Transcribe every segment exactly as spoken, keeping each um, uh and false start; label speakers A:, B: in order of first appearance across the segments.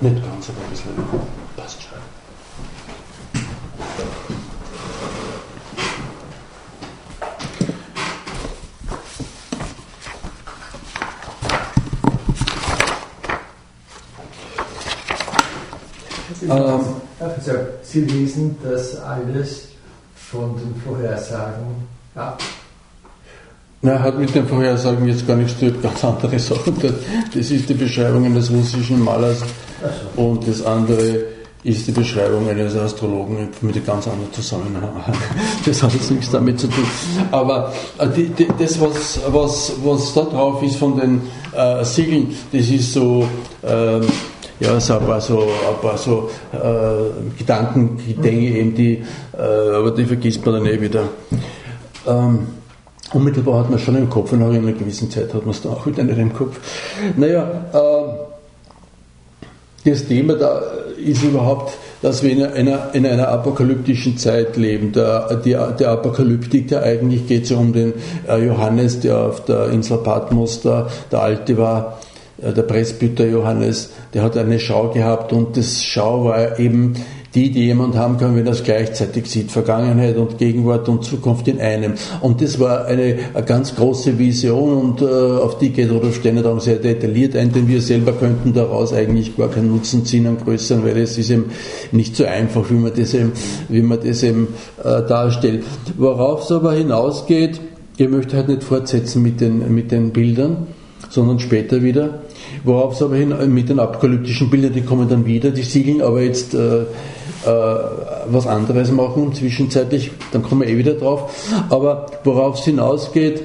A: Nicht ganz, aber ein bisschen. Passt schon.
B: Also, Sie lesen das alles von den Vorhersagen ab?
A: Nein, hat mit den Vorhersagen jetzt gar nichts zu tun, ganz andere Sachen. Das ist die Beschreibung eines russischen Malers so. Und das andere ist die Beschreibung eines Astrologen mit einem ganz anderen Zusammenhang. Das hat jetzt nichts damit zu tun. Aber die, die, das, was, was, was da drauf ist von den äh, Siegeln, das ist so... Ähm, Ja, so ein paar so, ein paar so äh, Gedankengänge eben, die, äh, aber die vergisst man dann eh wieder. Ähm, unmittelbar hat man schon im Kopf und auch in einer gewissen Zeit hat man es dann auch wieder nicht im Kopf. Naja, äh, das Thema da ist überhaupt, dass wir in einer, in einer apokalyptischen Zeit leben. Der, der, der Apokalyptik, der eigentlich geht es ja um den äh, Johannes, der auf der Insel Patmos, der, der Alte war, der Presbyter Johannes, der hat eine Schau gehabt und das Schau war eben die, die jemand haben kann, wenn er es gleichzeitig sieht, Vergangenheit und Gegenwart und Zukunft in einem. Und das war eine, eine ganz große Vision und äh, auf die geht Rudolf Steiner dann sehr detailliert ein, denn wir selber könnten daraus eigentlich gar keinen Nutzen ziehen, einen größeren, weil es ist eben nicht so einfach, wie man das eben, wie man das eben äh, darstellt. Worauf es aber hinausgeht, ich möchte halt nicht fortsetzen mit den, mit den Bildern, sondern später wieder. Worauf es aber hin, mit den apokalyptischen Bildern, die kommen dann wieder, die siegeln aber jetzt äh, äh, was anderes machen zwischenzeitlich, dann kommen wir eh wieder drauf. Aber worauf es hinausgeht,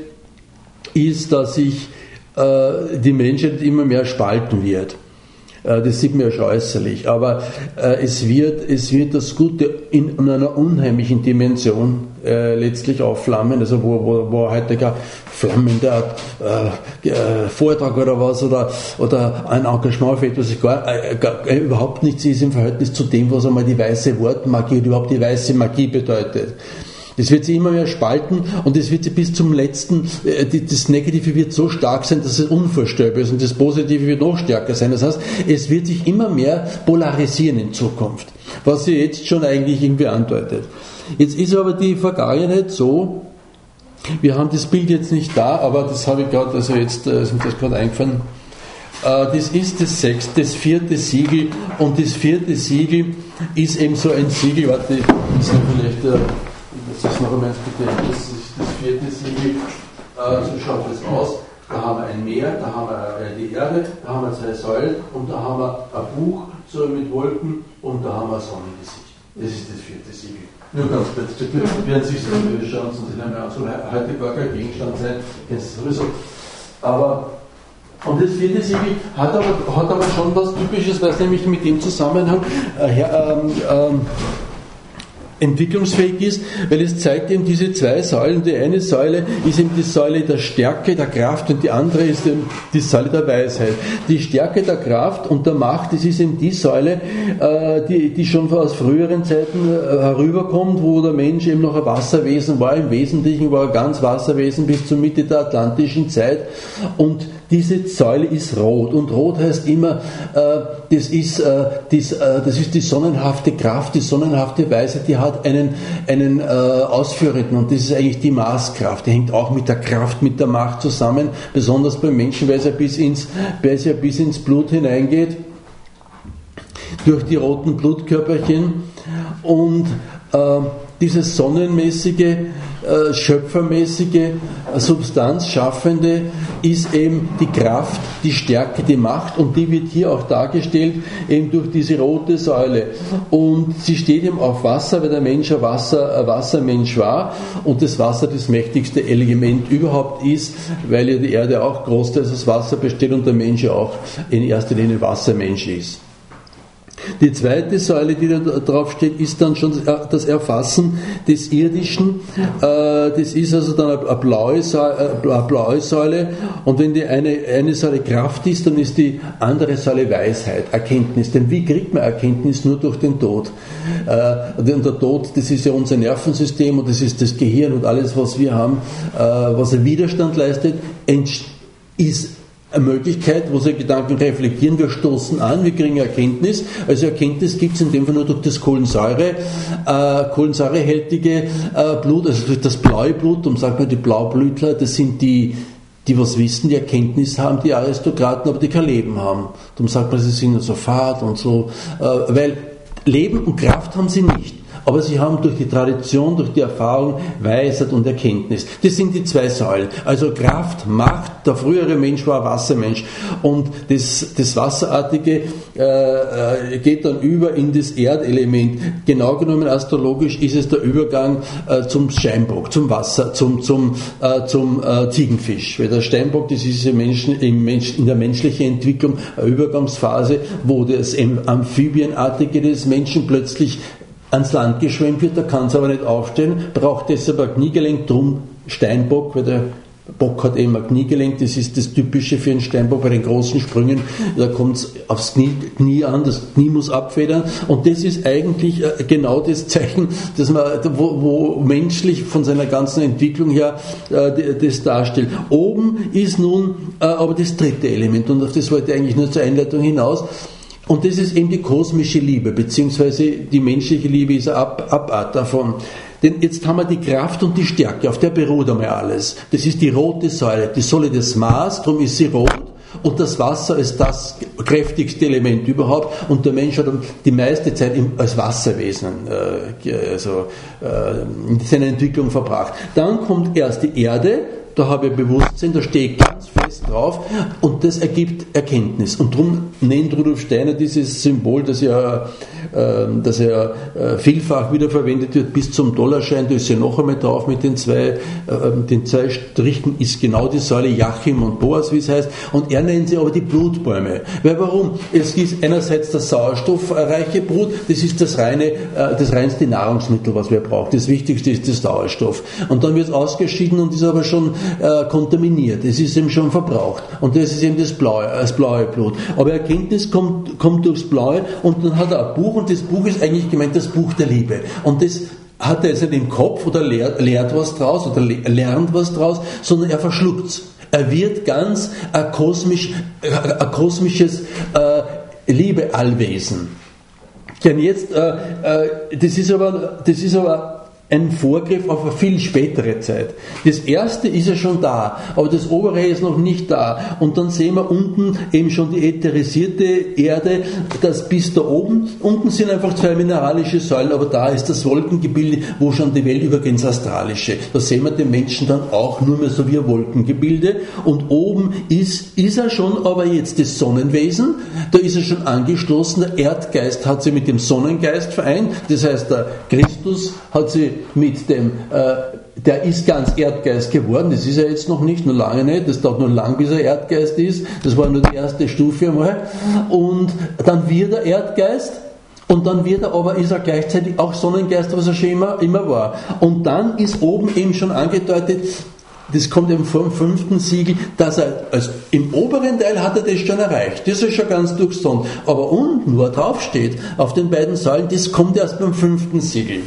A: ist, dass sich äh, die Menschheit immer mehr spalten wird. Äh, das sieht man ja schon äußerlich. Aber äh, es, wird, es wird das Gute in, in einer unheimlichen Dimension äh, letztlich aufflammen, also wo, wo, wo heute gar flammender äh, äh, Vortrag oder was oder, oder ein Engagement für etwas gar, äh, gar äh, überhaupt nichts ist im Verhältnis zu dem, was einmal die weiße Wortmagie und überhaupt die weiße Magie bedeutet. Das wird sich immer mehr spalten und es wird sich bis zum letzten, äh, die, das Negative wird so stark sein, dass es unvorstellbar ist und das Positive wird noch stärker sein. Das heißt, es wird sich immer mehr polarisieren in Zukunft, was sie jetzt schon eigentlich irgendwie andeutet. Jetzt ist aber die Vergangenheit so, wir haben das Bild jetzt nicht da, aber das habe ich gerade, also jetzt äh, ist mir das gerade eingefallen. Äh, das ist das sechste, das vierte Siegel und das vierte Siegel ist eben so ein Siegel, warte, ich muss vielleicht, äh, das ist noch einmal bitte, das ist das vierte Siegel, äh, so schaut das aus. Da haben wir ein Meer, da haben wir äh, die Erde, da haben wir zwei Säulen und da haben wir ein Buch so mit Wolken und da haben wir ein Sonnengesicht. Das ist das vierte Siegel. Nur ganz kurz, werden Sie sich schauen, sonst soll heute gar kein Gegenstand sein, jetzt sowieso. Aber, und das vierte Siegel hat aber, hat aber schon was Typisches, weil es nämlich mit dem Zusammenhang äh, her, ähm, ähm, entwicklungsfähig ist, weil es zeigt eben diese zwei Säulen. Die eine Säule ist eben die Säule der Stärke, der Kraft und die andere ist eben die Säule der Weisheit. Die Stärke der Kraft und der Macht, das ist eben die Säule, äh, die, die schon aus früheren Zeiten äh, herüberkommt, wo der Mensch eben noch ein Wasserwesen war. Im Wesentlichen war er ganz Wasserwesen bis zur Mitte der atlantischen Zeit und diese Säule ist rot und rot heißt immer, äh, das, ist, äh, das, äh, das ist die sonnenhafte Kraft, die sonnenhafte Weisheit, die hat einen, einen äh, Ausführenden und das ist eigentlich die Maßkraft, die hängt auch mit der Kraft, mit der Macht zusammen, besonders beim Menschen, weil es ja bis ins, weil es ja bis ins Blut hineingeht, durch die roten Blutkörperchen und äh, dieses sonnenmäßige, äh, schöpfermäßige, äh, substanzschaffende ist eben die Kraft, die Stärke, die Macht und die wird hier auch dargestellt eben durch diese rote Säule und sie steht eben auf Wasser, weil der Mensch ein, Wasser, ein Wassermensch war und das Wasser das mächtigste Element überhaupt ist, weil ja die Erde auch großteils aus Wasser besteht und der Mensch ja auch in erster Linie Wassermensch ist. Die zweite Säule, die da drauf steht, ist dann schon das Erfassen des Irdischen. Das ist also dann eine blaue Säule, eine blaue Säule. Und wenn die eine, eine Säule Kraft ist, dann ist die andere Säule Weisheit, Erkenntnis. Denn wie kriegt man Erkenntnis? Nur durch den Tod. Und der Tod, das ist ja unser Nervensystem und das ist das Gehirn und alles, was wir haben, was einen Widerstand leistet, ist eine Möglichkeit, wo sie Gedanken reflektieren, wir stoßen an, wir kriegen Erkenntnis. Also Erkenntnis gibt es in dem Fall nur durch das Kohlensäure, äh, kohlensäurehältige äh, Blut, also durch das blaue Blut, darum sagt man die Blaublütler, das sind die, die was wissen, die Erkenntnis haben, die Aristokraten, aber die kein Leben haben. Darum sagt man, sie sind so fad und so, äh, weil Leben und Kraft haben sie nicht. Aber sie haben durch die Tradition, durch die Erfahrung Weisheit und Erkenntnis. Das sind die zwei Säulen. Also Kraft, Macht, der frühere Mensch war ein Wassermensch. Und das, das Wasserartige äh, geht dann über in das Erdelement. Genau genommen astrologisch ist es der Übergang äh, zum Steinbock, zum Wasser, zum, zum, äh, zum äh, Ziegenfisch. Weil der Steinbock, das ist im Menschen, im Mensch, in der menschlichen Entwicklung eine Übergangsphase, wo das Amphibienartige des Menschen plötzlich ans Land geschwemmt wird, da kann es aber nicht aufstehen, braucht deshalb ein Kniegelenk, drum Steinbock, weil der Bock hat eben ein Kniegelenk, das ist das Typische für einen Steinbock bei den großen Sprüngen, da kommt es aufs Knie, Knie an, das Knie muss abfedern und das ist eigentlich genau das Zeichen, dass man, wo, wo menschlich von seiner ganzen Entwicklung her äh, das darstellt. Oben ist nun äh, aber das dritte Element und auf das wollte ich eigentlich nur zur Einleitung hinaus. Und das ist eben die kosmische Liebe, beziehungsweise die menschliche Liebe ist eine Ab- Abart davon. Denn jetzt haben wir die Kraft und die Stärke, auf der beruht einmal alles. Das ist die rote Säule, die Säule des Mars, darum ist sie rot. Und das Wasser ist das kräftigste Element überhaupt. Und der Mensch hat die meiste Zeit als Wasserwesen äh, also, äh, in seiner Entwicklung verbracht. Dann kommt erst die Erde. Da habe ich Bewusstsein, da stehe ich ganz fest drauf und das ergibt Erkenntnis. Und darum nennt Rudolf Steiner dieses Symbol, das ja, äh, das ja äh, vielfach wiederverwendet wird, bis zum Dollarschein, da ist ja noch einmal drauf mit den zwei, äh, den zwei Strichen, ist genau die Säule Jachim und Boas, wie es heißt. Und er nennt sie aber die Blutbäume. Weil warum? Es ist einerseits das sauerstoffreiche Blut, das ist das reine, äh, das reinste Nahrungsmittel, was wir brauchen. Das Wichtigste ist das Sauerstoff. Und dann wird es ausgeschieden und ist aber schon Äh, kontaminiert, es ist eben schon verbraucht und das ist eben das blaue, das blaue Blut. Aber Erkenntnis kommt, kommt durchs Blaue und dann hat er ein Buch und das Buch ist eigentlich gemeint das Buch der Liebe und das hat er jetzt nicht im Kopf oder lehrt, lehrt was draus oder le- lernt was draus, sondern er verschluckt's. Er wird ganz ein, kosmisch, ein kosmisches äh, Liebe-Allwesen. Denn jetzt, äh, äh, das ist aber, das ist aber ein Vorgriff auf eine viel spätere Zeit. Das erste ist ja schon da, aber das obere ist noch nicht da. Und dann sehen wir unten eben schon die ätherisierte Erde, das bis da oben. Unten sind einfach zwei mineralische Säulen, aber da ist das Wolkengebilde, wo schon die Welt übergeht ins Astralische. Da sehen wir den Menschen dann auch nur mehr so wie ein Wolkengebilde. Und oben ist, ist er schon aber jetzt das Sonnenwesen, da ist er schon angeschlossen. Der Erdgeist hat sie mit dem Sonnengeist vereint. Das heißt, der Christus hat sie mit dem, äh, der ist ganz Erdgeist geworden, das ist er jetzt noch nicht, nur lange nicht, das dauert nur lang, bis er Erdgeist ist, das war nur die erste Stufe einmal, und dann wird er Erdgeist, und dann wird er aber, ist er gleichzeitig auch Sonnengeist, was er schon immer, immer war. Und dann ist oben eben schon angedeutet, das kommt eben vor dem fünften Siegel, dass er, also im oberen Teil hat er das schon erreicht, das ist schon ganz durchsonnt, aber unten, wo er draufsteht, auf den beiden Säulen, das kommt erst beim fünften Siegel.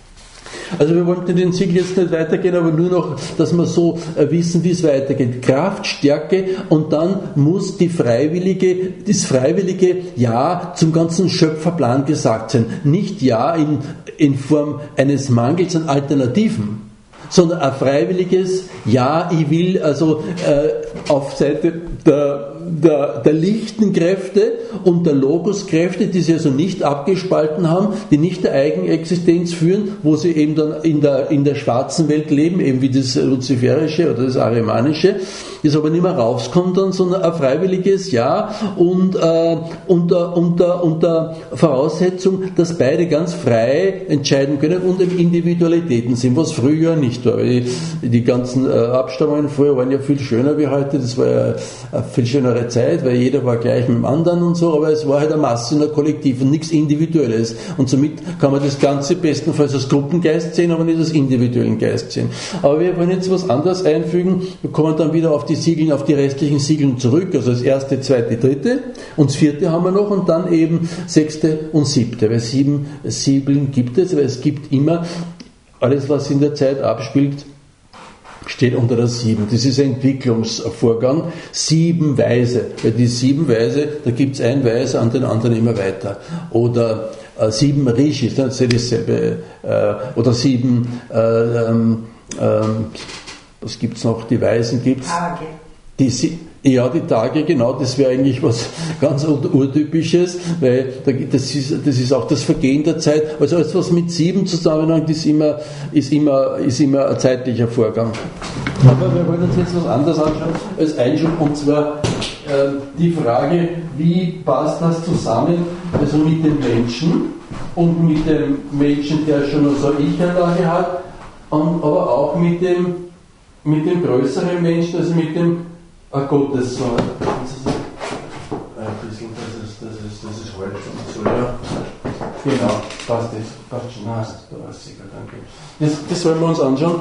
A: Also wir wollten den Siegel jetzt nicht weitergehen, aber nur noch, dass wir so wissen, wie es weitergeht. Kraft, Stärke und dann muss die freiwillige, das freiwillige Ja zum ganzen Schöpferplan gesagt sein. Nicht Ja in, in Form eines Mangels an Alternativen, sondern ein freiwilliges Ja, ich will also äh, auf Seite der, der, der lichten Kräfte und der Logoskräfte, die sie also nicht abgespalten haben, die nicht der Eigenexistenz führen, wo sie eben dann in der, in der schwarzen Welt leben, eben wie das Luziferische oder das Arimanische, das aber nicht mehr rauskommt dann, sondern ein freiwilliges Ja und äh, unter, unter, unter Voraussetzung, dass beide ganz frei entscheiden können und eben Individualitäten sind, was früher nicht war. Die, die ganzen äh, Abstammungen früher waren ja viel schöner wie heute, das war ja eine viel schönere Zeit, weil jeder war gleich mit dem anderen und so, aber es war halt eine Masse in der Kollektiv und nichts Individuelles. Und somit kann man das Ganze bestenfalls als Gruppengeist sehen, aber nicht als individuellen Geist sehen. Aber wir wollen jetzt was anderes einfügen, wir kommen dann wieder auf die Siegeln, auf die restlichen Siegeln zurück, also das erste, zweite, dritte und das vierte haben wir noch und dann eben sechste und siebte, weil sieben Siegeln gibt es, weil es gibt immer alles, was in der Zeit abspielt, steht unter der sieben. Das ist ein Entwicklungsvorgang, sieben Weise. Weil die sieben Weise, da gibt es ein Weise an den anderen immer weiter. Oder äh, sieben Rishis, das ist dasselbe. Äh, oder sieben, äh, ähm, ähm, was gibt es noch, die Weisen gibt es.
C: Tage.
A: Die, ja, die Tage, genau, das wäre eigentlich was ganz urtypisches, weil das ist, das ist auch das Vergehen der Zeit. Also alles, was mit sieben zusammenhängt, ist immer, ist immer, ist immer ein zeitlicher Vorgang. Aber wir wollen uns jetzt was anderes anschauen als Einschub, und zwar äh, die Frage, wie passt das zusammen, also mit dem Menschen und mit dem Menschen, der schon so eine Ich-Anlage hat, und aber auch mit dem, mit dem größeren Menschen, also mit dem Gottessohn. Ein bisschen, das ist, das ist, das ist heute schon so, ja. Genau, passt das, passt schon, ah, da ist sicher, danke. Das, das sollen wir uns anschauen.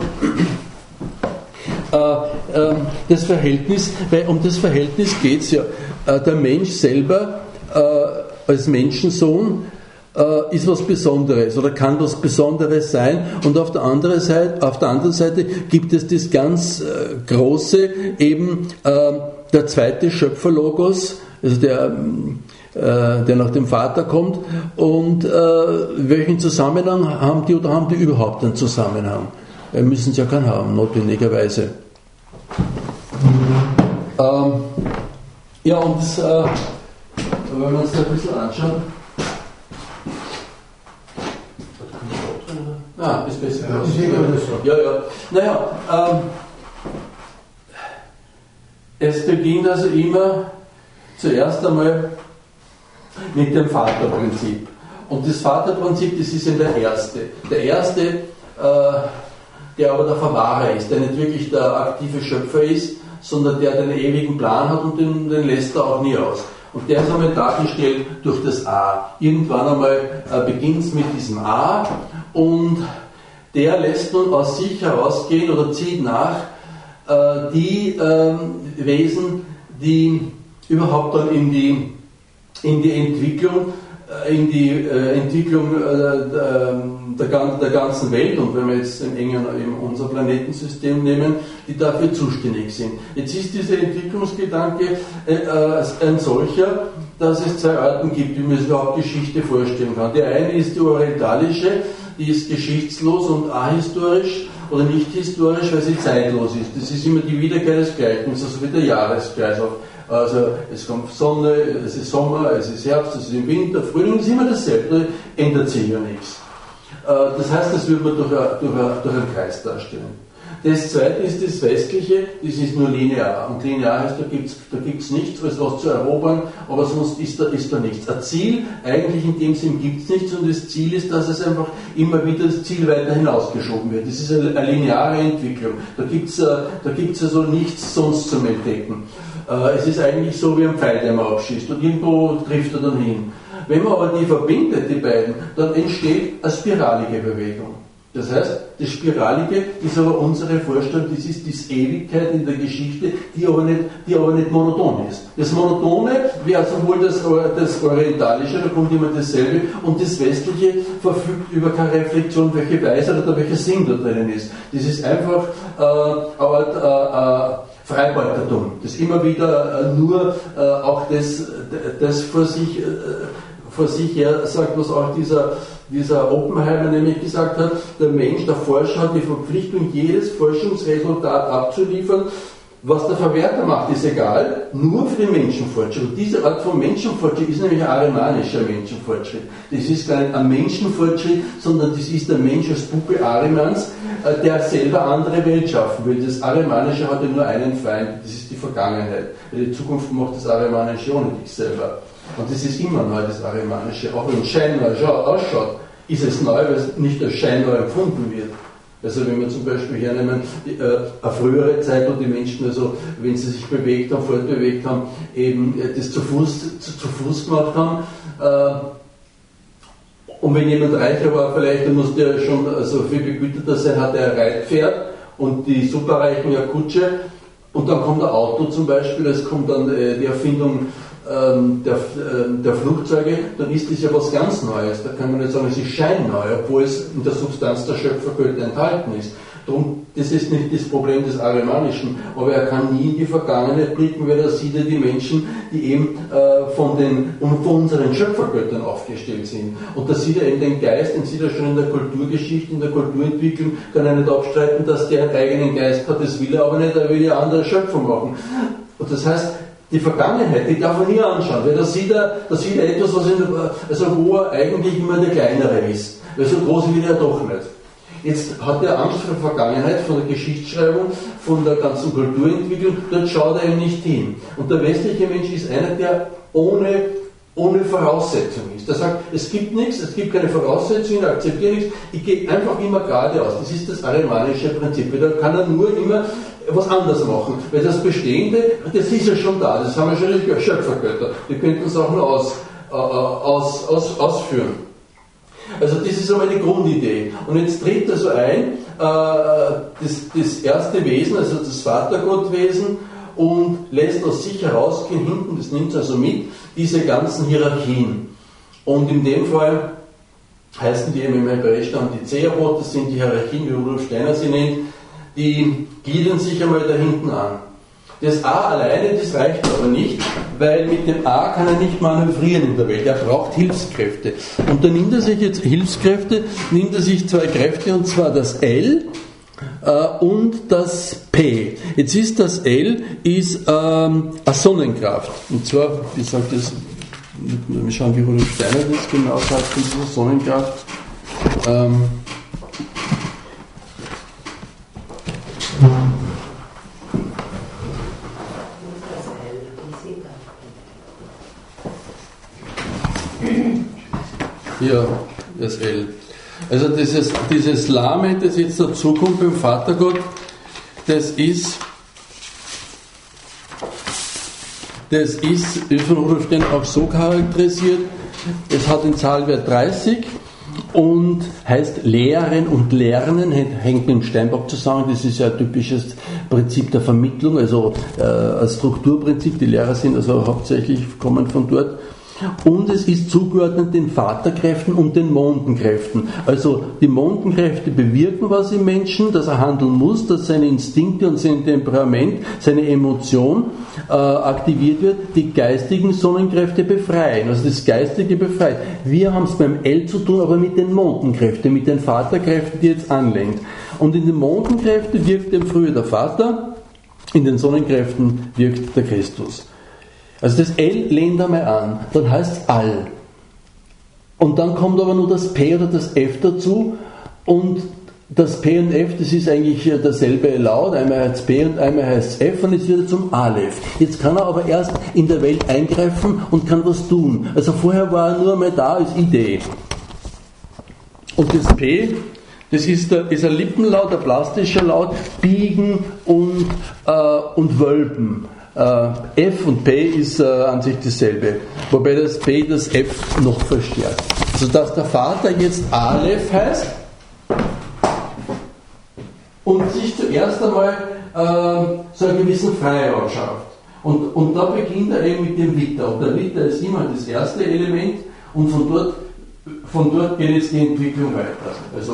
A: Äh, äh, das Verhältnis, weil um das Verhältnis geht es ja. Äh, der Mensch selber äh, als Menschensohn äh, ist was Besonderes oder kann was Besonderes sein, und auf der anderen Seite, auf der anderen Seite gibt es das ganz äh, große, eben äh, der zweite Schöpferlogos, also der, äh, der nach dem Vater kommt, und äh, welchen Zusammenhang haben die, oder haben die überhaupt einen Zusammenhang? Wir müssen es ja keinen haben, notwendigerweise. Ähm, ja, und das, äh, wenn wir uns da ein bisschen anschauen. Ah, ist besser. Ja, ja, ja. Naja, ähm, es beginnt also immer zuerst einmal mit dem Vaterprinzip. Und das Vaterprinzip, das ist ja der Erste. Der Erste, äh, der aber der Verwahrer ist, der nicht wirklich der aktive Schöpfer ist, sondern der den ewigen Plan hat, und den, den lässt er auch nie aus. Und der ist einmal dargestellt durch das A. Irgendwann einmal äh, beginnt es mit diesem A, und der lässt nun aus sich herausgehen oder zieht nach äh, die ähm, Wesen, die überhaupt dann in die, in die Entwicklung, äh, in die äh, Entwicklung äh, der, der, der ganzen Welt, und wenn wir jetzt im engen unser Planetensystem nehmen, die dafür zuständig sind. Jetzt ist dieser Entwicklungsgedanke äh, äh, ein solcher, dass es zwei Arten gibt, wie man sich überhaupt Geschichte vorstellen kann. Die eine ist die orientalische, die ist geschichtslos und ahistorisch oder nicht historisch, weil sie zeitlos ist. Das ist immer die Wiederkehr des Gleichnisses, also wie der Jahreskreislauf. Also es kommt Sonne, es ist Sommer, es ist Herbst, es ist im Winter, Frühling, es ist immer dasselbe, ändert sich ja nichts. Das heißt, das würde man durch, durch, durch einen Kreis darstellen. Das zweite ist das Westliche, das ist nur linear. Und linear heißt, da gibt es da gibt's nichts, als was zu erobern, aber sonst ist da, ist da nichts. Ein Ziel, eigentlich in dem Sinn gibt es nichts, und das Ziel ist, dass es einfach immer wieder das Ziel weiter hinausgeschoben wird. Das ist eine, eine lineare Entwicklung. Da gibt es da gibt's also nichts sonst zum Entdecken. Es ist eigentlich so wie ein Pfeil, der man abschießt, und irgendwo trifft er dann hin. Wenn man aber die verbindet, die beiden, dann entsteht eine spiralige Bewegung. Das heißt, das Spiralige ist aber unsere Vorstellung, das ist die Ewigkeit in der Geschichte, die aber nicht, die aber nicht monoton ist. Das Monotone wäre sowohl das, das Orientalische, da kommt immer dasselbe, und das Westliche verfügt über keine Reflexion, welche Weisheit oder welcher Sinn da drinnen ist. Das ist einfach äh, aber, äh, äh, Freibeutertum, das immer wieder äh, nur äh, auch das, das vor sich, äh, vor sich her sagt, was auch dieser dieser Oppenheimer nämlich gesagt hat, der Mensch, der Forscher hat die Verpflichtung, jedes Forschungsresultat abzuliefern. Was der Verwerter macht, ist egal, nur für den Menschenfortschritt. Und diese Art von Menschenfortschritt ist nämlich ein arimanischer Menschenfortschritt. Das ist gar nicht ein Menschenfortschritt, sondern das ist der Mensch als Puppe Arimans, der selber andere Welt schaffen will. Das Arimanische hat ja nur einen Feind, das ist die Vergangenheit. Die Zukunft macht das Arimanische ohne dich selber. Und das ist immer neu, das Arimanische. Auch wenn es scheinbar ausschaut, ist es neu, weil es nicht als scheinbar empfunden wird. Also wenn wir zum Beispiel hernehmen, äh, eine frühere Zeit, wo die Menschen, also wenn sie sich bewegt haben, fortbewegt haben, eben äh, das zu Fuß, zu, zu Fuß gemacht haben. Äh, und wenn jemand reicher war, vielleicht, dann musste er schon also viel begüterter sein, hat er ein Reitpferd, und die Superreichen ja Kutsche. Und dann kommt ein Auto zum Beispiel, es kommt dann äh, die Erfindung ähm, der, äh, der Flugzeuge, dann ist das ja was ganz Neues. Da kann man nicht sagen, es ist scheinneu, obwohl es in der Substanz der Schöpfergötter enthalten ist. Darum das ist nicht das Problem des Arimanischen, aber er kann nie in die Vergangenheit blicken, weil da sieht er die Menschen, die eben äh, von, den, von unseren Schöpfergöttern aufgestellt sind. Und da sieht er eben den Geist, den sieht er schon in der Kulturgeschichte, in der Kulturentwicklung, kann er nicht abstreiten, dass der einen eigenen Geist hat, das will er aber nicht, er will eine andere Schöpfung machen. Und das heißt, die Vergangenheit, die darf er nie anschauen, weil da sieht er, da sieht er etwas, was in, also wo er eigentlich immer der Kleinere ist. Weil so groß will er doch nicht. Jetzt hat er Angst vor der Vergangenheit, von der Geschichtsschreibung, von der ganzen Kulturentwicklung, dort schaut er eben nicht hin. Und der westliche Mensch ist einer, der ohne, ohne Voraussetzung ist. Der sagt, es gibt nichts, es gibt keine Voraussetzungen, ich akzeptiere nichts, ich gehe einfach immer geradeaus. Das ist das arimanische Prinzip. Da kann er nur immer was anderes machen. Weil das Bestehende, das ist ja schon da, das haben wir schon die Schöpfergötter. Wir könnten es auch nur aus, äh, aus, aus, ausführen. Also das ist einmal die Grundidee. Und jetzt tritt er so ein, äh, das, das erste Wesen, also das Vatergottwesen, und lässt aus sich herausgehen, hinten, das nimmt es also mit, diese ganzen Hierarchien. Und in dem Fall heißen die eben im Hebräischen die Zeerot, das sind die Hierarchien, wie Rudolf Steiner sie nennt, die gliedern sich einmal da hinten an. Das A alleine, das reicht aber nicht, weil mit dem A kann er nicht manövrieren in der Welt. Er braucht Hilfskräfte. Und da nimmt er sich jetzt Hilfskräfte, nimmt er sich zwei Kräfte, und zwar das L äh, und das P. Jetzt ist das L ist ähm, eine Sonnenkraft. Und zwar, wie sagt das, wir schauen, wie Rudolf Steiner das genau sagt, diese Sonnenkraft. Ähm, Ja, das L. Also dieses, dieses Lame, das jetzt dazukommt beim Vatergott, das ist, das ist von Rudolf Steiner auch so charakterisiert, es hat den Zahlwert dreißig und heißt Lehren und Lernen, hängt mit dem Steinbock zusammen, das ist ja ein typisches Prinzip der Vermittlung, also äh, ein Strukturprinzip, die Lehrer sind also hauptsächlich, kommen von dort. Und es ist zugeordnet den Vaterkräften und den Mondenkräften. Also die Mondenkräfte bewirken was im Menschen, dass er handeln muss, dass seine Instinkte und sein Temperament, seine Emotion äh, aktiviert wird. Die geistigen Sonnenkräfte befreien, also das Geistige befreit. Wir haben es beim L zu tun, aber mit den Mondenkräften, mit den Vaterkräften, die jetzt anlenkt. Und in den Mondenkräften wirkt eben früher der Vater, in den Sonnenkräften wirkt der Christus. Also das L lehnt einmal an, dann heißt es All. Und dann kommt aber nur das P oder das F dazu, und das P und F, das ist eigentlich derselbe Laut, einmal heißt es P und einmal heißt es F, und jetzt wird er zum Aleph. Jetzt kann er aber erst in der Welt eingreifen und kann was tun. Also vorher war er nur einmal da als Idee. Und das P, das ist, der, ist ein Lippenlaut, ein plastischer Laut, biegen und, äh, und wölben. F und P ist äh, an sich dasselbe, wobei das P das F noch verstärkt. Sodass der Vater jetzt Aleph heißt und sich zuerst einmal äh, so einen gewissen Freiraum schafft. Und, und da beginnt er eben mit dem Witter. Und der Witter ist immer das erste Element, und von dort, von dort geht jetzt die Entwicklung weiter. Also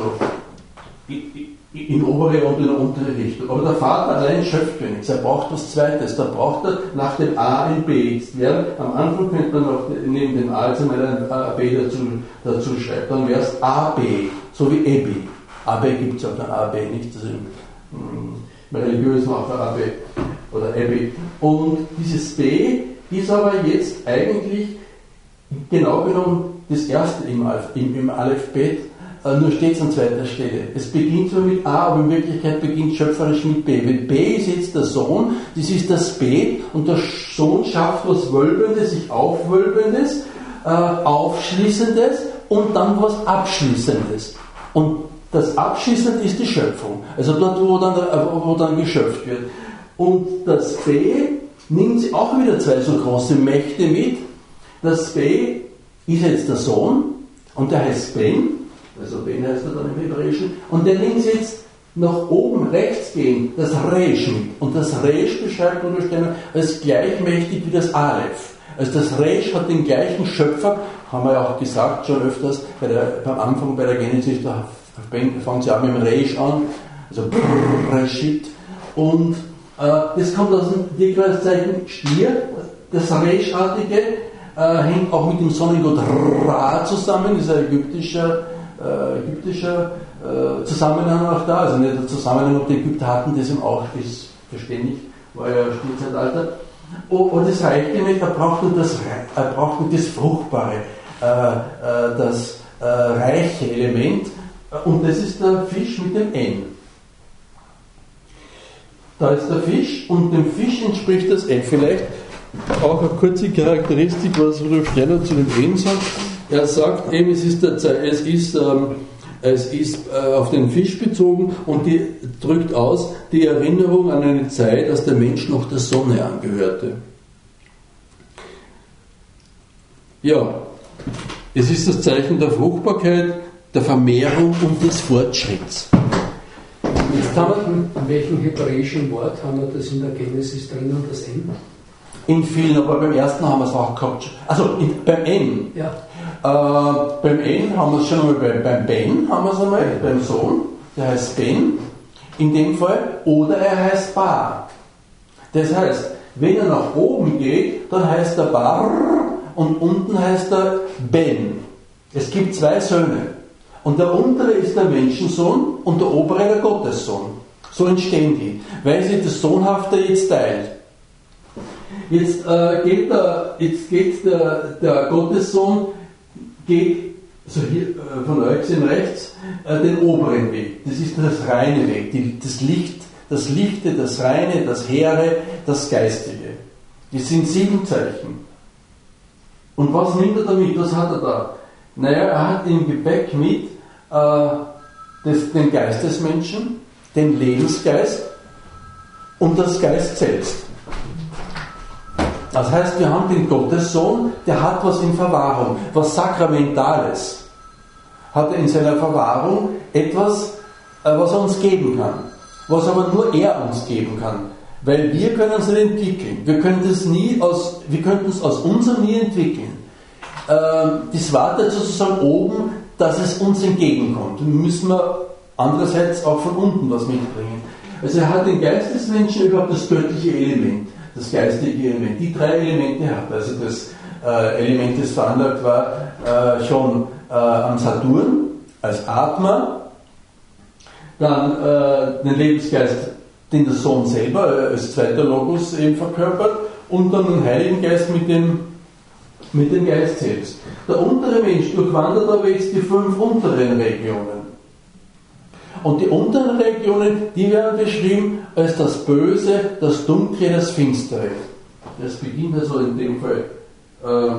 A: in obere und in untere Richtung. Aber der Vater allein schöpft nichts. Er braucht was Zweites. Da braucht er nach dem A ein B. Jetzt wäre, am Anfang könnte man noch neben dem A jetzt einmal ein B dazu, dazu schreiben. Dann wäre es A B, so wie Ebi. A B gibt es auch kein A B, nicht? Also im religiösen auch ein A B oder Ebi. Und dieses B ist aber jetzt eigentlich genau genommen das erste im, Alph, im, im Aleph-Bet. Nur steht es an zweiter Stelle. Es beginnt zwar mit A, aber in Wirklichkeit beginnt schöpferisch mit B. Weil B ist jetzt der Sohn, das ist das B, und der Sohn schafft was Wölbendes, sich Aufwölbendes, äh, Aufschließendes und dann was Abschließendes. Und das Abschließende ist die Schöpfung. Also dort, wo dann, wo dann geschöpft wird. Und das B nimmt sie auch wieder zwei so große Mächte mit. Das B ist jetzt der Sohn, und der heißt Ben. Also Ben heißt er dann im Hebräischen, und der links jetzt nach oben rechts gehen, das Resh mit. Und das Resh beschreibt Rudolf Steiner als gleichmächtig wie das Aleph. Also das Resh hat den gleichen Schöpfer, haben wir ja auch gesagt schon öfters, bei der, beim Anfang bei der Genesis, da fängt sie auch mit dem Resh an, also Breshit. Und äh, das kommt aus dem Tierkreiszeichen Stier, das Reschartige äh, hängt auch mit dem Sonnengott Ra zusammen, dieser ägyptischer, äh, ägyptischer äh, Zusammenhang auch da, also nicht der Zusammenhang, ob die Ägypter hatten, das ihm auch ist verständlich, war ja Stierzeitalter. Und das reicht ihm nicht, er braucht nur das, er braucht nur das Fruchtbare, äh, äh, das äh, reiche Element, und das ist der Fisch mit dem N. Da ist der Fisch, und dem Fisch entspricht das N. Vielleicht auch eine kurze Charakteristik, was Rudolf Steiner zu dem N sagt. Er sagt eben, es ist, der, es ist, ähm, es ist äh, auf den Fisch bezogen, und die drückt aus die Erinnerung an eine Zeit, als der Mensch noch der Sonne angehörte. Ja, es ist das Zeichen der Fruchtbarkeit, der Vermehrung und des Fortschritts.
C: Jetzt haben wir, in welchem hebräischen Wort haben wir das in der Genesis drinnen, das N?
A: In vielen, aber beim ersten haben wir es auch gehabt. Also in, beim N.
C: Ja.
A: Äh, beim N haben wir es schon einmal, beim, beim Ben haben wir es einmal, beim Sohn, der heißt Ben, in dem Fall, oder er heißt Bar. Das heißt, wenn er nach oben geht, dann heißt er Bar, und unten heißt er Ben. Es gibt zwei Söhne. Und der untere ist der Menschensohn und der obere der Gottessohn. So entstehen die, weil sich das Sohnhafte jetzt teilt. Jetzt äh, geht, der, jetzt geht der, der Gottessohn geht, so hier äh, von euch gesehen rechts, äh, den oberen Weg. Das ist das reine Weg, die, das Licht, das Lichte, das Reine, das Hehre, das Geistige. Das sind sieben Zeichen. Und was nimmt er damit? Was hat er da? Naja, er hat im Gepäck mit äh, das, den Geist des Menschen, den Lebensgeist und das Geist selbst. Das heißt, wir haben den Gottessohn, der hat was in Verwahrung, was Sakramentales. Hat er in seiner Verwahrung etwas, äh, was er uns geben kann, was aber nur er uns geben kann. Weil wir können es nicht entwickeln. Wir können das nie aus, wir könnten es aus uns nie entwickeln. Ähm, das wartet sozusagen oben, dass es uns entgegenkommt. Und müssen wir andererseits auch von unten was mitbringen. Also er hat den Geist des Menschen überhaupt das göttliche Element, das geistige Element, die drei Elemente hat. Also das äh, Element, das veranlagt war, äh, schon äh, am Saturn als Atma, dann äh, den Lebensgeist, den der Sohn selber als zweiter Logos eben verkörpert, und dann den Heiligen Geist mit dem, mit dem Geist selbst. Der untere Mensch durchwandert aber jetzt die fünf unteren Regionen. Und die unteren Regionen, die werden beschrieben als das Böse, das Dunkle, das Finstere. Das beginnt also in dem Fall äh,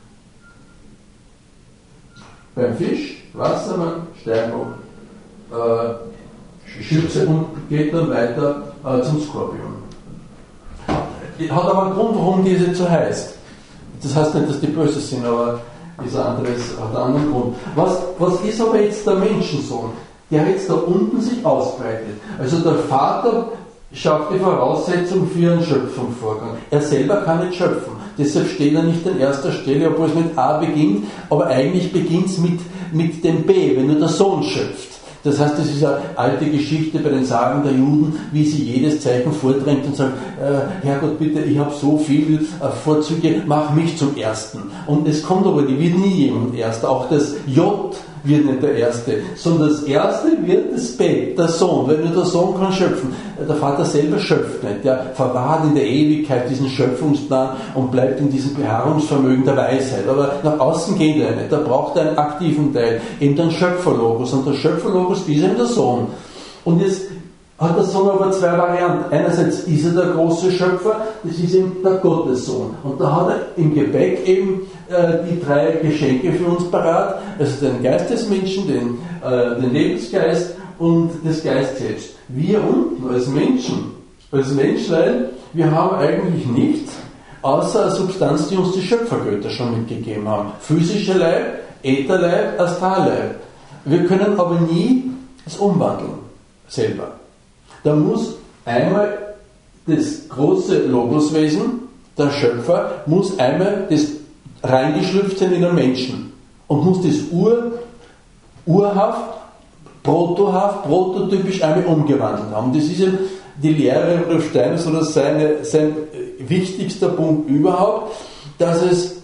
A: beim Fisch, Wassermann, Steinbock, äh, Schütze, und geht dann weiter äh, zum Skorpion. Hat aber einen Grund, warum diese so heißt. Das heißt nicht, dass die böse sind, aber ist ein anderes, hat einen anderen Grund. Was, was ist aber jetzt der Menschensohn, der jetzt da unten sich ausbreitet? Also der Vater schafft die Voraussetzung für einen Schöpfungsvorgang. Er selber kann nicht schöpfen. Deshalb steht er nicht an erster Stelle, obwohl es mit A beginnt, aber eigentlich beginnt es mit, mit dem B, wenn nur der Sohn schöpft. Das heißt, das ist eine alte Geschichte bei den Sagen der Juden, wie sie jedes Zeichen vordrängt und sagt, äh, Herrgott, bitte, ich habe so viele äh, Vorzüge, mach mich zum Ersten. Und es kommt aber, die wird nie jemand Erster. Auch das J wird nicht der Erste, sondern das Erste wird das B, der Sohn, weil nur der Sohn kann schöpfen. Der Vater selber schöpft nicht, der verwahrt in der Ewigkeit diesen Schöpfungsplan und bleibt in diesem Beharrungsvermögen der Weisheit. Aber nach außen geht er nicht, da braucht er einen aktiven Teil, eben den Schöpferlogos. Und der Schöpferlogos ist eben der Sohn. Und jetzt hat der Sohn aber zwei Varianten. Einerseits ist er der große Schöpfer, das ist eben der Gottessohn. Und da hat er im Gepäck eben äh, die drei Geschenke für uns parat, also den Geist des Menschen, den, äh, den Lebensgeist und das Geist selbst. Wir unten als Menschen, als Menschlein, wir haben eigentlich nichts, außer eine Substanz, die uns die Schöpfergötter schon mitgegeben haben. Physischer Leib, Ätherleib, Astralleib. Wir können aber nie es umwandeln, selber. Da muss einmal das große Logoswesen, der Schöpfer, muss einmal das reingeschlüpft sein in den Menschen und muss das Ur, urhaft protohaft, prototypisch einmal umgewandelt haben. Das ist eben die Lehre Rudolf Steiners oder seine, sein wichtigster Punkt überhaupt, dass es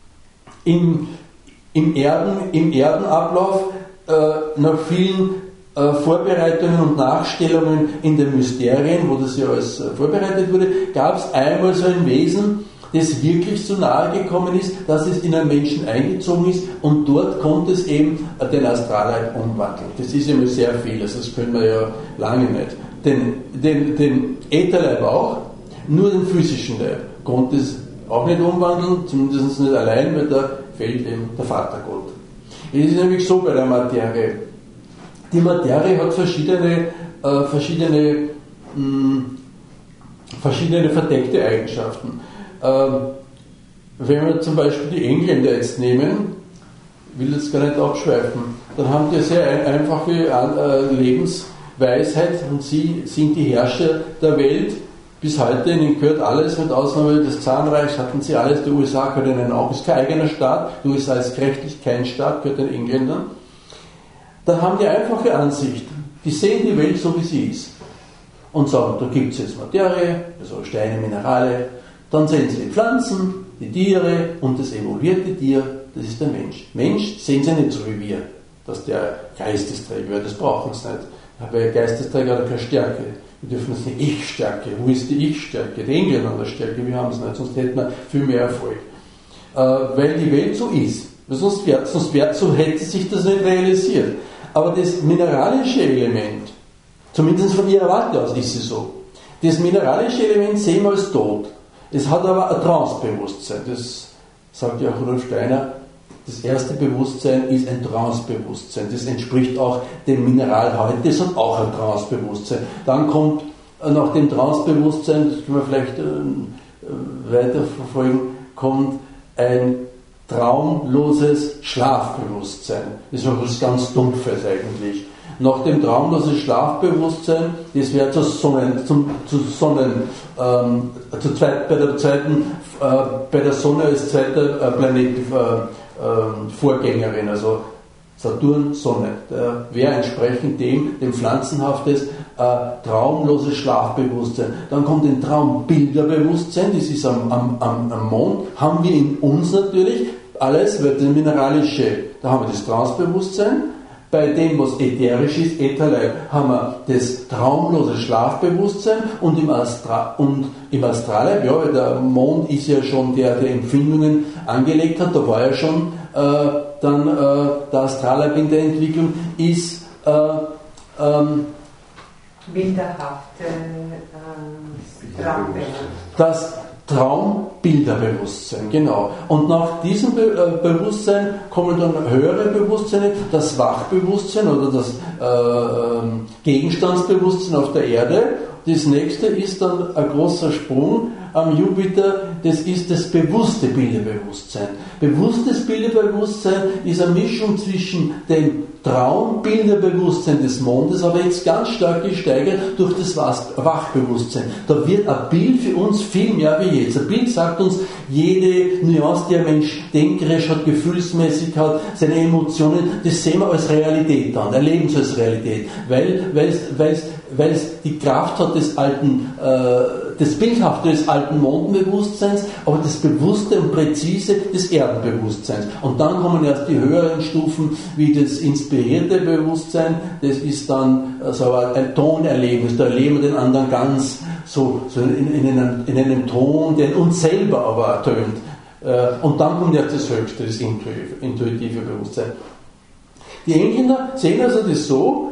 A: im, im, Erden, im Erdenablauf äh, nach vielen äh, Vorbereitungen und Nachstellungen in den Mysterien, wo das ja alles äh, vorbereitet wurde, gab es einmal so ein Wesen, das wirklich so nahe gekommen ist, dass es in einen Menschen eingezogen ist und dort konnte es eben den Astralleib umwandeln. Das ist immer sehr viel, also das können wir ja lange nicht. Den, den, den Ätherleib auch, nur den physischen Leib konnte es auch nicht umwandeln, zumindest nicht allein, weil da fehlt eben der Vatergott. Es ist nämlich so bei der Materie. Die Materie hat verschiedene, äh, verschiedene, mh, verschiedene verdeckte Eigenschaften. Ähm, wenn wir zum Beispiel die Engländer jetzt nehmen, will jetzt gar nicht abschweifen, dann haben die eine sehr ein, einfache äh, Lebensweisheit und sie sind die Herrscher der Welt. Bis heute, ihnen gehört alles, mit Ausnahme des Zahnreichs hatten sie alles, die U S A gehört ihnen auch, ist kein eigener Staat, die U S A ist rechtlich kein Staat, gehört den Engländern. Dann haben die einfache Ansicht, die sehen die Welt so wie sie ist und sagen, da gibt es jetzt Materie, also Steine, Minerale, dann sehen sie die Pflanzen, die Tiere und das evoluierte Tier, das ist der Mensch. Mensch sehen sie nicht so wie wir, dass der Geistesträger wäre, das brauchen sie nicht, weil Geistesträger hat keine Stärke. Wir dürfen uns eine Ich-Stärke. Wo ist die Ich-Stärke? Die Engländer haben eine Stärke, wir haben es nicht, sonst hätten wir viel mehr Erfolg. Äh, weil die Welt so ist. Sonst, wär, sonst wär, so hätte sich das nicht realisiert. Aber das mineralische Element, zumindest von ihrer Warte aus ist es so, das mineralische Element sehen wir als tot. Es hat aber ein Trancebewusstsein. Das sagt ja auch Rudolf Steiner. Das erste Bewusstsein ist ein Trancebewusstsein. Das entspricht auch dem Mineralhauch. Das hat auch ein Trancebewusstsein. Dann kommt nach dem Trancebewusstsein, das können wir vielleicht äh, weiterverfolgen, kommt ein traumloses Schlafbewusstsein. Das ist was ganz Dumpfes eigentlich. Nach dem traumlosen Schlafbewusstsein, das wäre zur Sonnen, zum, zu Sonnen, ähm, zu zweit, bei der zweiten, äh, bei der Sonne als zweiter äh, Planet, äh, äh, Vorgängerin, also Saturn, Sonne. Der wäre entsprechend dem, dem pflanzenhaftes, äh, traumloses Schlafbewusstsein. Dann kommt ein Traumbilderbewusstsein, das ist am, am, am, am Mond, haben wir in uns natürlich alles, weil das Mineralische, da haben wir das Trancebewusstsein. Bei dem, was ätherisch ist, Ätherleib, haben wir das traumlose Schlafbewusstsein und im, Astra- und im Astralleib, ja, weil der Mond ist ja schon der, der Empfindungen angelegt hat, da war ja schon äh, dann äh, der Astralleib in der Entwicklung, ist äh, ähm,
D: bilderhafte ähm, Traumbilder.
A: Das Traumbilderbewusstsein, genau. Und nach diesem Be- äh, Bewusstsein kommen dann höhere Bewusstseine, das Wachbewusstsein oder das äh, Gegenstandsbewusstsein auf der Erde. Das nächste ist dann ein großer Sprung am Jupiter, das ist das bewusste Bilderbewusstsein. Bewusstes Bilderbewusstsein ist eine Mischung zwischen dem Traumbilderbewusstsein des Mondes, aber jetzt ganz stark gesteigert durch das Wachbewusstsein. Da wird ein Bild für uns viel mehr wie jetzt. Ein Bild sagt uns jede Nuance, die ein Mensch denkerisch hat, gefühlsmäßig hat, seine Emotionen, das sehen wir als Realität an, erleben es als Realität, weil es, weil es, weil es die Kraft hat des alten, äh, das Bildhafte des alten Mondenbewusstseins, aber das Bewusste und Präzise des Erdenbewusstseins. Und dann kommen erst die höheren Stufen, wie das inspirierte Bewusstsein, das ist dann also ein Tonerlebnis, da erleben wir den anderen ganz so, so in, in, einem, in einem Ton, der uns selber aber ertönt. Und dann kommt erst das Höchste, das intuitive Bewusstsein. Die Engländer sehen also das so,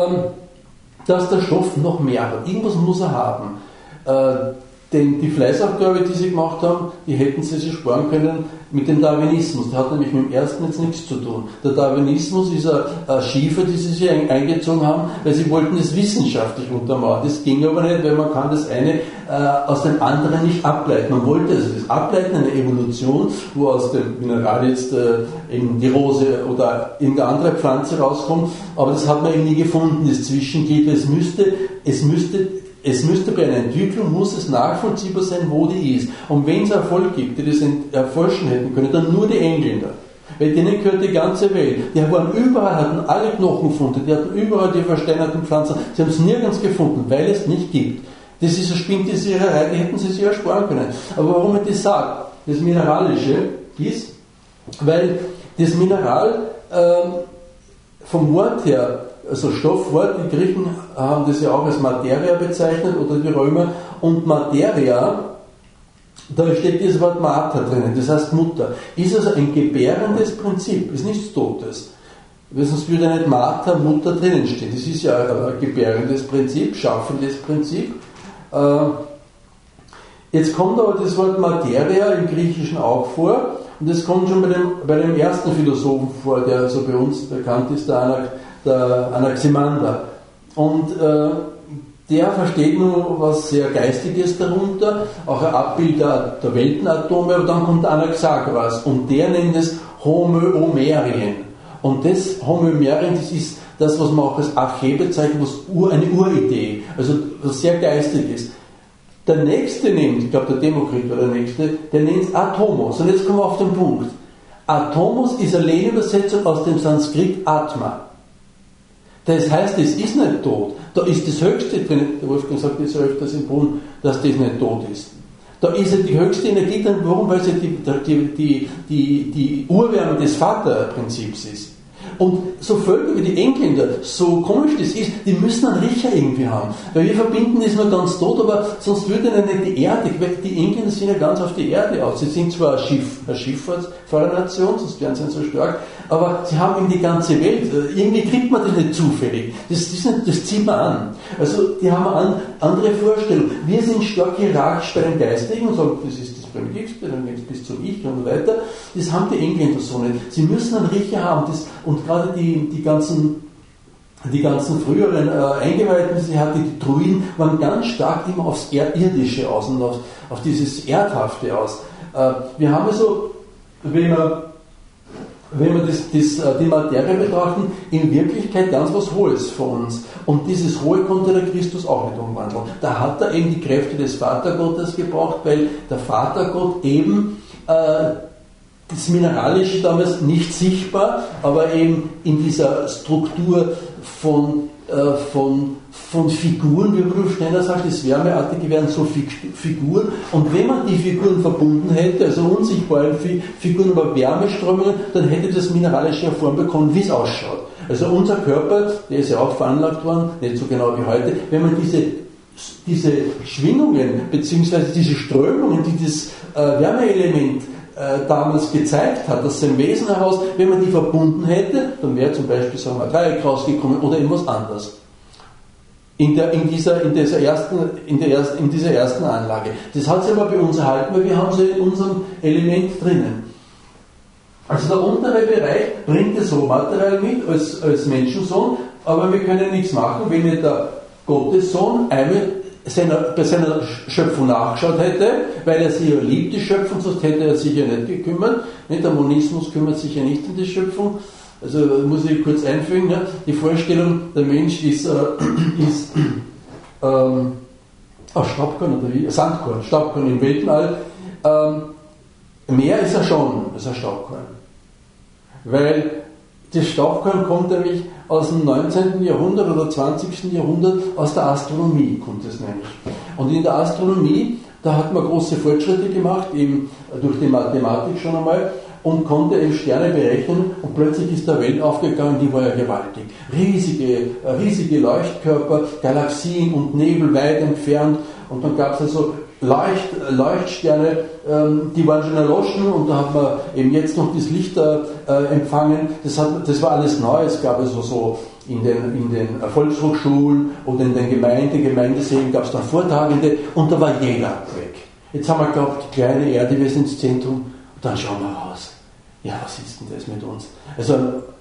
A: dass der Stoff noch mehr hat. Irgendwas muss er haben. Äh, denn die Fleißaufgabe, die sie gemacht haben, die hätten sie sich sparen können mit dem Darwinismus. Der hat nämlich mit dem ersten jetzt nichts zu tun. Der Darwinismus ist ein Schiefer, die sie sich eingezogen haben, weil sie wollten das wissenschaftlich untermauern. Das ging aber nicht, weil man kann das eine äh, aus dem anderen nicht ableiten. Man wollte also das ableiten, eine Evolution, wo aus dem Mineral jetzt äh, eben die Rose oder irgendeine andere Pflanze rauskommt, aber das hat man eben nie gefunden, das Zwischenglied. Es müsste, es müsste Es müsste bei einer Entwicklung, muss es nachvollziehbar sein, wo die ist. Und wenn es Erfolg gibt, die das erforschen hätten können, dann nur die Engländer. Weil denen gehört die ganze Welt. Die waren überall, hatten alle Knochenfunde, die hatten überall die versteinerten Pflanzen. Sie haben es nirgends gefunden, weil es nicht gibt. Das ist eine Spinntiererei, die hätten sie sich ersparen können. Aber warum ich das sage, das Mineralische ist, weil das Mineral ähm, vom Wort her, also Stoffwort, die Griechen haben das ja auch als Materia bezeichnet oder die Römer, und Materia, da steht das Wort Mater drinnen, das heißt Mutter. Ist also ein gebärendes Prinzip, ist nichts Totes. Weil sonst würde nicht Mater, Mutter drinnen stehen. Das ist ja ein gebärendes Prinzip, schaffendes Prinzip. Jetzt kommt aber das Wort Materia im Griechischen auch vor, und das kommt schon bei dem, bei dem ersten Philosophen vor, der so bei uns bekannt ist, der, Anax, der Anaximander. Und äh, der versteht nur was sehr Geistiges darunter, auch ein Abbild der, der Weltenatome, aber dann kommt Anaxagoras und der nennt es Homöomerien. Und das Homöomerien, das ist das, was man auch als Arche bezeichnet, was Ur, eine Uridee, also was sehr geistig ist. Der nächste nennt, ich glaube der Demokrit war der nächste, der nennt es Atomos. Und jetzt kommen wir auf den Punkt. Atomos ist eine Lehnübersetzung aus dem Sanskrit Atma. Das heißt, es ist nicht tot. Da ist das Höchste drin. Der Wolfgang sagt das öfters im Brunnen, dass das nicht tot ist. Da ist ja die höchste Energie drin. Warum? Weil es ja die, die, die, die, die Urwärme des Vaterprinzips ist. Und so Völker wie die Engländer, so komisch das ist, die müssen einen Riecher irgendwie haben. Weil wir verbinden das nur ganz tot, aber sonst würde ihnen nicht die Erde, weil die Engländer sind ja ganz auf die Erde aus. Sie sind zwar eine, Schiff, eine Schifffahrtsnation, sonst wären sie nicht so stark, aber sie haben eben die ganze Welt. Irgendwie kriegt man das nicht zufällig. Das, das, nicht, das zieht man an. Also die haben eine andere Vorstellung. Wir sind stark hierarchisch bei den Geistigen und sagen, das ist das Primitivste, dann geht es bis zum Ich und so weiter. Das haben die Engländer so nicht. Sie müssen einen Riecher haben. Das, und gerade die, die ganzen die ganzen früheren äh, Eingeweihten, die sie hatte, die Druiden, waren ganz stark immer aufs Irdische aus und auf, auf dieses Erdhafte aus. Äh, wir haben also, wenn wir, wenn wir das, das, die Materie betrachten, in Wirklichkeit ganz was Hohes von uns. Und dieses Hohe konnte der Christus auch nicht umwandeln. Da hat er eben die Kräfte des Vatergottes gebraucht, weil der Vatergott eben äh, das Mineralische damals nicht sichtbar, aber eben in dieser Struktur von, äh, von, von Figuren, wie Rudolf Steiner sagt, das Wärmeartige wären so Figuren, und wenn man die Figuren verbunden hätte, also unsichtbare Figuren, aber Wärmeströmungen, dann hätte das Mineralische eine Form bekommen, wie es ausschaut. Also unser Körper, der ist ja auch veranlagt worden, nicht so genau wie heute, wenn man diese, diese Schwingungen, beziehungsweise diese Strömungen, die das äh, Wärmeelement Äh, damals gezeigt hat, aus seinem Wesen heraus, wenn man die verbunden hätte, dann wäre zum Beispiel sagen wir, ein Dreieck rausgekommen oder irgendwas anderes. In, der, in, dieser, in, dieser ersten, in, der ersten, in dieser ersten Anlage. Das hat sich aber bei uns erhalten, weil wir haben sie in unserem Element drinnen. Also der untere Bereich bringt das Rohmaterial mit als, als Menschensohn, aber wir können nichts machen, wenn nicht der Gottessohn einmal Seiner, bei seiner Schöpfung nachgeschaut hätte, weil er sie ja liebt, die Schöpfung, sonst hätte er sich ja nicht gekümmert. Der Monismus kümmert sich ja nicht um die Schöpfung. Also muss ich kurz einfügen, ja, die Vorstellung, der Mensch ist, äh, ist ähm, oh, Staubkorn oder wie? Sandkorn, Staubkorn im Weltall. Ähm, mehr ist er schon als ein Staubkorn. Weil das Staubkorn kommt nämlich aus dem neunzehnten Jahrhundert oder zwanzigsten Jahrhundert, aus der Astronomie kommt es nämlich. Und in der Astronomie, da hat man große Fortschritte gemacht, eben durch die Mathematik schon einmal, und konnte eben Sterne berechnen, und plötzlich ist der Welt aufgegangen, die war ja gewaltig. Riesige, riesige Leuchtkörper, Galaxien und Nebel weit entfernt, und dann gab es also Leucht, Leuchtsterne, ähm, die waren schon erloschen, und da hat man eben jetzt noch das Licht äh, empfangen. Das, hat, das war alles neu. Es gab also so in den, in den Volkshochschulen oder in den Gemeinde, Gemeindesälen gab es dann Vortragende, und da war jeder weg. Jetzt haben wir geglaubt, die kleine Erde, wir sind das Zentrum, und dann schauen wir raus. Ja, was ist denn das mit uns? Also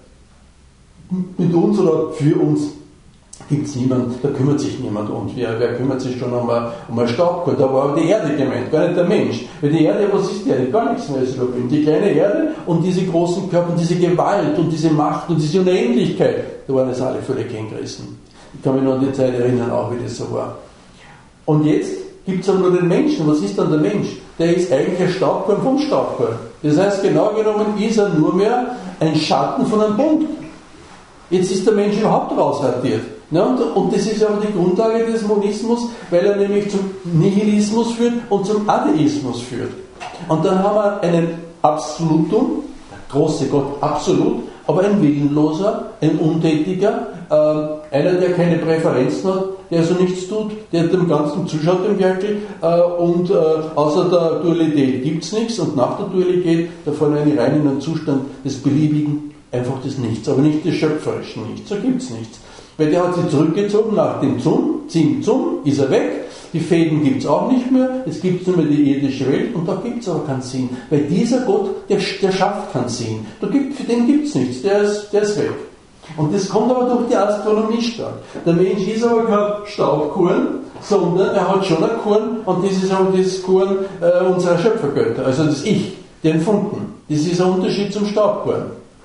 A: mit uns oder für uns gibt es niemand, da kümmert sich niemand um uns. Wer, wer kümmert sich schon um ein, um ein Staubkorn? Da war die Erde gemeint, gar nicht der Mensch. Weil die Erde, was ist die Erde? Gar nichts mehr. Die kleine Erde und diese großen Körper und diese Gewalt und diese Macht und diese Unendlichkeit, da waren es alle völlig hingerissen. Ich kann mich noch an die Zeit erinnern, auch wie das so war. Und jetzt gibt es aber nur den Menschen. Was ist dann der Mensch? Der ist eigentlich ein Staubkorn vom Staubkorn. Das heißt, genau genommen ist er nur mehr ein Schatten von einem Punkt. Jetzt ist der Mensch überhaupt rausradiert. Ja, und, und das ist aber die Grundlage des Monismus, weil er nämlich zum Nihilismus führt und zum Atheismus führt. Und dann haben wir einen Absolutum, der große Gott absolut, aber ein Willenloser, ein Untätiger, äh, einer, der keine Präferenzen hat, der also nichts tut, der dem Ganzen zuschaut, dem Werkel, äh, und äh, außer der Dualität gibt es nichts, und nach der Dualität, da fallen wir rein in einen Zustand des Beliebigen, einfach des Nichts, aber nicht des schöpferischen Nichts, so gibt es nichts. Weil der hat sich zurückgezogen nach dem Zum, Zim Zum, ist er weg, die Fäden gibt es auch nicht mehr, es gibt nur mehr die irdische Welt, und da gibt es aber keinen Sinn, weil dieser Gott, der, der schafft keinen Sinn, da gibt, für den gibt es nichts, der ist, der ist weg. Und das kommt aber durch die Astronomie stark. Der Mensch ist aber kein Staubkorn, sondern er hat schon ein Korn, und das ist aber das Korn äh, unserer Schöpfergötter, also das Ich, den Funken. Das ist ein Unterschied zum Staubkorn.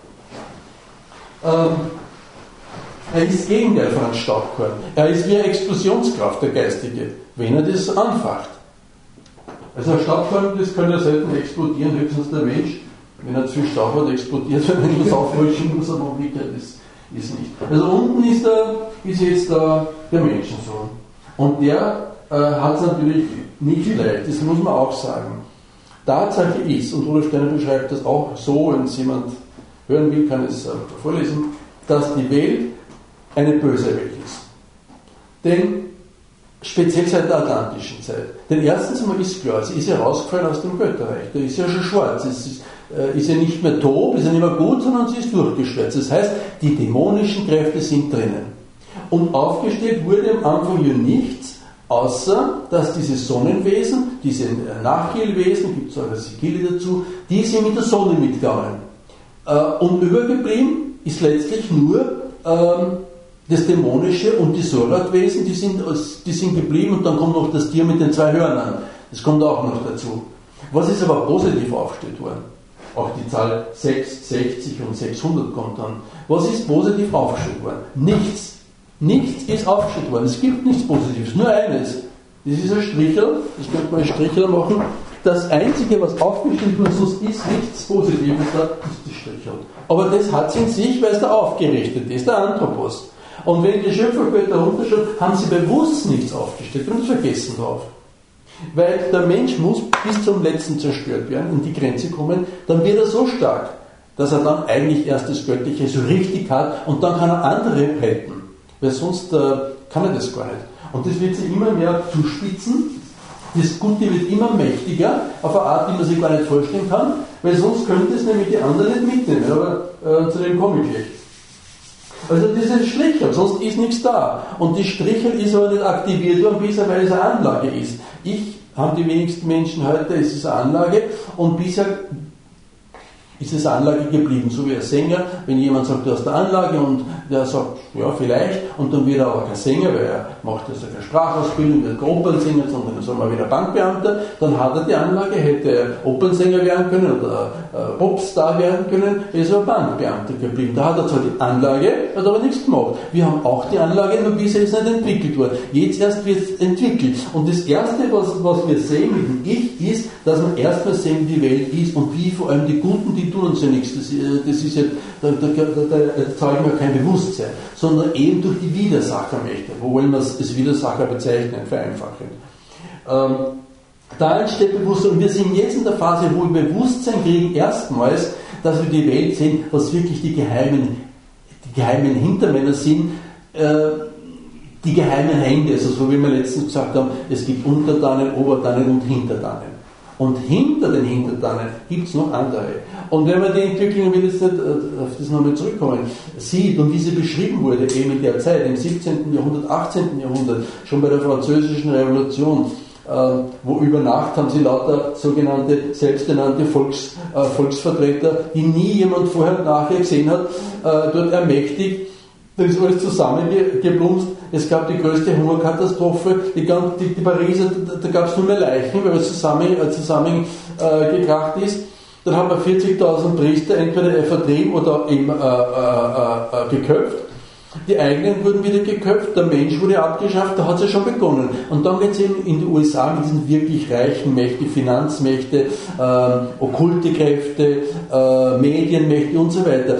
A: Ähm, Er ist das Gegenteil von einem Staubkorn. Er ist wie eine Explosionskraft, der Geistige, wenn er das anfacht. Also ein Staubkorn, das kann ja selten explodieren, höchstens der Mensch. Wenn er zu viel Staub hat, explodiert, wenn er was aufrutschen muss, aber umgekehrt ist, ist nicht. Also unten ist, der, ist jetzt der, der Menschensohn. Und der äh, hat es natürlich nicht leicht, das muss man auch sagen. Tatsache ist, und Rudolf Steiner beschreibt das auch so, wenn es jemand hören will, kann es äh, vorlesen, dass die Welt eine böse Welt ist. Denn, speziell seit der atlantischen Zeit. Denn erstens einmal ist klar, sie ist ja rausgefallen aus dem Götterreich. Da ist ja schon schwarz. Es ist, äh, ist ja nicht mehr tot, ist ja nicht mehr gut, sondern sie ist durchgeschwärzt. Das heißt, die dämonischen Kräfte sind drinnen. Und aufgestellt wurde am Anfang ja nichts, außer dass diese Sonnenwesen, diese Nachhielwesen, gibt es auch eine Sigille dazu, die sind mit der Sonne mitgegangen. Äh, und übergeblieben ist letztlich nur ähm, das Dämonische und die Soratwesen, die sind, die sind geblieben, und dann kommt noch das Tier mit den zwei Hörnern. Das kommt auch noch dazu. Was ist aber positiv aufgestellt worden? Auch die Zahl sechs, sechzig und sechshundert kommt dann. Was ist positiv aufgestellt worden? Nichts. Nichts ist aufgestellt worden. Es gibt nichts Positives, nur eines. Das ist ein Strichel, das könnte man ein Strichel machen. Das Einzige, was aufgestellt worden ist, ist nichts Positives, da ist die Strichel. Aber das hat es in sich, weil es da aufgerichtet ist, der Anthropos. Und wenn die Schöpfergötter runterschauen, haben sie bewusst nichts aufgestellt und vergessen drauf. Weil der Mensch muss bis zum Letzten zerstört werden, in die Grenze kommen, dann wird er so stark, dass er dann eigentlich erst das Göttliche so richtig hat, und dann kann er andere retten. Weil sonst äh, kann er das gar nicht. Und das wird sich immer mehr zuspitzen. Das Gute wird immer mächtiger, auf eine Art, die man sich gar nicht vorstellen kann, weil sonst könnte es nämlich die anderen nicht mitnehmen. Aber äh, zu dem komme ich gleich. Also das ist ein Strichel, sonst ist nichts da. Und die Strichel ist aber nicht aktiviert worden bisher, weil es eine Anlage ist. Ich, haben die wenigsten Menschen heute, es ist eine Anlage, und bisher ist es eine Anlage geblieben, so wie ein Sänger, wenn jemand sagt, du hast eine Anlage, und der sagt, ja, vielleicht, und dann wird er aber kein Sänger, weil er macht also keine Sprachausbildung, wird kein Opernsänger, sondern dann soll man wieder Bankbeamter, dann hat er die Anlage, hätte er Opernsänger werden können oder äh, Popstar werden können, ist er Bankbeamter geblieben. Da hat er zwar die Anlage, hat aber nichts gemacht. Wir haben auch die Anlage, nur bisher ist nicht entwickelt worden. Jetzt erst wird es entwickelt. Und das Erste, was, was wir sehen mit dem Ich, ist, dass wir erstmal sehen, wie die Welt ist und wie vor allem die Guten, die tun uns ja nichts. Das, das ist ja, da, da, da, da erzeugen wir kein Bewusstsein, sondern eben durch die Widersachermächte. Wo wollen wir es als Widersacher bezeichnen, vereinfachend. Ähm, da entsteht Bewusstsein, und wir sind jetzt in der Phase, wo wir Bewusstsein kriegen, erstmals, dass wir die Welt sehen, was wirklich die geheimen, die geheimen Hintermänner sind, äh, die geheimen Hände, also so wie wir letztens gesagt haben, es gibt Untertanen, Obertanen und Hintertanen. Und hinter den Hintertanen gibt es noch andere. Und wenn man die Entwicklung, ich will jetzt nicht auf das nochmal zurückkommen, sieht und wie sie beschrieben wurde, eben in der Zeit, im siebzehnten Jahrhundert, achtzehnten Jahrhundert, schon bei der Französischen Revolution, äh, wo über Nacht haben sie lauter sogenannte, selbsternannte Volks, äh, Volksvertreter, die nie jemand vorher und nachher gesehen hat, äh, dort ermächtigt. Da ist alles zusammengeplumpt. Es gab die größte Hungerkatastrophe. Die, die, die Pariser, da, da gab es nur mehr Leichen, weil es zusammengekracht zusammen, äh, ist. Dann haben wir vierzigtausend Priester entweder vertrieben oder eben äh, äh, äh, geköpft. Die eigenen wurden wieder geköpft, der Mensch wurde abgeschafft, da hat es ja schon begonnen. Und dann geht es eben in die U S A mit diesen wirklich reichen Mächte, Finanzmächte, äh, okkulte Kräfte, äh, Medienmächte und so weiter.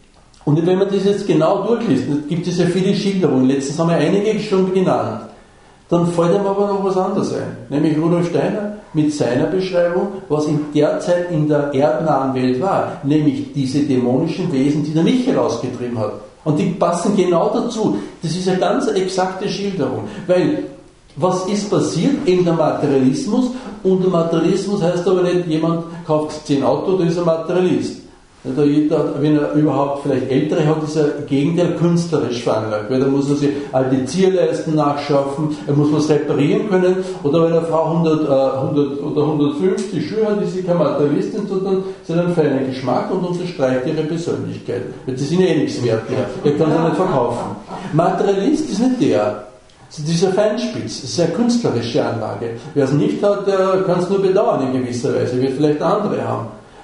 A: Und wenn man das jetzt genau durchliest, gibt es ja viele Schilderungen, letztens haben wir einige schon genannt, dann fällt einem aber noch was anderes ein, nämlich Rudolf Steiner mit seiner Beschreibung, was in der Zeit in der erdnahen Welt war, nämlich diese dämonischen Wesen, die der Michael ausgetrieben hat. Und die passen genau dazu. Das ist eine ganz exakte Schilderung. Weil, was ist passiert? Eben der Materialismus. Und der Materialismus heißt aber nicht, jemand kauft zehn Autos, da ist er Materialist. Da jeder, wenn er überhaupt vielleicht Ältere hat, ist er Gegenteil künstlerisch veranlagt. Weil da muss er sich alte Zierleisten nachschaffen, er muss was reparieren können. Oder wenn eine Frau hundert, äh, hundert oder hundertfünfzig Schuhe hat, ist sie keine Materialistin, sondern sie hat einen feinen Geschmack und unterstreicht ihre Persönlichkeit. Weil die sind eh nichts wert mehr. Er kann sie nicht verkaufen. Materialist ist nicht der. Das ist ein Feinspitz, das ist eine künstlerische Anlage. Wer es nicht hat, der kann es nur bedauern in gewisser Weise, wird vielleicht andere haben.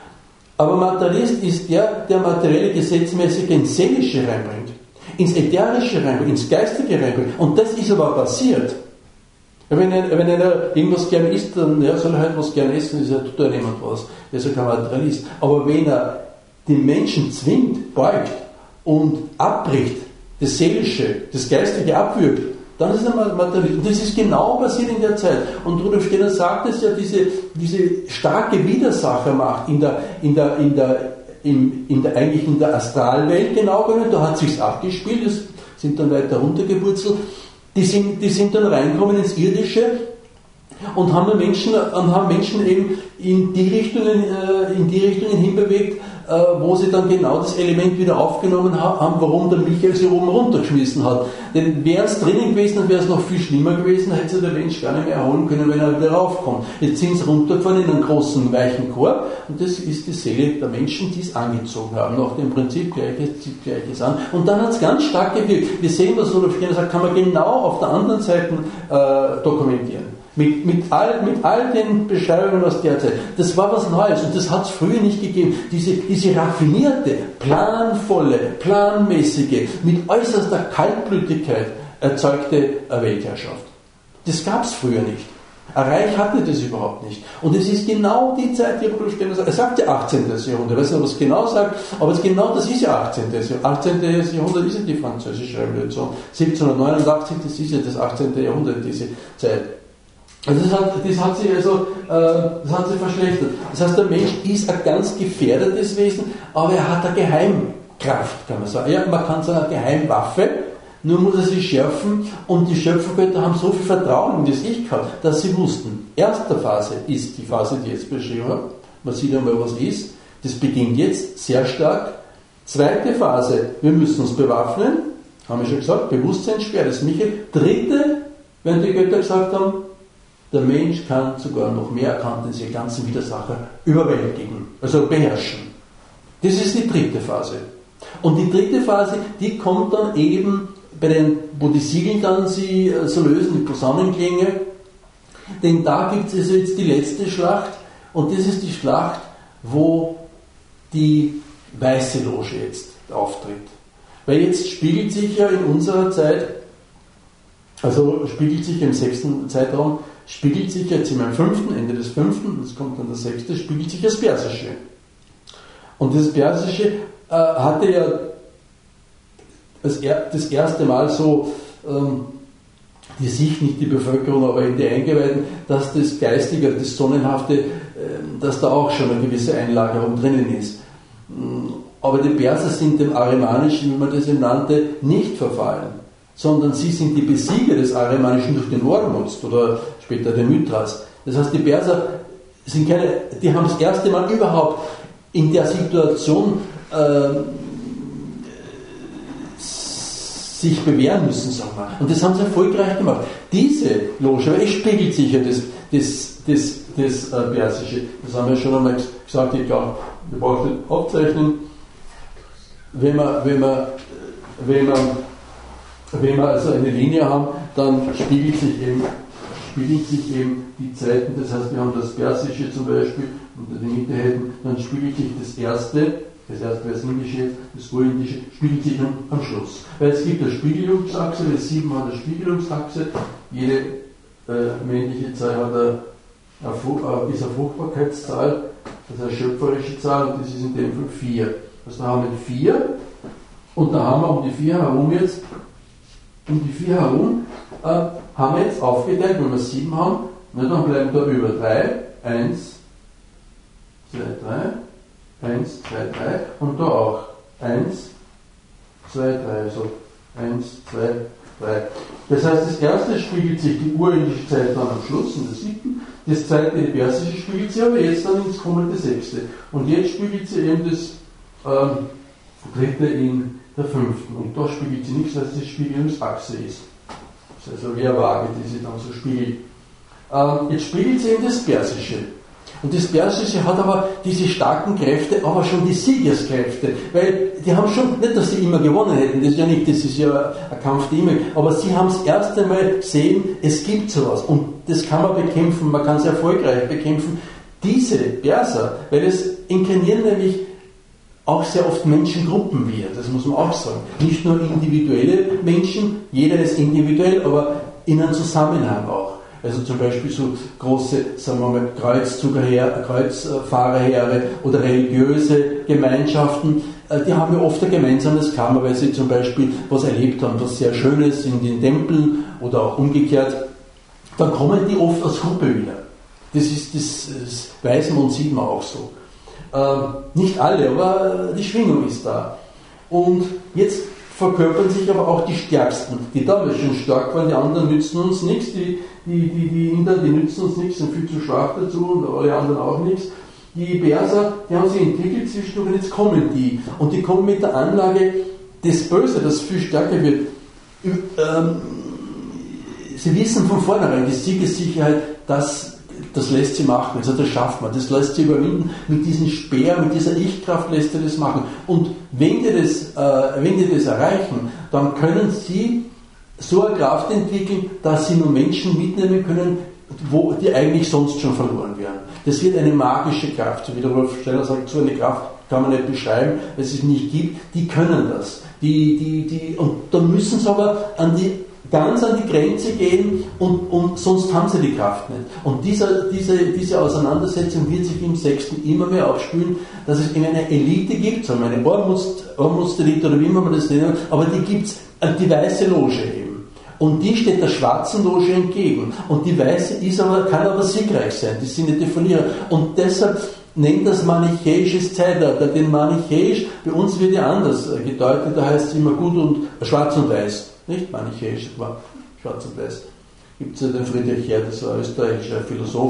A: Aber Materialist ist der, der materielle Gesetzmäßige ins Seelische reinbringt, ins Ätherische reinbringt, ins Geistige reinbringt. Und das ist aber passiert. Wenn einer, wenn einer irgendwas gern isst, dann ja, soll er halt was gern essen, ist ja, tut ja niemand was. Der ist ja kein Materialist. Aber wenn er den Menschen zwingt, beugt und abbricht, das Seelische, das Geistige abwürgt, dann ist er Materialist. Und das ist genau passiert in der Zeit. Und Rudolf Steiner sagt es ja, diese, diese starke Widersachermacht in der, in der, in der, in, in der, eigentlich in der Astralwelt genau genommen, da hat sich's abgespielt, das sind dann weiter runtergepurzelt, die sind, die sind dann reinkommen ins Irdische und haben Menschen, haben Menschen eben in die Richtungen, in die Richtungen hinbewegt, wo sie dann genau das Element wieder aufgenommen haben, warum der Michael sie oben runtergeschmissen hat. Denn wäre es drinnen gewesen, dann wäre es noch viel schlimmer gewesen, dann hätte sich der Mensch gar nicht mehr erholen können, wenn er wieder raufkommt. Jetzt sind sie runtergefahren in einen großen, weichen Korb und das ist die Seele der Menschen, die es angezogen haben. Nach dem Prinzip Gleiches zieht Gleiches an. Und dann hat es ganz stark gewirkt. Wir sehen, was Rudolf Steiner sagt, kann man genau auf der anderen Seite äh, dokumentieren. Mit, mit, all, mit all den Beschreibungen aus der Zeit. Das war was Neues und das hat es früher nicht gegeben. Diese, diese raffinierte, planvolle, planmäßige, mit äußerster Kaltblütigkeit erzeugte Weltherrschaft. Das gab es früher nicht. Ein Reich hatte das überhaupt nicht. Und es ist genau die Zeit, die Rudolf Steiner sagt. Er sagt ja achtzehntes Jahrhundert, ich weiß nicht, ob er es genau sagt, aber es genau das ist ja achtzehntes Jahrhundert. achtzehntes Jahrhundert ist ja die französische Revolution. siebzehnhundertneunundachtzig, das ist ja das achtzehnte Jahrhundert, diese Zeit. Also das hat, das hat sich also äh, das hat sich verschlechtert. Das heißt, der Mensch ist ein ganz gefährdetes Wesen, aber er hat eine Geheimkraft, kann man sagen. Ja, man kann sagen, eine Geheimwaffe, nur muss er sie schärfen und die Schöpfergötter haben so viel Vertrauen in das Ich gehabt, dass sie wussten, erste Phase ist die Phase, die ich jetzt beschrieben habe. Man sieht einmal, was ist. Das beginnt jetzt sehr stark. Zweite Phase, wir müssen uns bewaffnen, haben wir schon gesagt, Bewusstseinssperre, das ist Michael. Dritte, wenn die Götter gesagt haben, der Mensch kann sogar noch mehr, kann diese ganzen Widersacher überwältigen, also beherrschen. Das ist die dritte Phase. Und die dritte Phase, die kommt dann eben bei den, wo die Siegel dann sie so lösen, die Posaunenklänge, denn da gibt es also jetzt die letzte Schlacht und das ist die Schlacht, wo die Weiße Loge jetzt auftritt. Weil jetzt spiegelt sich ja in unserer Zeit, also spiegelt sich im sechsten Zeitraum, spiegelt sich jetzt in meinem fünften, Ende des fünften, jetzt kommt dann der sechste, spiegelt sich das Persische. Und das Persische äh, hatte ja das, er, das erste Mal so ähm, die Sicht, nicht die Bevölkerung, aber in die Eingeweihten, dass das Geistige, das Sonnenhafte, äh, dass da auch schon eine gewisse Einlagerung drinnen ist. Aber die Perser sind dem Arimanischen, wie man das eben nannte, nicht verfallen, sondern sie sind die Besieger des Arimanischen durch den Ormuzd oder später den Mithras. Das heißt, die Perser sind keine, die haben das erste Mal überhaupt in der Situation äh, sich bewähren müssen, sagen wir. Und das haben sie erfolgreich gemacht. Diese Loge, weil es spiegelt sich ja das, das, das, das äh, Persische, das haben wir schon einmal gesagt, ich glaube, wir brauchen abzeichnen, wenn man, wenn man, wenn man Wenn wir also eine Linie haben, dann spiegelt sich eben, spiegelt sich eben die Zeiten, das heißt, wir haben das Persische zum Beispiel, und die Mitte hätten, dann spiegelt sich das erste Das heißt, das Indische, das Urindische spiegelt sich am, am Schluss. Weil es gibt eine Spiegelungsachse, das sieben hat eine Spiegelungsachse, jede äh, männliche Zahl hat eine, eine, ist eine Fruchtbarkeitszahl, das ist eine schöpferische Zahl und das ist in dem Fall vier. Also da haben wir vier und da haben wir um die vier herum jetzt, um die vier herum äh, haben wir jetzt aufgeteilt, wenn wir sieben haben, na, dann bleiben da über drei, eins, zwei, drei, eins, zwei, drei und da auch eins, zwei, drei, also eins, zwei, drei. Das heißt, das erste spiegelt sich die urindische Zeit dann am Schluss, in der siebten, das zweite, die persische, spiegelt sich aber jetzt dann ins kommende sechste. Und jetzt spiegelt sie eben das ähm, dritte in der fünften. Und da spiegelt sie nichts, weil es die Spiegelungsachse ist. Das ist also wie eine Waage, die sie dann so spiegelt. Ähm, jetzt spiegelt sie eben das Persische. Und das Persische hat aber diese starken Kräfte, aber schon die Siegeskräfte, weil die haben schon, nicht, dass sie immer gewonnen hätten, das ist ja nicht, das ist ja ein Kampf, der immer, aber sie haben das erste Mal gesehen, es gibt sowas und das kann man bekämpfen, man kann es erfolgreich bekämpfen. Diese Perser, weil es inkarnieren nämlich auch sehr oft Menschengruppen wieder, das muss man auch sagen. Nicht nur individuelle Menschen, jeder ist individuell, aber in einem Zusammenhang auch. Also zum Beispiel so große, sagen wir mal, Kreuzfahrerheere oder religiöse Gemeinschaften, die haben ja oft ein gemeinsames Karma, weil sie zum Beispiel was erlebt haben, was sehr Schönes in den Tempeln oder auch umgekehrt. Dann kommen die oft als Gruppe wieder. Das ist, das, das weiß man und sieht man auch so. Ähm, nicht alle, aber die Schwingung ist da. Und jetzt verkörpern sich aber auch die Stärksten. Die damals schon stark waren, die anderen nützen uns nichts, die, die, die, die Inder, die nützen uns nichts, sind viel zu schwach dazu und alle anderen auch nichts. Die Perser, die haben sich entwickelt zwischendurch und jetzt kommen die. Und die kommen mit der Anlage, das Böse, das viel stärker wird. Ähm, sie wissen von vornherein, die Siegessicherheit, das, das lässt sie machen, also das schafft man, das lässt sie überwinden, mit diesem Speer, mit dieser Ich-Kraft lässt sie das machen. Und wenn die das, äh, wenn die das erreichen, dann können sie so eine Kraft entwickeln, dass sie nur Menschen mitnehmen können, wo die eigentlich sonst schon verloren wären. Das wird eine magische Kraft, so wie der Rolf Steiner sagt, so eine Kraft kann man nicht beschreiben, weil es es nicht gibt, die können das. Die, die, die, und dann müssen sie aber an die ganz an die Grenze gehen und, und sonst haben sie die Kraft nicht. Und dieser, diese, diese Auseinandersetzung wird sich im Sechsten immer mehr aufspülen, dass es eben eine Elite gibt, sagen wir eine Ormuselite oder wie immer man das nennt, aber die gibt es, die weiße Loge eben. Und die steht der schwarzen Loge entgegen. Und die weiße ist aber, kann aber siegreich sein, die sind nicht die Verlierer. Und deshalb nennt das manichäisches Zeitalter, denn manichäisch, bei uns wird ja anders gedeutet, da heißt es immer gut und schwarz und weiß. Nicht manichäisch, aber schwarz und weiß. Gibt es ja den Friedrich Herr, das war ein österreichischer Philosoph,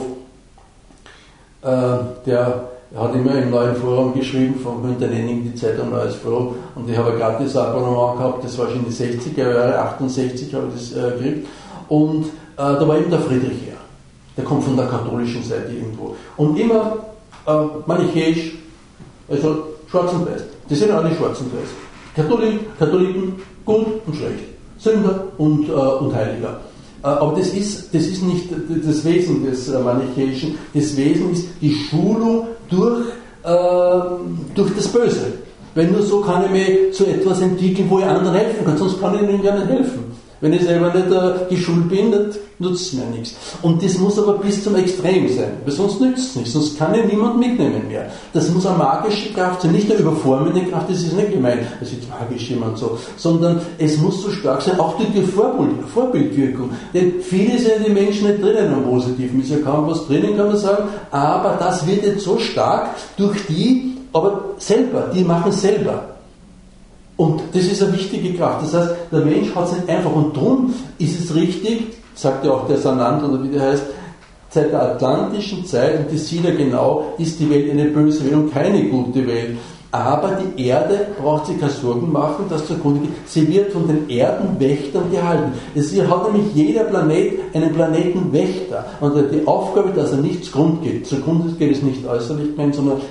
A: äh, der hat immer im Neuen Forum geschrieben, von Günter Nenning, die Zeitung Neues Forum, und ich habe ein gratis Abonnement gehabt, das war schon in die sechziger Jahre, achtundsechzig habe ich das äh, gekriegt, und äh, da war eben der Friedrich Herr, der kommt von der katholischen Seite irgendwo, und immer äh, manichäisch, also schwarz und weiß, die sind alle schwarz und weiß, Katholik, Katholiken, gut und schlecht, Sünder und, äh, und Heiliger. Äh, aber das ist, das ist nicht das Wesen des äh, Manichäischen. Das Wesen ist die Schulung durch, äh, durch das Böse. Weil nur so kann ich mir zu etwas entwickeln, wo ich anderen helfen kann. Sonst kann ich ihnen gar nicht helfen. Wenn ich selber nicht äh, geschult bin, dann nutzt es mir nichts. Und das muss aber bis zum Extrem sein, weil sonst nützt es nichts, sonst kann ich niemand mitnehmen mehr. Das muss eine magische Kraft sein, nicht eine überformende Kraft, das ist nicht gemein, das ist magisch jemand so, sondern es muss so stark sein, auch durch die Vorbild, Vorbildwirkung. Denn viele sind die Menschen nicht drinnen am Positiven, ist ja kaum was drinnen, kann man sagen, aber das wird jetzt so stark durch die, aber selber, die machen es selber. Und das ist eine wichtige Kraft. Das heißt, der Mensch hat es nicht einfach. Und darum ist es richtig, sagt ja auch der Sanand oder wie der heißt, seit der atlantischen Zeit, und das sieht er genau, ist die Welt eine böse Welt und keine gute Welt. Aber die Erde braucht sich keine Sorgen machen, dass zugrunde geht. Sie wird von den Erdenwächtern gehalten. Es hat nämlich jeder Planet einen Planetenwächter. Und die Aufgabe, dass er nicht zugrunde geht. Zugrunde geht es nicht äußerlich, sondern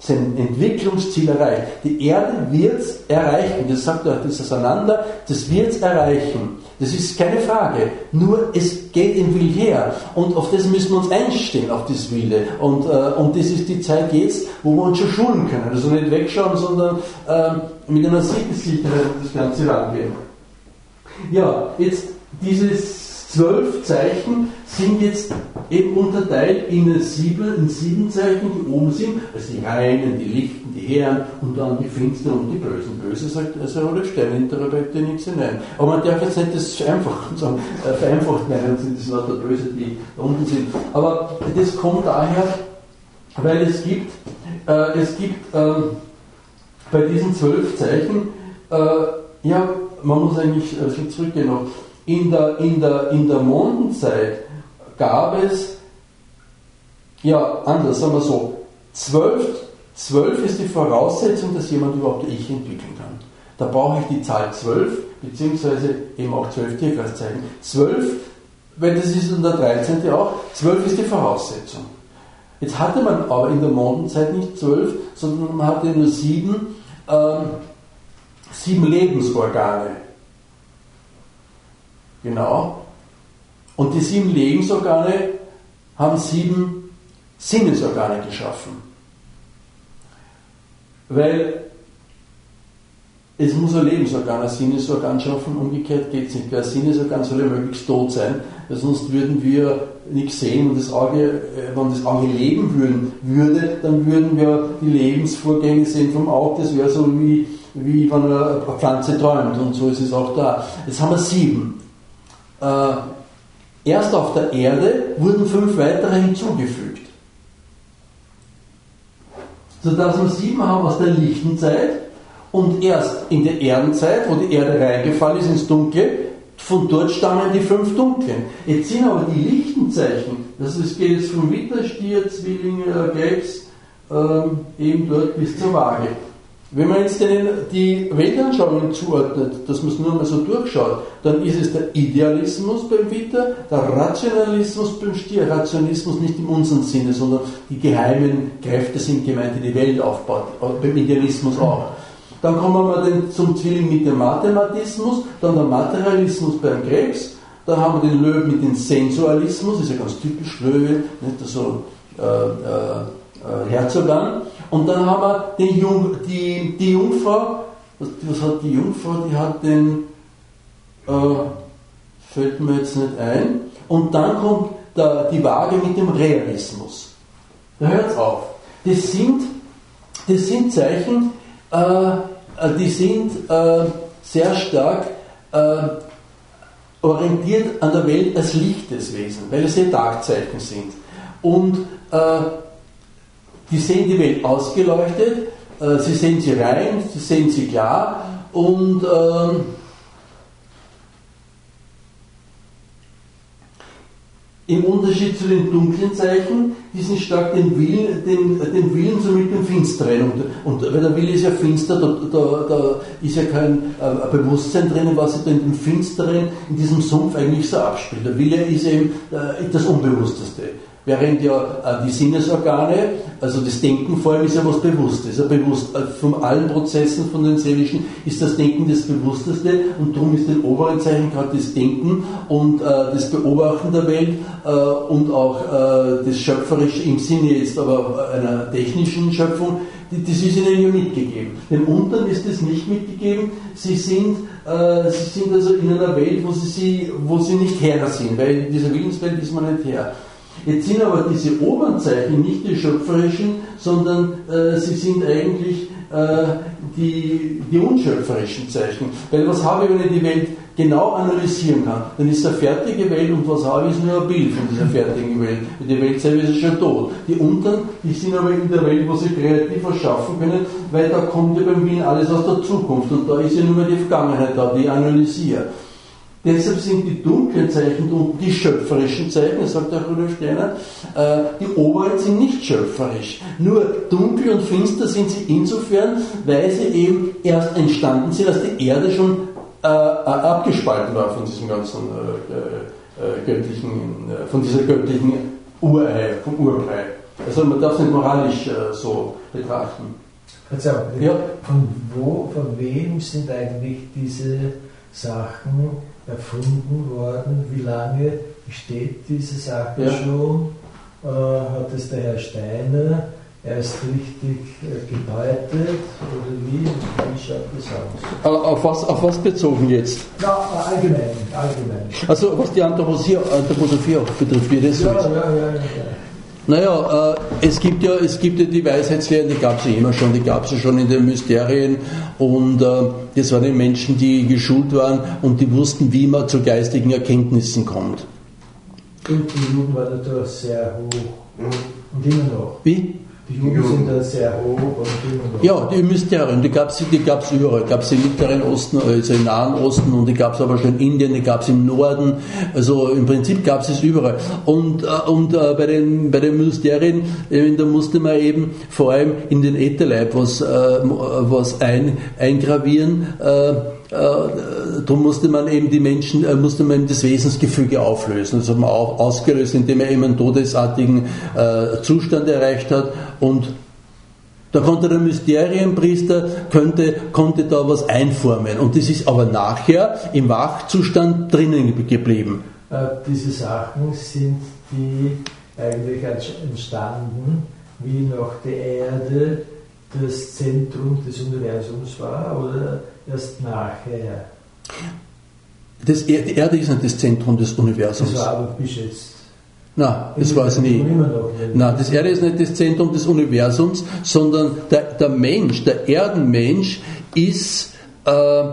A: sein Entwicklungsziel erreicht. Die Erde wird es erreichen, das sagt auch das Auseinander, das wird es erreichen. Das ist keine Frage. Nur es geht im Will her. Und auf das müssen wir uns einstellen, auf das Wille. Und, äh, und das ist die Zeit jetzt, wo wir uns schon schulen können. Also nicht wegschauen, sondern äh, mit einer Sicherheit das Ganze rangehen. Ja, jetzt dieses zwölf Zeichen sind jetzt eben unterteilt in sieben, in sieben Zeichen, die oben sind, also die Reinen, die Lichten, die Herren und dann die Finsteren und die Bösen. Böse sagt also Rudolf Steiner, interpretiert nichts hinein. Aber man darf jetzt nicht das vereinfachen sagen, äh, vereinfacht meinen, sind das lauter Böse, die da unten sind. Aber das kommt daher, weil es gibt, äh, es gibt äh, bei diesen zwölf Zeichen, äh, ja, man muss eigentlich äh, schon zurückgehen noch, in der, in der, in der Mondenzeit gab es, ja, anders, sagen wir so, zwölf, zwölf ist die Voraussetzung, dass jemand überhaupt Ich entwickeln kann. Da brauche ich die Zahl zwölf, beziehungsweise eben auch zwölf Tierkreiszeichen. zwölf, weil das ist in der dreizehnte auch, zwölf ist die Voraussetzung. Jetzt hatte man aber in der Mondenzeit nicht zwölf, sondern man hatte nur sieben, ähm, sieben Lebensorgane. Genau. Und die sieben Lebensorgane haben sieben Sinnesorgane geschaffen. Weil es muss ein Lebensorgan, ein Sinnesorgan schaffen, umgekehrt geht es nicht. Weil ein Sinnesorgan soll ja möglichst tot sein, weil sonst würden wir nichts sehen und das Auge, wenn das Auge leben würden, würde, dann würden wir die Lebensvorgänge sehen vom Auge, das wäre so wie, wie wenn eine Pflanze träumt und so ist es auch da. Jetzt haben wir sieben. Äh, erst auf der Erde wurden fünf weitere hinzugefügt. Sodass wir sieben haben aus der lichten Zeit und erst in der Erdenzeit, wo die Erde reingefallen ist ins Dunkle, von dort stammen die fünf Dunklen. Jetzt sind aber die lichten Zeichen, das ist, geht jetzt vom Witter, Stier, Zwilling, äh, Krebs, ähm, eben dort bis zur Waage. Wenn man jetzt denen die Weltanschauungen zuordnet, dass man es nur mal so durchschaut, dann ist es der Idealismus beim Witter, der Rationalismus beim Stier. Rationalismus nicht in unserem Sinne, sondern die geheimen Kräfte sind gemeint, die die Welt aufbaut, beim Idealismus auch. Dann kommen wir mal den, zum Zwilling mit dem Mathematismus, dann der Materialismus beim Krebs, dann haben wir den Löwen mit dem Sensualismus, ist ja ganz typisch Löwe, nicht so äh, äh, Herzogan. Und dann haben wir den Jung, die, die Jungfrau, was, was hat die Jungfrau? Die hat den, äh, fällt mir jetzt nicht ein. Und dann kommt der, die Waage mit dem Realismus. Da hört es auf. Das sind, das sind Zeichen, äh, die sind äh, sehr stark äh, orientiert an der Welt als Lichteswesen, weil es ja Tagzeichen sind. Und äh, die sehen die Welt ausgeleuchtet, äh, sie sehen sie rein, sie sehen sie klar und äh, im Unterschied zu den dunklen Zeichen, die sind stark den Willen, den, den Willen so mit dem Finsteren. Und, und weil der Wille ist ja finster, da, da, da ist ja kein äh, Bewusstsein drinnen, was sich da in dem Finsteren, in diesem Sumpf eigentlich so abspielt. Der Wille ist eben äh, das Unbewussteste. Während ja äh, die Sinnesorgane, also das Denken vor allem ist ja was Bewusstes. Ja bewusst, äh, von allen Prozessen, von den seelischen, ist das Denken das Bewussteste und darum ist den oberen Zeichen gerade das Denken und äh, das Beobachten der Welt äh, und auch äh, das Schöpferische im Sinne jetzt aber einer technischen Schöpfung, die, das ist ihnen ja mitgegeben. Den Unteren ist das nicht mitgegeben, sie sind, äh, sie sind also in einer Welt, wo sie, sie, wo sie nicht Herr sind, weil in dieser Willenswelt ist man nicht Herr. Jetzt sind aber diese oberen Zeichen nicht die schöpferischen, sondern äh, sie sind eigentlich äh, die, die unschöpferischen Zeichen. Weil was habe ich, wenn ich die Welt genau analysieren kann? Dann ist eine fertige Welt und was habe ich, ist nur ein Bild von dieser fertigen Welt. Die Welt selber ist schon tot. Die unteren, die sind aber in der Welt, wo sie kreativ was schaffen können, weil da kommt ja beim Willen alles aus der Zukunft und da ist ja nur mehr die Vergangenheit da, die ich analysiere. Deshalb sind die dunklen Zeichen und die schöpferischen Zeichen, das sagt auch Rudolf Steiner, äh, die oberen sind nicht schöpferisch. Nur dunkel und finster sind sie insofern, weil sie eben erst entstanden sind, als die Erde schon äh, abgespalten war von diesem ganzen äh, äh, göttlichen, äh, von dieser göttlichen Urei, vom Urbrei. Also man darf es nicht moralisch äh, so betrachten.
B: Verzeihung,
A: Ja.
B: von wo, von wem sind eigentlich diese Sachen erfunden worden? Wie lange besteht diese Sache
A: Ja.
B: schon? Äh, hat es der Herr Steiner erst richtig äh, gedeutet oder wie? Wie schaut das aus?
A: Äh, auf, was, auf was bezogen jetzt?
B: Na, allgemein, allgemein.
A: Also was die Anthroposophie, Anthroposophie auch betrifft, wie das so
B: Ja,
A: ist.
B: ja, ja, ja.
A: Naja, äh, es gibt ja es gibt ja die Weisheitslehren, die gab es ja immer schon, die gab es ja schon in den Mysterien und äh, das waren die Menschen, die geschult waren und die wussten, wie man zu geistigen Erkenntnissen kommt.
B: Und die Juden waren natürlich sehr hoch. Und immer noch.
A: Wie?
B: Die Juden sind da sehr hoch und immer noch.
A: Ja, die Mysterien, die gab es die gab's überall. Die gab es im Mittleren Osten, also im Nahen Osten und die gab es aber schon in Indien, die gab es im Norden. Also im Prinzip gab es es überall. Und, äh, und äh, bei, den, bei den Mysterien, äh, da musste man eben vor allem in den Ätherleib was, äh, was ein, eingravieren. Äh, Äh, darum musste man eben die Menschen, äh, musste man eben das Wesensgefüge auflösen. Das hat man auch ausgelöst, indem er eben einen todesartigen äh, Zustand erreicht hat und da konnte der Mysterienpriester könnte, konnte da was einformen und das ist aber nachher im Wachzustand drinnen geblieben.
B: Äh, diese Sachen sind die eigentlich entstanden, wie noch die Erde das Zentrum des Universums war oder erst nachher?
A: Das, die Erde ist nicht das Zentrum des Universums.
B: Das war aber bis jetzt.
A: Nein, das war es nie. Nein, das Erde ist nicht das Zentrum des Universums, sondern der, der Mensch, der Erdenmensch ist, äh,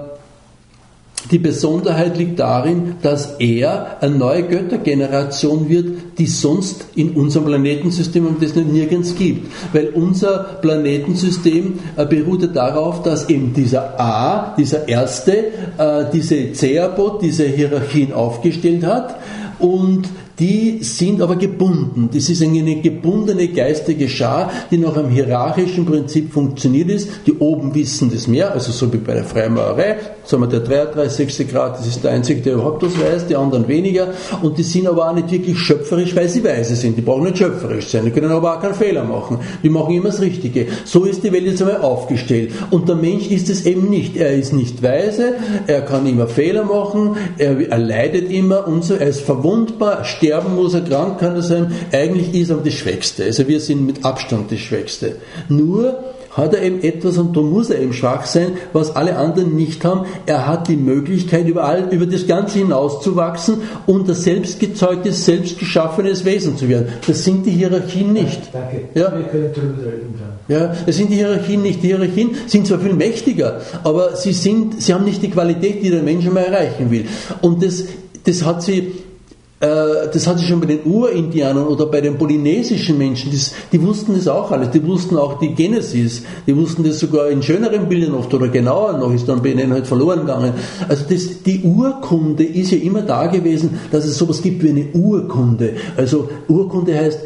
A: die Besonderheit liegt darin, dass er eine neue Göttergeneration wird, die sonst in unserem Planetensystem und das nicht nirgends gibt. Weil unser Planetensystem äh, beruht ja darauf, dass eben dieser A, dieser Erste, äh, diese Zeabot, diese Hierarchien aufgestellt hat und die sind aber gebunden. Das ist eine gebundene geistige Schar, die nach einem hierarchischen Prinzip funktioniert ist. Die oben wissen das mehr, also so wie bei der Freimaurerei, sagen wir der dreiunddreißigste Grad, das ist der einzige, der überhaupt was weiß, die anderen weniger. Und die sind aber auch nicht wirklich schöpferisch, weil sie weise sind. Die brauchen nicht schöpferisch sein, die können aber auch keinen Fehler machen. Die machen immer das Richtige. So ist die Welt jetzt einmal aufgestellt. Und der Mensch ist es eben nicht. Er ist nicht weise, er kann immer Fehler machen, er, er leidet immer und so, er ist verwundbar, sterben muss er, krank kann er sein, eigentlich ist er das Schwächste. Also wir sind mit Abstand das Schwächste. Nur hat er eben etwas und da muss er eben schwach sein, was alle anderen nicht haben. Er hat die Möglichkeit, über, all, über das Ganze hinauszuwachsen und ein selbstgezeugtes, selbstgeschaffenes Wesen zu werden. Das sind die Hierarchien nicht.
B: Danke.
A: Ja?
B: Wir können darüber reden dann.
A: Ja, das sind die Hierarchien nicht. Die Hierarchien sind zwar viel mächtiger, aber sie, sind, sie haben nicht die Qualität, die der Mensch mal erreichen will. Und das, das hat sie... Das hat sich schon bei den Urindianern oder bei den polynesischen Menschen, das, die wussten das auch alles, die wussten auch die Genesis, die wussten das sogar in schöneren Bildern oft oder genauer noch, ist dann bei ihnen halt verloren gegangen. Also das, die Urkunde ist ja immer da gewesen, dass es sowas gibt wie eine Urkunde. Also Urkunde heißt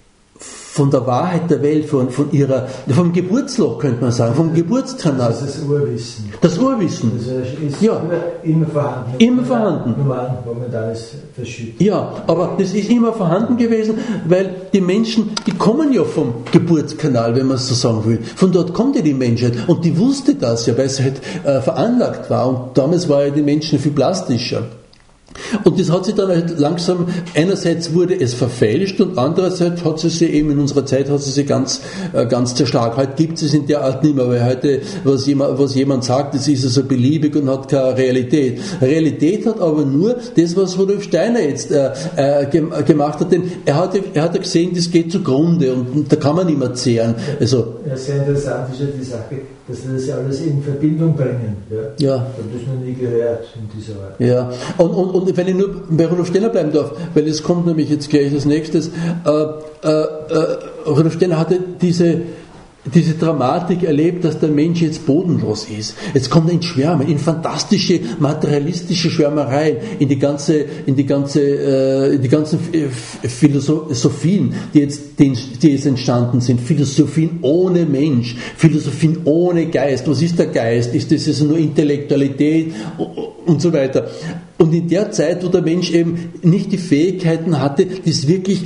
A: von der Wahrheit der Welt, von, von ihrer, vom Geburtsloch könnte man sagen, vom Geburtskanal.
B: Das ist das Urwissen.
A: Das Urwissen.
B: Das ist
A: ja.
B: immer vorhanden.
A: Immer vorhanden.
B: Nur momentan ist verschüttet.
A: Ja, aber das ist immer vorhanden gewesen, weil die Menschen, die kommen ja vom Geburtskanal, wenn man es so sagen will. Von dort kommt ja die Menschheit. Und die wusste das ja, weil sie halt äh, veranlagt war. Und damals war ja die Menschen viel plastischer. Und das hat sich dann halt langsam, einerseits wurde es verfälscht und andererseits hat sie sich eben in unserer Zeit hat sie sich ganz, äh, ganz zerschlagen. Heute gibt es in der Art nicht mehr, weil heute, was jemand, was jemand sagt, das ist also beliebig und hat keine Realität. Realität hat aber nur das, was Rudolf Steiner jetzt äh, äh, gemacht hat, denn er hat, er hat ja gesehen, das geht zugrunde und, und da kann man nicht mehr zehren. Also,
B: ja, sehr interessant ist ja die Sache, dass wir das ja alles in Verbindung bringen. Ja.
A: Ja.
B: Ich habe das noch nie gehört in dieser Art.
A: Ja, und, und, und wenn ich nur bei Rudolf Steiner bleiben darf, weil es kommt nämlich jetzt gleich als nächstes, äh, äh, äh, Rudolf Steiner hatte diese, diese Dramatik erlebt, dass der Mensch jetzt bodenlos ist. Jetzt kommt er in Schwärme, in fantastische, materialistische Schwärmereien, in die ganze, in die ganze, äh, in die ganzen Philosophien, die jetzt, die, die jetzt entstanden sind. Philosophien ohne Mensch, Philosophien ohne Geist. Was ist der Geist? Ist das also nur Intellektualität und so weiter? Und in der Zeit, wo der Mensch eben nicht die Fähigkeiten hatte, das wirklich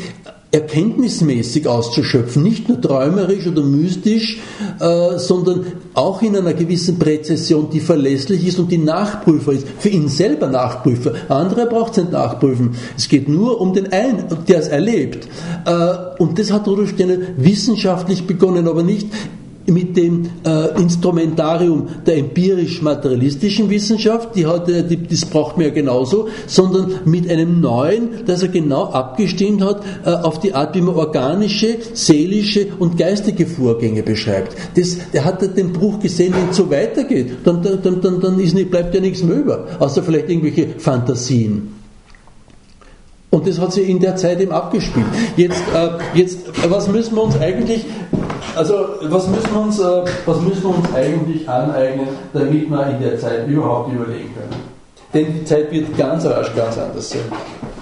A: erkenntnismäßig auszuschöpfen, nicht nur träumerisch oder mystisch, äh, sondern auch in einer gewissen Präzision, die verlässlich ist und die nachprüfbar ist. Für ihn selber nachprüfbar. Andere braucht es nicht nachprüfen. Es geht nur um den einen, der es erlebt. Äh, und das hat Rudolf Steiner wissenschaftlich begonnen, aber nicht mit dem äh, Instrumentarium der empirisch-materialistischen Wissenschaft, die hat, die, das braucht man ja genauso, sondern mit einem neuen, das er genau abgestimmt hat äh, auf die Art, wie man organische, seelische und geistige Vorgänge beschreibt. Das, der hat den Bruch gesehen, wenn es so weitergeht, dann, dann, dann, dann ist nicht, bleibt ja nichts mehr über, außer vielleicht irgendwelche Fantasien. Und das hat sich in der Zeit eben abgespielt. Jetzt, äh, jetzt was müssen wir uns eigentlich, also was müssen wir uns, äh, was müssen wir uns eigentlich aneignen, damit wir in der Zeit überhaupt überlegen können? Denn die Zeit wird ganz rasch ganz anders sein.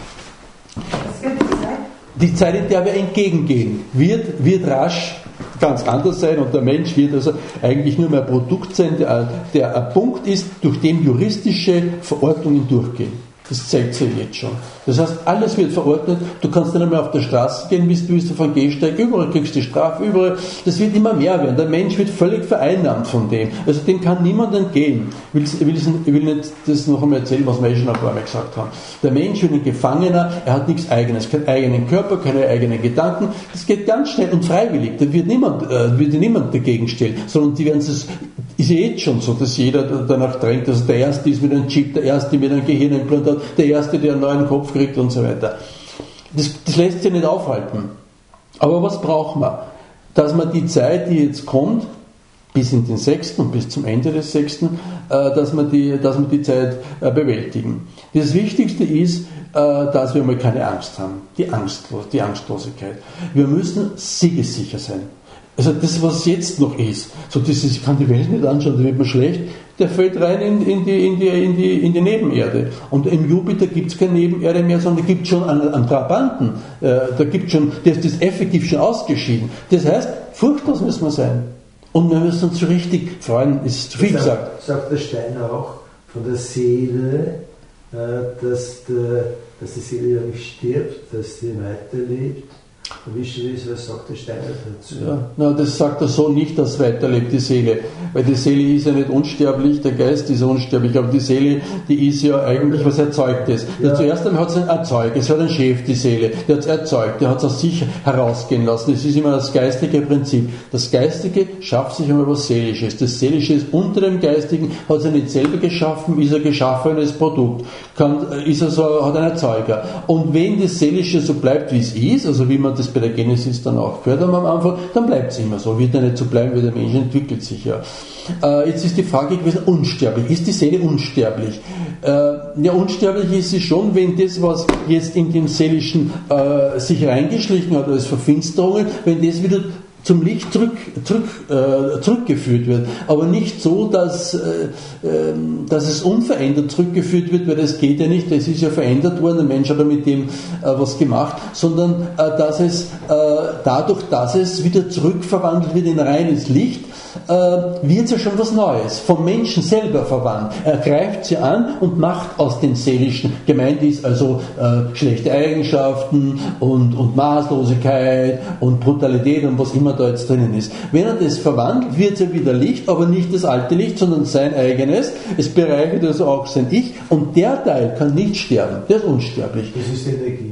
D: Was wird die Zeit?
A: Die Zeit, in der wir entgegengehen, wird, wird rasch ganz anders sein und der Mensch wird also eigentlich nur mehr ein Produkt sein, der, der ein Punkt ist, durch den juristische Verordnungen durchgehen. Das zeigt sich jetzt schon. Das heißt, alles wird verordnet, du kannst nicht mehr auf der Straße gehen, wie du willst, auf einen Gehsteig, überall kriegst du Strafe, überall. Das wird immer mehr werden. Der Mensch wird völlig vereinnahmt von dem. Also dem kann niemand entgehen. Ich will, ich will nicht das noch einmal erzählen, was wir eh schon ein paar Mal gesagt haben. Der Mensch wird ein Gefangener, er hat nichts Eigenes, keinen eigenen Körper, keine eigenen Gedanken. Das geht ganz schnell und freiwillig. Da wird niemand, äh, wird niemand dagegen stellen, sondern die werden es, ist ja jetzt schon so, dass jeder danach drängt, dass der Erste ist mit einem Chip, der Erste mit einem Gehirnimplantat, der Erste, der einen neuen Kopf kriegt und so weiter. Das, das lässt sich nicht aufhalten. Aber was braucht man? Dass man die Zeit, die jetzt kommt, bis in den sechsten und bis zum Ende des sechsten, äh, dass wir die, dass wir die Zeit äh, bewältigen. Das Wichtigste ist, äh, dass wir mal keine Angst haben. Die Angstlos, die Angstlosigkeit. Wir müssen siegessicher sein. Also das, was jetzt noch ist, so dieses, ich kann die Welt nicht anschauen, da wird mir schlecht, der fällt rein in, in, die, in, die, in, die, in die Nebenerde. Und im Jupiter gibt es keine Nebenerde mehr, sondern da gibt es schon einen, einen Trabanten, äh, da gibt schon, der ist das effektiv schon ausgeschieden. Das heißt, furchtlos müssen wir sein. Und wir müssen uns so richtig freuen, ist zu viel
B: das
A: gesagt.
B: Sagt der Steiner auch von der Seele, äh, dass, der, dass die Seele ja nicht stirbt, dass sie weiterlebt. Wie ist, was sagt der Steiner dazu?
A: Ja, na, das sagt er so nicht, dass weiterlebt die Seele. Weil die Seele ist ja nicht unsterblich, der Geist ist unsterblich, aber die Seele, die ist ja eigentlich was Erzeugtes. Ja. Zuerst einmal hat es ein Erzeuger, es hat einen Chef, die Seele, der hat es erzeugt, der hat es aus sich herausgehen lassen. Das ist immer das geistige Prinzip. Das Geistige schafft sich einmal was Seelisches. Das Seelische ist unter dem Geistigen, hat es ja nicht selber geschaffen, ist ein geschaffenes Produkt. Kann, ist also, hat einen Erzeuger. Und wenn das Seelische so bleibt, wie es ist, also wie man das bei der Genesis dann auch gehört haben am Anfang, dann bleibt es immer so. Wird ja nicht so bleiben, weil der Mensch entwickelt sich ja. Äh, jetzt ist die Frage gewesen, unsterblich. Ist die Seele unsterblich? Äh, ja, unsterblich ist sie schon, wenn das, was jetzt in dem Seelischen äh, sich reingeschlichen hat als Verfinsterungen, wenn das wieder zum Licht zurück, zurück, äh, zurückgeführt wird. Aber nicht so, dass, äh, äh, dass es unverändert zurückgeführt wird, weil das geht ja nicht, das ist ja verändert worden, der Mensch hat ja mit dem äh, was gemacht, sondern äh, dass es äh, dadurch, dass es wieder zurückverwandelt wird in reines Licht, äh, wird es ja schon was Neues, vom Menschen selber verwandt. Er greift sie an und macht aus dem Seelischen, gemeint ist also äh, schlechte Eigenschaften und, und Maßlosigkeit und Brutalität und was immer da jetzt drinnen ist. Wenn er das verwandelt, wird es ja wieder Licht, aber nicht das alte Licht, sondern sein eigenes. Es bereichert also auch sein Ich und der Teil kann nicht sterben. Der ist unsterblich.
B: Das ist Energie.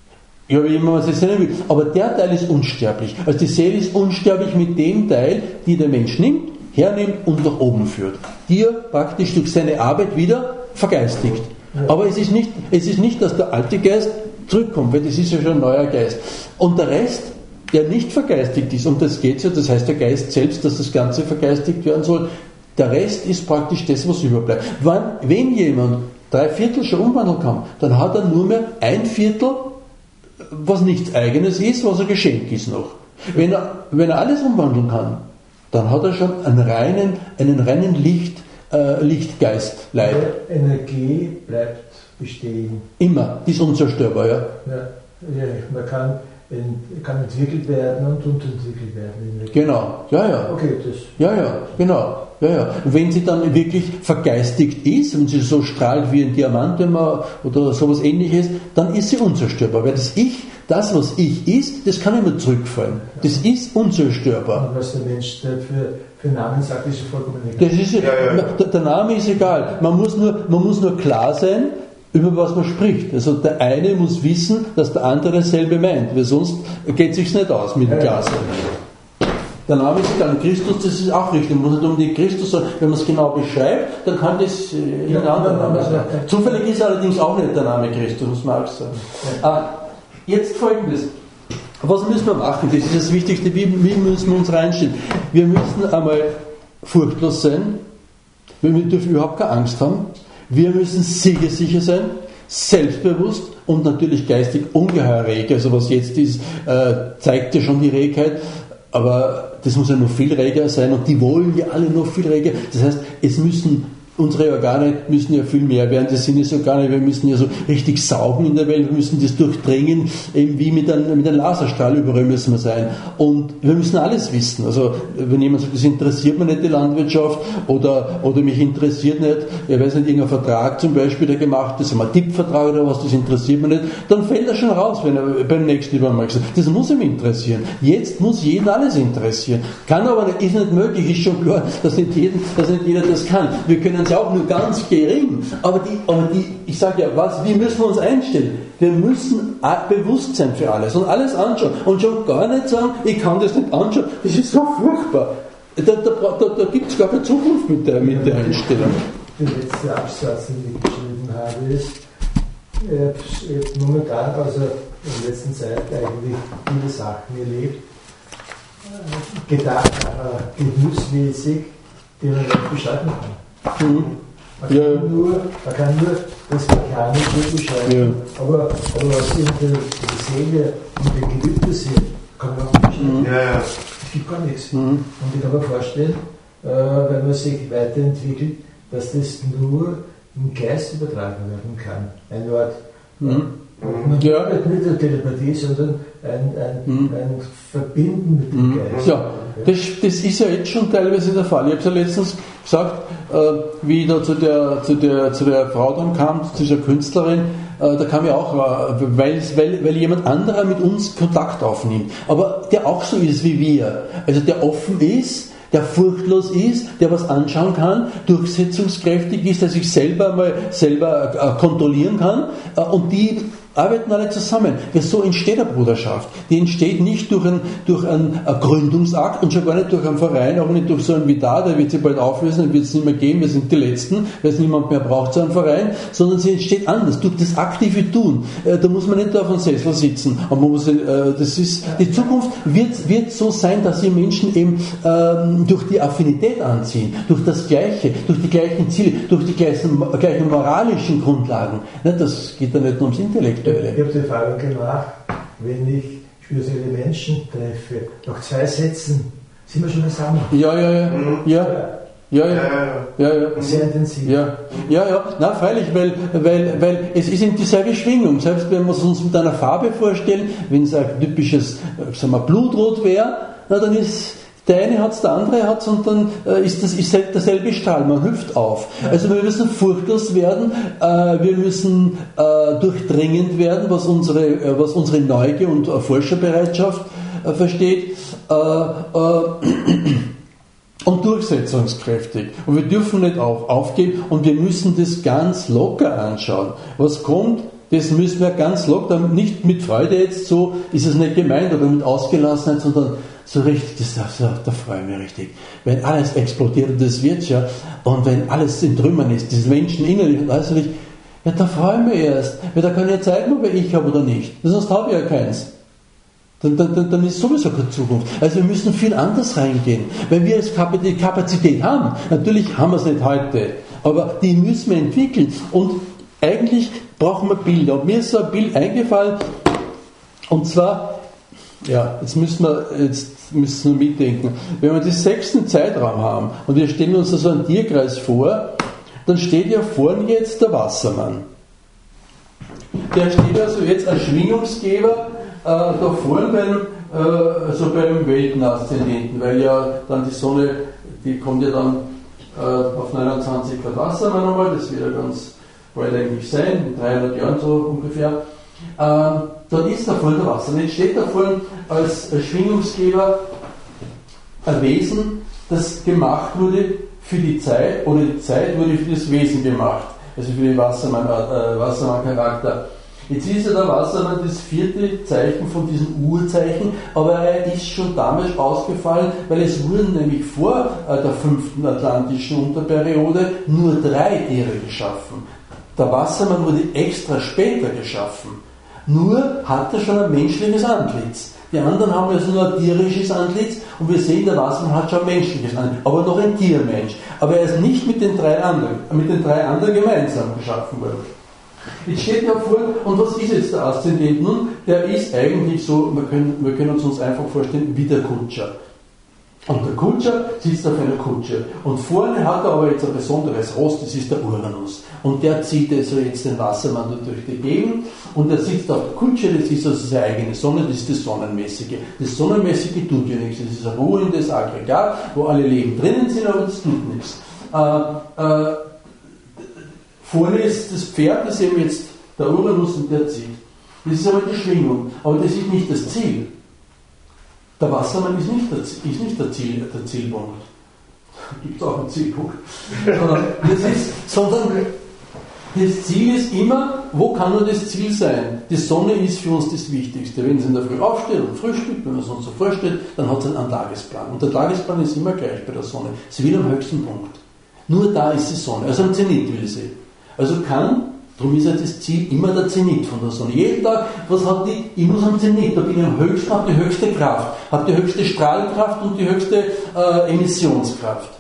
A: Ja, wie immer man es nennen will. Aber der Teil ist unsterblich. Also die Seele ist unsterblich mit dem Teil, die der Mensch nimmt, hernimmt und nach oben führt. Die er praktisch durch seine Arbeit wieder vergeistigt. Aber es ist nicht, es ist nicht, dass der alte Geist zurückkommt, weil das ist ja schon ein neuer Geist. Und der Rest, der nicht vergeistigt ist, um das geht es ja, das heißt der Geist selbst, dass das Ganze vergeistigt werden soll, der Rest ist praktisch das, was überbleibt. Wenn, wenn jemand drei Viertel schon umwandeln kann, dann hat er nur mehr ein Viertel, was nichts Eigenes ist, was ein Geschenk ist noch. Wenn er, wenn er alles umwandeln kann, dann hat er schon einen reinen, einen reinen Licht, äh, Lichtgeist-Leib.
B: Energie bleibt bestehen.
A: Immer, die ist unzerstörbar, ja.
B: Ja, ja man kann, kann entwickelt werden und unterentwickelt werden.
A: Genau, ja, ja.
B: Okay, das.
A: Ja, ja, genau. Ja, ja. Und wenn sie dann wirklich vergeistigt ist, wenn sie so strahlt wie ein Diamant wenn man, oder sowas ähnliches, dann ist sie unzerstörbar, weil das Ich das, was ich ist, das kann immer zurückfallen. Das ist unzerstörbar.
B: Und was der Mensch dafür für Namen sagt, ist ja vollkommen egal.
A: Das ist,
E: Ja, ja, ja.
A: Der, der Name ist egal. Man muss, nur, man muss nur klar sein, über was man spricht. Also der eine muss wissen, dass der andere dasselbe meint, weil sonst geht es sich nicht aus mit dem
B: Ja, ja.
A: Glas. Der Name ist egal. Christus, das ist auch richtig. Man muss nicht um den Christus sagen. Wenn man es genau beschreibt, dann kann das äh, ein anderer Name sein. Zufällig ist allerdings auch nicht der Name Christus, muss man auch sagen. Ah, jetzt folgendes. Was müssen wir machen? Das ist das Wichtigste. Wie, wie müssen wir uns reinstellen? Wir müssen einmal furchtlos sein. Wir dürfen überhaupt keine Angst haben. Wir müssen siegessicher sein, selbstbewusst und natürlich geistig ungeheuer rege. Also was jetzt ist, äh, zeigt ja schon die Regheit. Aber das muss ja noch viel reger sein und die wollen ja alle noch viel reger. Das heißt, es müssen, unsere Organe müssen ja viel mehr werden. Das sind ja so gar nicht, wir müssen ja so richtig saugen in der Welt, wir müssen das durchdringen, eben wie mit einem, mit einem Laserstrahl, überall müssen wir sein. Und wir müssen alles wissen. Also, wenn jemand sagt, das interessiert mich nicht, die Landwirtschaft, oder, oder mich interessiert nicht, ich weiß nicht, irgendein Vertrag zum Beispiel, der gemacht ist, ein Tippvertrag oder was, das interessiert mich nicht, dann fällt er schon raus, wenn er beim nächsten übermal gesagt, das muss ihm interessieren. Jetzt muss jeden alles interessieren. Kann aber nicht, ist nicht möglich, ist schon klar, dass nicht, jeden, dass nicht jeder das kann. Wir können es auch nur ganz gering, aber die, aber die ich sage ja, was, wie müssen wir uns einstellen? Wir müssen Bewusstsein für alles und alles anschauen und schon gar nicht sagen, ich kann das nicht anschauen, das ist so furchtbar. Da, da, da, da gibt es gar keine Zukunft mit der, mit der Einstellung.
B: Der letzte Absatz, den ich geschrieben habe, ist, ich habe momentan, also in der letzten Zeit eigentlich viele Sachen erlebt, gedacht, äh, genussmäßig, die man nicht beschreiben kann.
A: Mhm.
B: Man,
A: Ja.
B: kann nur, man kann nur das Mechanische beschreiben,
A: Ja.
B: aber, aber was in der Seele und den Gelübde sind, kann man auch nicht beschreiben.
A: Mhm.
E: Ja, ja.
B: Es gibt gar nichts.
A: Mhm.
B: Und ich kann mir vorstellen, äh, wenn man sich weiterentwickelt, dass das nur im Geist übertragen werden kann. Ein Wort.
A: Mhm.
B: Und
A: Ja.
B: nicht eine Telepathie, sondern ein, ein,
A: Mhm.
B: ein Verbinden mit dem
A: Mhm.
B: Geist.
A: Ja, das, das ist ja jetzt schon teilweise der Fall. Ich habe es ja letztens gesagt, äh, wie ich da zu der, zu, der, zu der Frau dann kam, zu dieser Künstlerin, äh, da kam ja auch, äh, weil, weil, weil jemand anderer mit uns Kontakt aufnimmt, aber der auch so ist wie wir, also der offen ist, der furchtlos ist, der was anschauen kann, durchsetzungskräftig ist, der sich selber mal selber äh, kontrollieren kann, äh, und die arbeiten alle zusammen. Weil so entsteht eine Bruderschaft. Die entsteht nicht durch einen, durch einen Gründungsakt und schon gar nicht durch einen Verein, auch nicht durch so einen wie da, der wird sich bald auflösen, den wird es nicht mehr geben, wir sind die Letzten, weil es niemand mehr braucht, so einen Verein, sondern sie entsteht anders, durch das aktive Tun. Da muss man nicht auf einem Sessel sitzen. Und man muss, das ist, die Zukunft wird, wird so sein, dass sie Menschen eben ähm, durch die Affinität anziehen, durch das Gleiche, durch die gleichen Ziele, durch die gleichen, gleichen moralischen Grundlagen. Das geht ja nicht nur ums Intellektuelle.
B: Ich habe die Erfahrung gemacht, wenn ich spirituelle Menschen treffe, nach zwei Sätzen sind wir schon zusammen.
A: Ja, ja, ja. Ja, ja, ja. ja, ja.
B: Sehr intensiv.
A: Ja, ja, ja. Na, freilich, weil, weil, weil es ist eben dieselbe Schwingung. Selbst wenn wir es uns mit einer Farbe vorstellen, wenn es ein typisches, sagen wir, Blutrot wäre, na, dann ist der eine hat es, der andere hat es, und dann äh, ist das ist derselbe Strahl, man hüpft auf. Also wir müssen furchtlos werden, äh, wir müssen äh, durchdringend werden, was unsere, äh, was unsere Neugier und äh, Forscherbereitschaft äh, versteht, äh, äh, und durchsetzungskräftig. Und wir dürfen nicht auf, aufgeben und wir müssen das ganz locker anschauen. Was kommt, das müssen wir ganz locker, nicht mit Freude jetzt, so ist es nicht gemeint, oder mit Ausgelassenheit, sondern so richtig, das, das, da freue ich mich richtig. Wenn alles explodiert, und das wird ja, und wenn alles in Trümmern ist, diese Menschen innerlich und äußerlich, ja, da freue ich mich erst, weil da kann ich ja zeigen, ob ich habe oder nicht. Sonst habe ich ja keins. Dann, dann, dann ist sowieso keine Zukunft. Also wir müssen viel anders reingehen. Wenn wir jetzt die Kapazität haben, natürlich haben wir es nicht heute, aber die müssen wir entwickeln. Und eigentlich brauchen wir Bilder. Und mir ist so ein Bild eingefallen, und zwar, ja, jetzt müssen wir, jetzt müssen wir mitdenken. Wenn wir den sechsten Zeitraum haben und wir stellen uns so einen Tierkreis vor, dann steht ja vorne jetzt der Wassermann. Der steht also jetzt als Schwingungsgeber äh, da vorne beim, äh, also beim Weltenaszendenten, weil ja dann die Sonne, die kommt ja dann äh, auf neunundzwanzig Grad Wassermann einmal, das wird ja ganz bald eigentlich sein, in dreihundert Jahren so ungefähr. Ähm, dann ist da vorne der Wassermann. Jetzt steht da vorne als Schwingungsgeber ein Wesen, das gemacht wurde für die Zeit, oder die Zeit wurde für das Wesen gemacht, also für den Wassermann, äh, Wassermann-Charakter. Jetzt ist ja der Wassermann das vierte Zeichen von diesem Urzeichen, aber er ist schon damals ausgefallen, weil es wurden nämlich vor äh, der fünften atlantischen Unterperiode nur drei Tiere geschaffen. Der Wassermann wurde extra später geschaffen, nur hat er schon ein menschliches Antlitz. Die anderen haben also nur ein tierisches Antlitz und wir sehen, der Wassermann hat schon ein menschliches Antlitz, aber noch ein Tiermensch. Aber er ist nicht mit den drei anderen, mit den drei anderen gemeinsam geschaffen worden. Jetzt steht ja vor, und was ist jetzt der Aszendent nun? Der ist eigentlich so, wir können, wir können uns, uns einfach vorstellen, wie der Kutscher. Und der Kutscher sitzt auf einer Kutsche. Und vorne hat er aber jetzt ein besonderes Ross, das ist der Uranus. Und der zieht also jetzt den Wassermann durch die Gegend. Und er sitzt auf der Kutsche, das ist also seine eigene Sonne, das ist das Sonnenmäßige. Das Sonnenmäßige tut ja nichts, das ist ein ruhendes Aggregat, wo alle Leben drinnen sind, aber das tut nichts. Äh, äh, vorne ist das Pferd, das ist eben jetzt der Uranus und der zieht. Das ist aber die Schwingung, aber das ist nicht das Ziel. Der Wassermann ist nicht der, ist nicht der, Ziel, der Zielpunkt. Gibt es auch einen Zielpunkt. sondern, das ist, sondern das Ziel ist immer, wo kann nur das Ziel sein? Die Sonne ist für uns das Wichtigste. Wenn Sie in der Früh aufstehen und frühstückt, wenn man es uns so vorstellt, dann hat es einen Tagesplan. Und der Tagesplan ist immer gleich bei der Sonne. Sie will am höchsten Punkt. Nur da ist die Sonne. Also am Zenit will sie. Also kann, darum ist ja das Ziel immer der Zenit von der Sonne. Jeden Tag, was hat die? Ich muss am Zenit, da bin ich am höchsten, habe die höchste Kraft, habe die höchste Strahlkraft und die höchste äh, Emissionskraft.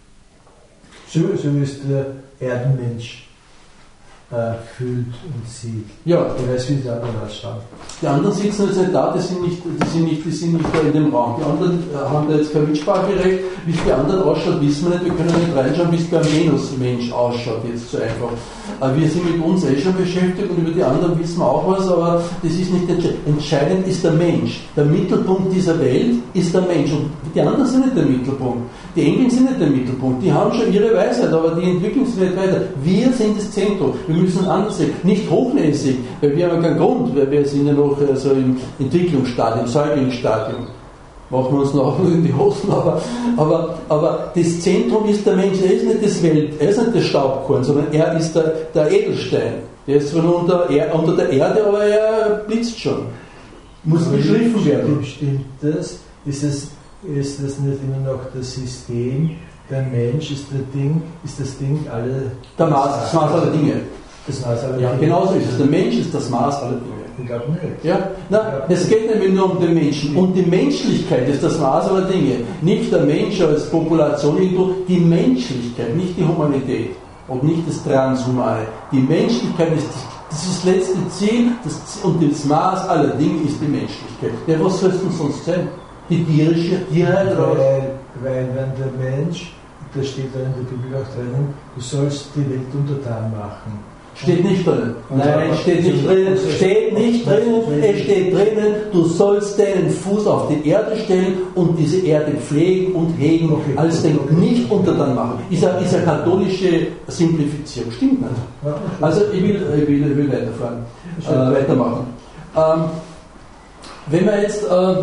B: So, so ist der Erdenmensch äh, fühlt und sieht.
A: Ja.
B: Der weiß, wie die anderen ausschauen.
A: Die anderen sitzen jetzt nicht da, die sind nicht, die sind nicht, die sind nicht da in dem Raum. Die anderen äh, haben da jetzt kein Mitspracherecht. Wie es bei anderen ausschaut, wissen wir nicht. Wir können nicht reinschauen, wie es beim Venus-Mensch ausschaut, jetzt so einfach. Äh, wir sind mit uns eh schon beschäftigt und über die anderen wissen wir auch was, aber das ist nicht entscheidend. Entscheidend ist der Mensch. Der Mittelpunkt dieser Welt ist der Mensch. Und die anderen sind nicht der Mittelpunkt. Die Engel sind nicht der Mittelpunkt. Die haben schon ihre Weisheit, aber die entwickeln sich nicht weiter. Wir sind das Zentrum. Wir müssen anders sehen. Nicht hochnäsig, weil wir haben keinen Grund, weil wir sind ja noch also im Entwicklungsstadium, Säuglingsstadium. Machen wir uns noch in die Hosen, aber, aber, aber das Zentrum ist der Mensch, er ist nicht das Welt, er ist nicht das Staubkorn, sondern er ist der, der Edelstein. Der ist zwar nur unter, er, unter der Erde, aber er blitzt schon. Muss geschliffen werden.
B: Stimmt das? Ist, es, ist das nicht immer noch das System? Der Mensch ist, der Ding, ist das Ding alle.
A: Der Maß, das Maß aller Dinge.
B: Das Maß aller
A: ja,
B: Dinge.
A: genau so ist es. Der Mensch ist das Maß aller Dinge.
B: Ich glaube nicht.
A: Ja? Na, es geht nämlich nur um den Menschen. Und die Menschlichkeit ist das Maß aller Dinge. Nicht der Mensch als Population, die Menschlichkeit, nicht die Humanität und nicht das Transhumane. Die Menschlichkeit ist das, das, ist das letzte Ziel das, und das Maß aller Dinge ist die Menschlichkeit. Ja, was soll es denn sonst sein? Die tierische Tierheit?
B: Weil, weil wenn der Mensch, das steht da in der Bibel auch drinnen, du sollst die Welt untertan machen.
A: Steht nicht drin. Nein, steht nicht drin. Steht nicht drin. Es steht drinnen, du sollst deinen Fuß auf die Erde stellen und diese Erde pflegen und hegen, okay, als den nicht untertan machen. Ist eine, ist eine katholische Simplifizierung. Stimmt nicht. Also ich will, ich will, ich will weiterfahren, äh, weitermachen. Ähm, wenn wir jetzt, äh,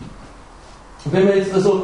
A: wenn wir jetzt also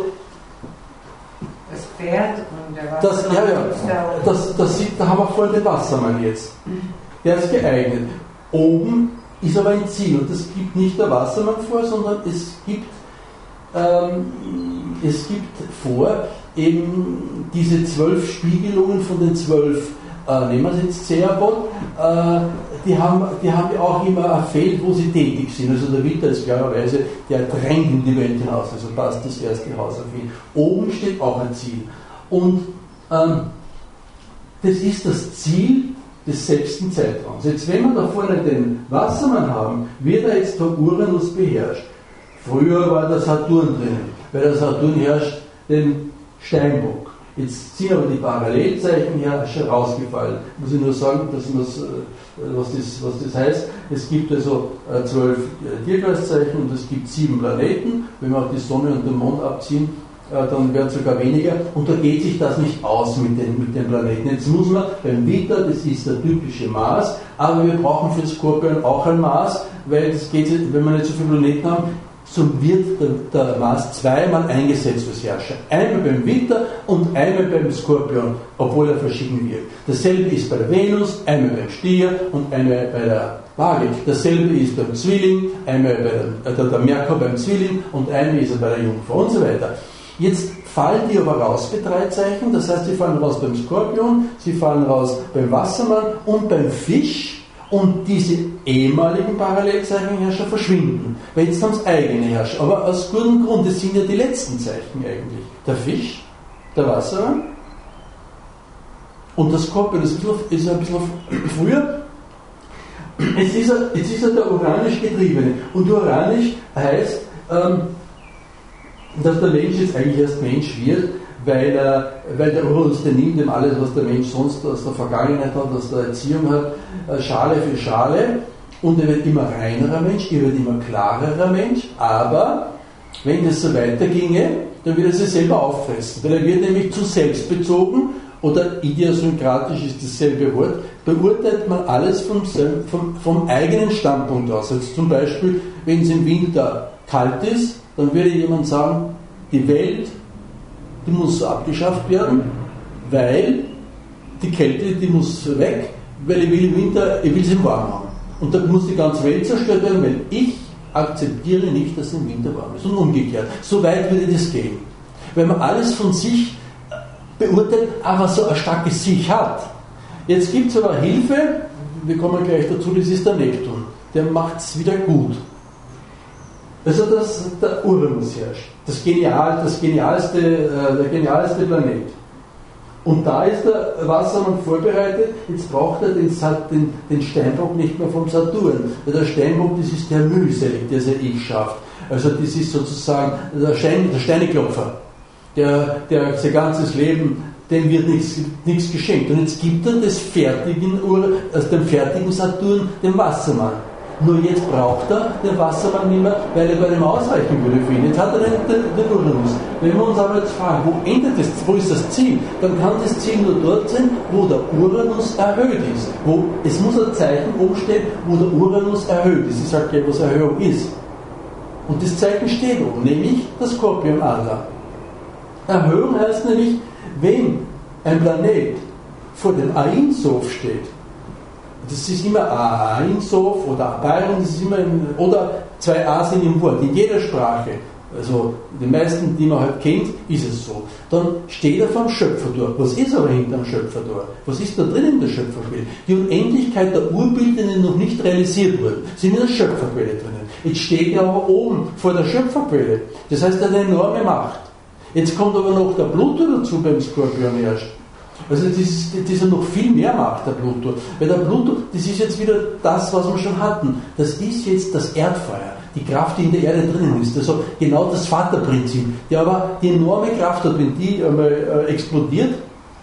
D: das Pferd und der
A: das,
D: Wassermann.
A: ja, ja, das, das, da haben wir vorhin den Wassermann jetzt. Der ist geeignet. Oben ist aber ein Ziel und das gibt nicht der Wassermann vor, sondern es gibt, ähm, es gibt vor eben diese zwölf Spiegelungen von den zwölf, äh, nehmen wir es jetzt Zeabot, äh, die haben, die haben ja auch immer ein Feld, wo sie tätig sind. Also der Witter ist klarerweise, der drängt in die Welt hinaus, also passt das erste Haus auf ihn. Oben steht auch ein Ziel. Und ähm, das ist das Ziel des sechsten Zeitraums. Jetzt, wenn wir da vorne den Wassermann haben, wird er jetzt vom Uranus beherrscht. Früher war der Saturn drin, weil der Saturn herrscht den Steinbock. Jetzt sind aber die Parallelzeichen her schon rausgefallen. Muss ich nur sagen, dass was, was, das, was das heißt. Es gibt also zwölf Tierkreiszeichen und es gibt sieben Planeten. Wenn wir auch die Sonne und den Mond abziehen, dann werden es sogar weniger, und da geht sich das nicht aus mit den, mit den Planeten. Jetzt muss man beim Widder, das ist der typische Mars, aber wir brauchen für Skorpion auch ein Mars, weil es geht, wenn wir nicht so viele Planeten haben, so wird der, der Mars zweimal eingesetzt als Herrscher. Einmal beim Widder und einmal beim Skorpion, obwohl er verschieden wirkt. Dasselbe ist bei der Venus, einmal beim Stier und einmal bei der Waage. Dasselbe ist beim Zwilling, einmal bei der, der, der Merkur beim Zwilling und einmal ist er bei der Jungfrau und so weiter. Jetzt fallen die aber raus bei drei Zeichen, das heißt, sie fallen raus beim Skorpion, sie fallen raus beim Wassermann und beim Fisch, und diese ehemaligen Parallelzeichenherrscher verschwinden, weil jetzt haben es eigene Herrscher. Aber aus gutem Grund, das sind ja die letzten Zeichen eigentlich. Der Fisch, der Wassermann und der Skorpion, das ist ein bisschen früher. Jetzt ist er, jetzt ist er der uranisch Getriebene. Und uranisch heißt, ähm, dass der Mensch jetzt eigentlich erst Mensch wird, weil, er, weil der Uranus, der nimmt ihm alles, was der Mensch sonst aus der Vergangenheit hat, aus der Erziehung hat, Schale für Schale, und er wird immer reinerer Mensch, er wird immer klarerer Mensch, aber wenn das so weiterginge, dann wird er sich selber auffressen, weil er wird nämlich zu selbstbezogen, oder idiosynkratisch ist dasselbe Wort, beurteilt man alles vom, vom, vom eigenen Standpunkt aus. Also zum Beispiel, wenn es im Winter kalt ist, dann würde jemand sagen, die Welt, die muss so abgeschafft werden, weil die Kälte, die muss weg, weil ich will im Winter, ich will es im Warm haben. Und da muss die ganze Welt zerstört werden, weil ich akzeptiere nicht, dass es im Winter warm ist. Und umgekehrt. So weit würde das gehen. Wenn man alles von sich beurteilt, aber so ein starkes Sich hat. Jetzt gibt es aber Hilfe, wir kommen gleich dazu, das ist der Neptun. Der macht es wieder gut. Also dass der Uranus herrscht. Das, Genial, das genialste, äh, der genialste Planet. Und da ist der Wassermann vorbereitet, jetzt braucht er den, den, den Steinbock nicht mehr vom Saturn. Weil der Steinbock, das ist der mühselig, der sein Ich schafft. Also das ist sozusagen der, Stein, der Steineklopfer, der, der sein ganzes Leben, dem wird nichts, nichts geschenkt. Und jetzt gibt er das fertigen Ur, also den fertigen Saturn, dem Wassermann. Nur jetzt braucht er den Wassermann nicht mehr, weil er bei dem ausreichen würde für ihn. Jetzt hat er den, den, den Uranus. Wenn wir uns aber jetzt fragen, wo endet das, wo ist das Ziel? Dann kann das Ziel nur dort sein, wo der Uranus erhöht ist. Wo, es muss ein Zeichen umstehen, wo der Uranus erhöht ist. Ich sage gleich, was Erhöhung ist. Und das Zeichen steht oben, nämlich der Skorpionadler. Erhöhung heißt nämlich, wenn ein Planet vor dem Ein Sof steht, das ist immer A Ein Sof oder Byron, das ist immer in, oder zwei A sind im Wort, in jeder Sprache, also die meisten, die man halt kennt, ist es so. Dann steht er vom Schöpfer durch. Was ist aber hinter dem Schöpfer durch? Was ist da drin in der Schöpferquelle? Die Unendlichkeit der Urbilder, die noch nicht realisiert wurden, sind in der Schöpferquelle drinnen. Jetzt steht er aber oben vor der Schöpferquelle. Das heißt, er hat eine enorme Macht. Jetzt kommt aber noch der Pluto dazu beim Skorpion erst. Also das ist, das ist noch viel mehr Macht, der Pluto. Weil der Pluto, das ist jetzt wieder das, was wir schon hatten. Das ist jetzt das Erdfeuer, die Kraft, die in der Erde drinnen ist. Also genau das Vaterprinzip, der aber die enorme Kraft hat, wenn die einmal äh, explodiert,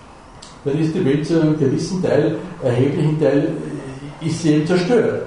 A: dann ist die Welt zu einem gewissen Teil, erheblichen Teil, ist sie eben zerstört.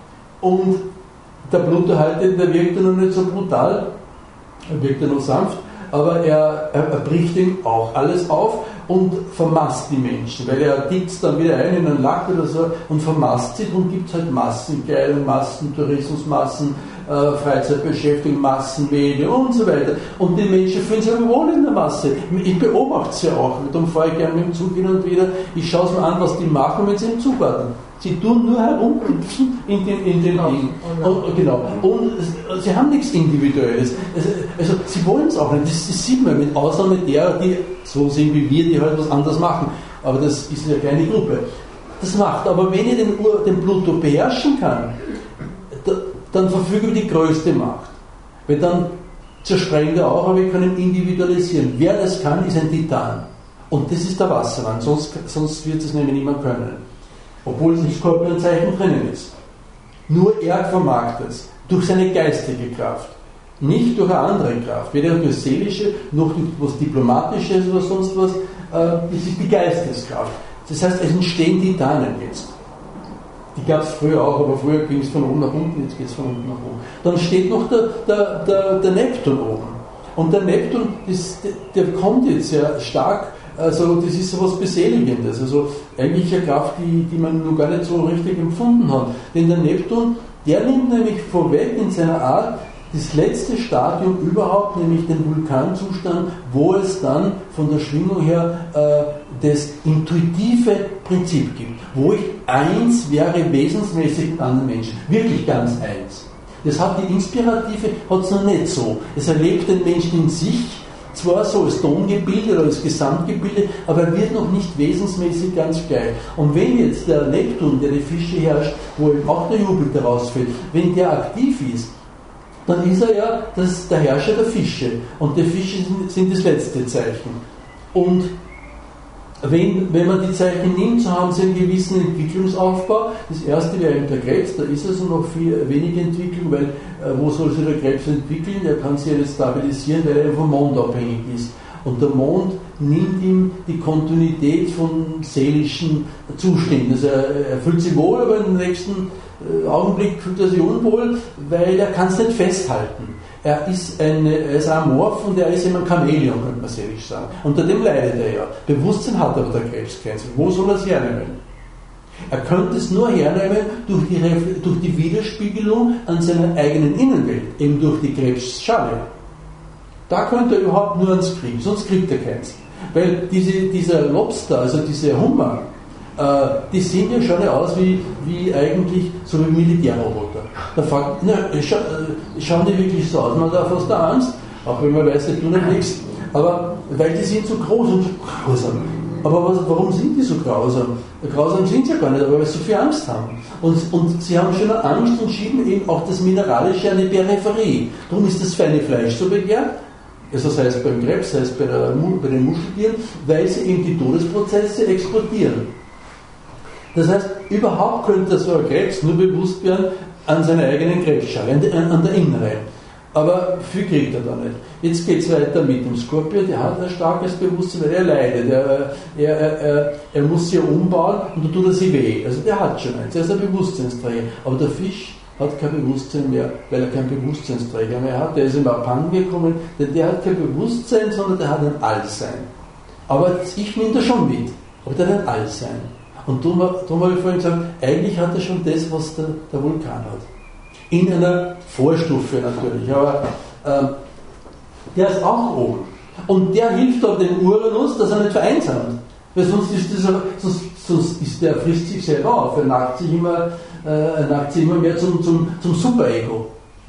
A: Und der Pluto halt, der wirkt ja noch nicht so brutal, er wirkt ja noch sanft, aber er, er, er bricht ihm auch alles auf und vermasst die Menschen, weil er dickt dann wieder ein in einen Lack oder so und vermasst sie, und gibt es halt Massenkleidung, Massentourismus, Massen, äh, Freizeitbeschäftigung, Massenmedien und so weiter. Und die Menschen fühlen sich aber wohl in der Masse. Ich beobachte sie ja auch, darum fahre ich gerne mit dem Zug hin und wieder, ich schaue es mir an, was die machen, wenn sie im Zug warten. Sie tun nur herumhüpfen in den, in den Dingen. Und, genau. Und sie haben nichts Individuelles. Also, also sie wollen es auch nicht. Das, das sieht man, mit Ausnahme derer, die so sind wie wir, die halt was anderes machen. Aber das ist eine kleine Gruppe. Das macht. Aber wenn ich den, den Pluto beherrschen kann, da, dann verfüge ich über die größte Macht. Weil dann zersprengt er auch, aber ich kann ihn individualisieren. Wer das kann, ist ein Titan. Und das ist der Wassermann. Sonst, sonst wird es nämlich niemand können. Obwohl es im Skorpionzeichen drinnen ist. Nur er vermag das, durch seine geistige Kraft, nicht durch eine andere Kraft, weder durch seelische, noch durch was Diplomatisches oder sonst was, äh, das ist die Geisteskraft. Das heißt, es entstehen Titanen jetzt. Die gab es früher auch, aber früher ging es von oben nach unten, jetzt geht es von unten nach oben. Dann steht noch der, der, der, der Neptun oben. Und der Neptun, das, der kommt jetzt sehr stark, also das ist so was Beseligendes, also eigentlich eine Kraft, die, die man noch gar nicht so richtig empfunden hat. Denn der Neptun, der nimmt nämlich vorweg in seiner Art das letzte Stadium überhaupt, nämlich den Vulkanzustand, wo es dann von der Schwingung her äh, das intuitive Prinzip gibt, wo ich eins wäre wesensmäßig mit anderen Menschen, wirklich ganz eins. Das hat die Inspirative, hat es noch nicht so. Es erlebt den Menschen in sich, zwar so als Tongebilde oder als Gesamtgebilde, aber er wird noch nicht wesensmäßig ganz gleich. Und wenn jetzt der Neptun, der die Fische herrscht, wo eben auch der Jupiter rausfällt, wenn der aktiv ist, dann ist er ja das, der Herrscher der Fische. Und die Fische sind, sind das letzte Zeichen. Und wenn, wenn man die Zeichen nimmt, so haben sie einen gewissen Entwicklungsaufbau. Das erste wäre eben der Krebs, da ist also noch viel wenig Entwicklung, weil äh, wo soll sich der Krebs entwickeln? Der kann sich ja nicht stabilisieren, weil er vom Mond abhängig ist. Und der Mond nimmt ihm die Kontinuität von seelischen Zuständen. Also er, er fühlt sich wohl, aber im nächsten Augenblick fühlt er sich unwohl, weil er kann es nicht festhalten. Er ist, eine, er ist amorph und er ist immer ein Chamäleon, könnte man seelisch sagen. Unter dem leidet er ja. Bewusstsein hat aber der Krebs keins. Wo soll er es hernehmen? Er könnte es nur hernehmen durch die, durch die Widerspiegelung an seiner eigenen Innenwelt, eben durch die Krebsschale. Da könnte er überhaupt nur ans Kriegen, sonst kriegt er keins. Weil diese, dieser Lobster, also diese Hummer, die sehen ja schon aus wie, wie eigentlich so wie Militärroboter. Da fragt, na, scha, schauen die wirklich so aus? Man hat fast Angst, auch wenn man weiß, die tun ja nichts. Aber weil die sind so groß und so grausam. Aber was, warum sind die so grausam? Grausam sind sie ja gar nicht, aber weil sie so viel Angst haben. Und, und sie haben schon Angst und schieben eben auch das Mineralische an die Peripherie. Darum ist das feine Fleisch so begehrt. Also sei es beim Krebs, sei es bei, der, bei den Muscheltieren, weil sie eben die Todesprozesse exportieren. Das heißt, überhaupt könnte so ein Krebs nur bewusst werden an seiner eigenen Krebsschale, an, an der inneren. Aber viel kriegt er da nicht. Jetzt geht es weiter mit dem Skorpion, der hat ein starkes Bewusstsein, weil er leidet. Er, er, er, er muss sich umbauen und da tut er sich weh. Also der hat schon eins, er ist ein Bewusstseinsträger. Aber der Fisch hat kein Bewusstsein mehr, weil er kein Bewusstseinsträger mehr hat. Der ist im Abhang gekommen, denn der hat kein Bewusstsein, sondern der hat ein Allsein. Aber ich nehme das schon mit, aber der hat ein Allsein. Und darum, darum habe ich vorhin gesagt, eigentlich hat er schon das, was der, der Vulkan hat. In einer Vorstufe natürlich, aber ähm, der ist auch oben. Und der hilft auch dem Uranus, dass er nicht vereinsamt. Weil sonst ist, das, sonst, sonst ist der, frisst sich selber auf, er nagt sich immer, äh, er nagt sich immer mehr zum, zum, zum Superego.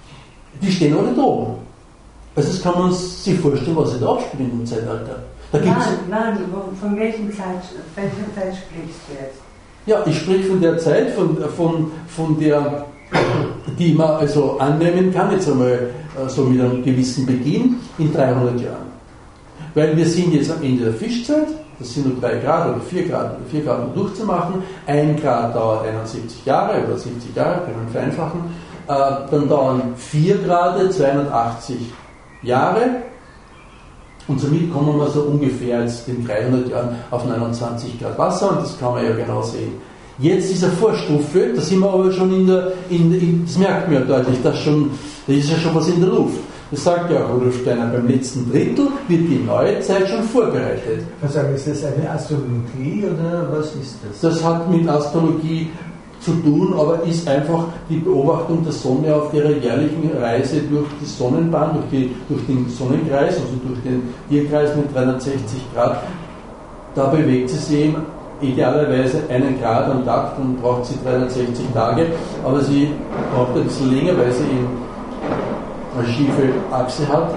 A: Die stehen alle da oben. Also das kann man sich vorstellen, was sich da abspielt im Zeitalter. Da
D: nein, nein, von welchem Zeit, welcher Zeit sprichst du jetzt?
A: Ja, ich spreche von der Zeit, von, von, von der, die man also annehmen kann, jetzt einmal so mit einem gewissen Beginn, in dreihundert Jahren. Weil wir sind jetzt am Ende der Fischzeit, das sind nur drei Grad oder vier Grad, vier Grad um durchzumachen, ein Grad dauert einundsiebzig Jahre oder siebzig Jahre, können wir vereinfachen, dann dauern vier Grad zweihundertachtzig Jahre. Und somit kommen wir so ungefähr jetzt in dreihundert Jahren auf neunundzwanzig Grad Wasser und das kann man ja genau sehen. Jetzt dieser Vorstufe, da sind wir aber schon in der, in, in, das merkt man ja deutlich, dass schon, da ist ja schon was in der Luft. Das sagt ja auch Rudolf Steiner, beim letzten Drittel wird die neue Zeit schon vorbereitet.
B: Also ist das eine Astrologie oder was ist das?
A: Das hat mit Astrologie zu tun, aber ist einfach die Beobachtung der Sonne auf ihrer jährlichen Reise durch die Sonnenbahn, durch, die, durch den Sonnenkreis, also durch den Tierkreis mit dreihundertsechzig Grad. Da bewegt sie sich eben idealerweise einen Grad am Tag, dann braucht sie dreihundertsechzig Tage, aber sie braucht ein bisschen länger, weil sie eben eine schiefe Achse hat.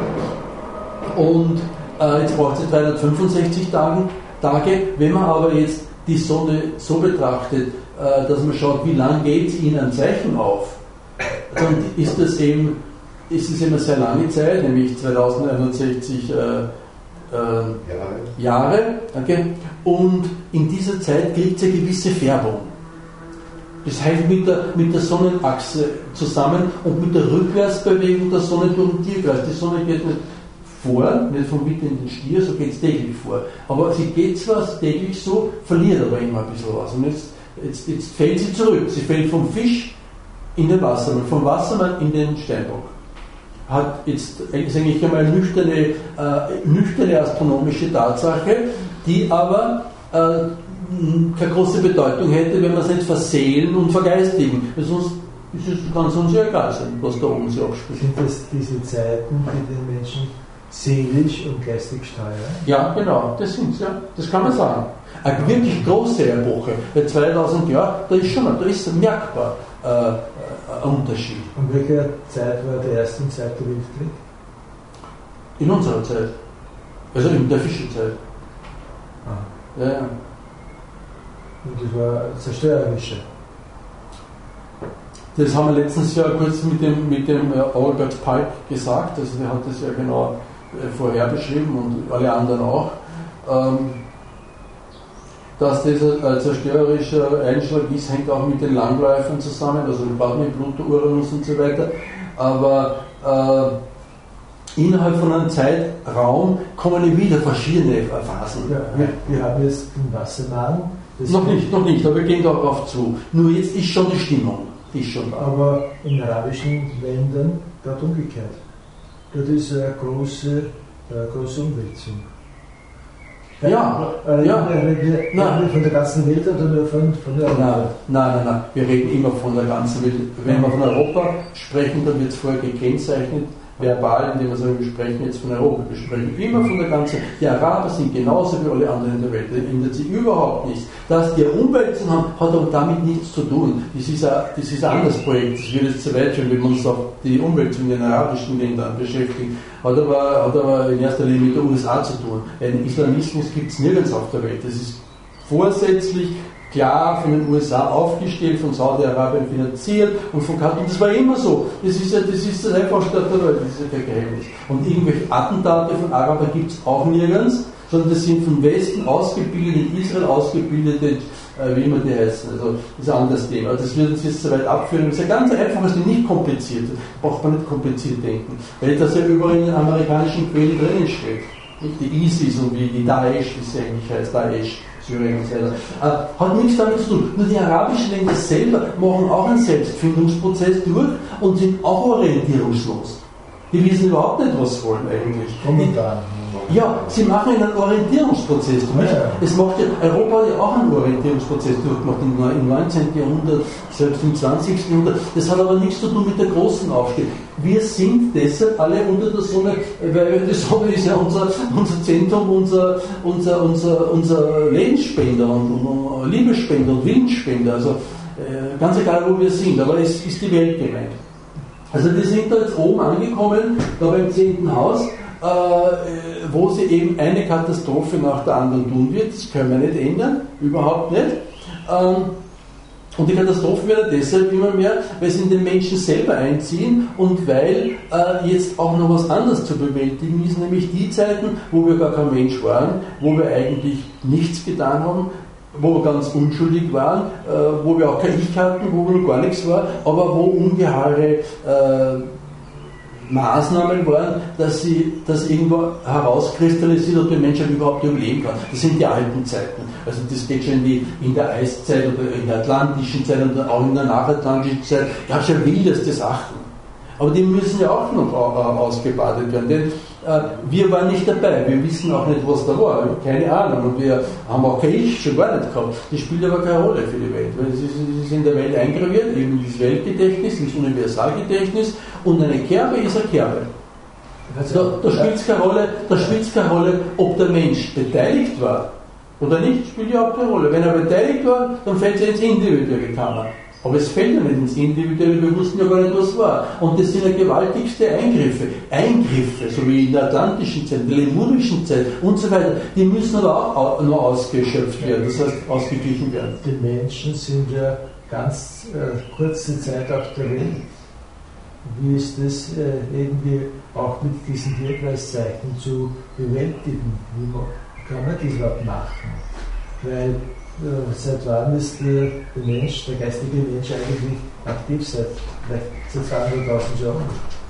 A: Und äh, jetzt braucht sie dreihundertfünfundsechzig Tage, Tage. Wenn man aber jetzt die Sonne so betrachtet, äh, dass man schaut, wie lange geht sie in ein Zeichen auf, dann ist das eben, ist es eben eine sehr lange Zeit, nämlich zweitausendeinhundertsechzig äh, äh, Jahre. Jahre okay? Und in dieser Zeit kriegt sie eine gewisse Färbung. Das heißt mit der, mit der Sonnenachse zusammen und mit der Rückwärtsbewegung der Sonne durch den Tierkreis. Die Sonne geht nicht vor, nicht von Mitte in den Stier, so geht es täglich vor. Aber sie geht zwar täglich so, verliert aber immer ein bisschen was. Und jetzt, jetzt, jetzt fällt sie zurück. Sie fällt vom Fisch in den Wassermann, vom Wassermann in den Steinbock. hat jetzt, ist eigentlich einmal eine nüchterne, äh, nüchterne astronomische Tatsache, die aber äh, keine große Bedeutung hätte, wenn wir es nicht verseelen und vergeistigen. Sonst kann es uns ja egal sein, was da oben sich abspielt.
B: Sind das diese Zeiten, die den Menschen seelisch und geistig steuern?
A: Ja, genau, das sind ja, das kann man sagen. Eine wirklich große Epoche, bei zweitausend Jahren, da ist schon, da ist merkbar äh, ein Unterschied.
B: Und welcher Zeit war der erste und zweite Weltkrieg?
A: In unserer Zeit. Also in der Fischerzeit.
B: Ah.
A: Ja, ja.
B: Und das war zerstörerischer.
A: Das haben wir letztens ja kurz mit dem, mit dem Albert Pike gesagt, also der hat das ja genau vorher beschrieben und alle anderen auch, ähm, dass das ein zerstörerischer Einschlag ist, hängt auch mit den Langläufern zusammen, also gerade mit Pluto, Uranus und so weiter, aber äh, innerhalb von einem Zeitraum kommen wieder verschiedene Phasen.
B: Ja, wir, wir haben jetzt den Wassermann.
A: Noch nicht, noch nicht, aber wir gehen darauf zu. Nur jetzt ist schon die Stimmung. Ist schon da.
B: Aber in arabischen Ländern dort umgekehrt. Dort ist eine große, eine große Umwälzung.
A: Ja,
B: äh,
A: ja.
B: Reden wir von der ganzen Welt oder nur von, von der Europa?
A: Nein, nein, nein, nein, wir reden immer von der ganzen Welt. Wenn wir von Europa sprechen, dann wird es vorher gekennzeichnet, verbal, indem wir sagen, wir sprechen jetzt von Europa, wir sprechen immer von der ganzen Welt. Die Araber sind genauso wie alle anderen in der Welt, da ändert sich überhaupt nichts. Dass die Umwälzung haben, hat auch damit nichts zu tun. Das ist ein, das ist ein anderes Projekt, das wird jetzt zu weit führen, wenn wir uns auf die Umwälzung in den arabischen Ländern beschäftigen. Hat aber, hat aber in erster Linie mit den U S A zu tun. Einen Islamismus gibt es nirgends auf der Welt. Das ist vorsätzlich klar von den U S A aufgestellt, von Saudi-Arabien finanziert und von Katar. Und das war immer so. Das ist ja das, ist das Einfachste der Welt, das ist ja kein Geheimnis. Und irgendwelche Attentate von Arabern gibt es auch nirgends, sondern das sind vom Westen ausgebildete, in Israel ausgebildete, äh, wie immer die heißen. Also das ist ein anderes Thema. Das wird uns jetzt so weit abführen. Das ist ja ganz einfach, also nicht kompliziert. Da braucht man nicht kompliziert denken. Weil das ja überall in den amerikanischen Quellen drinnen steht. Nicht die ISIS und wie die Daesh, wie sie eigentlich heißt, Daesh. Syrien und so weiter. Äh, hat nichts damit zu tun. Nur die arabischen Länder selber machen auch einen Selbstfindungsprozess durch und sind auch orientierungslos. Die wissen überhaupt nicht, was sie wollen eigentlich.
B: Momentan.
A: Ja, sie machen einen Orientierungsprozess durch.
B: Ja, ja.
A: Es macht ja, Europa hat ja auch einen Orientierungsprozess durchgemacht im neunzehnten Jahrhundert, selbst im zwanzigsten Jahrhundert. Das hat aber nichts zu tun mit der großen Aufstieg. Wir sind deshalb alle unter der Sonne, weil die Sonne ist ja unser, unser Zentrum, unser, unser, unser, unser Lebensspender und, und Liebesspender und Willensspender. Also äh, ganz egal, wo wir sind, aber es ist die Welt gemeint. Also wir sind da jetzt oben angekommen, da beim zehnten Haus, äh, wo sie eben eine Katastrophe nach der anderen tun wird. Das können wir nicht ändern, überhaupt nicht. Ähm, und die Katastrophen werden deshalb immer mehr, weil sie in den Menschen selber einziehen und weil äh, jetzt auch noch was anderes zu bewältigen ist, nämlich die Zeiten, wo wir gar kein Mensch waren, wo wir eigentlich nichts getan haben, wo wir ganz unschuldig waren, äh, wo wir auch kein Ich hatten, wo wir noch gar nichts war, aber wo ungeheure äh, Maßnahmen waren, dass sie das irgendwo herauskristallisiert, ob der Mensch halt überhaupt überleben kann. Das sind die alten Zeiten. Also das geht schon in, die, in der Eiszeit oder in der atlantischen Zeit oder auch in der nachatlantischen Zeit. Da gab es ja wildeste Sachen. Aber die müssen ja auch noch ausgebadet werden, denn äh, wir waren nicht dabei, wir wissen auch nicht, was da war, keine Ahnung, und wir haben auch kein Ich schon gar nicht gehabt. Das spielt aber keine Rolle für die Welt, weil es ist, es ist in der Welt eingraviert, eben das Weltgedächtnis, das Universalgedächtnis, und eine Kerbe ist eine Kerbe. Da, da spielt es keine Rolle, da spielt's keine Rolle, ob der Mensch beteiligt war oder nicht, spielt überhaupt keine Rolle. Wenn er beteiligt war, dann fällt es ins individuelle Kammer. Aber es fällt ja nicht ins Individuelle, wir wussten ja gar nicht, was war. Und das sind ja gewaltigste Eingriffe. Eingriffe, so wie in der atlantischen Zeit, in der lemurischen Zeit und so weiter, die müssen aber auch noch ausgeschöpft werden, das heißt ausgeglichen werden.
B: Die Menschen sind ja ganz äh, kurze Zeit auf der Welt. Wie ist das äh, irgendwie auch mit diesen Tierkreiszeichen zu bewältigen? Wie kann man das überhaupt machen? Weil seit wann ist der, der Mensch, der geistige Mensch eigentlich aktiv? Seit vielleicht seit zweihunderttausend Jahren?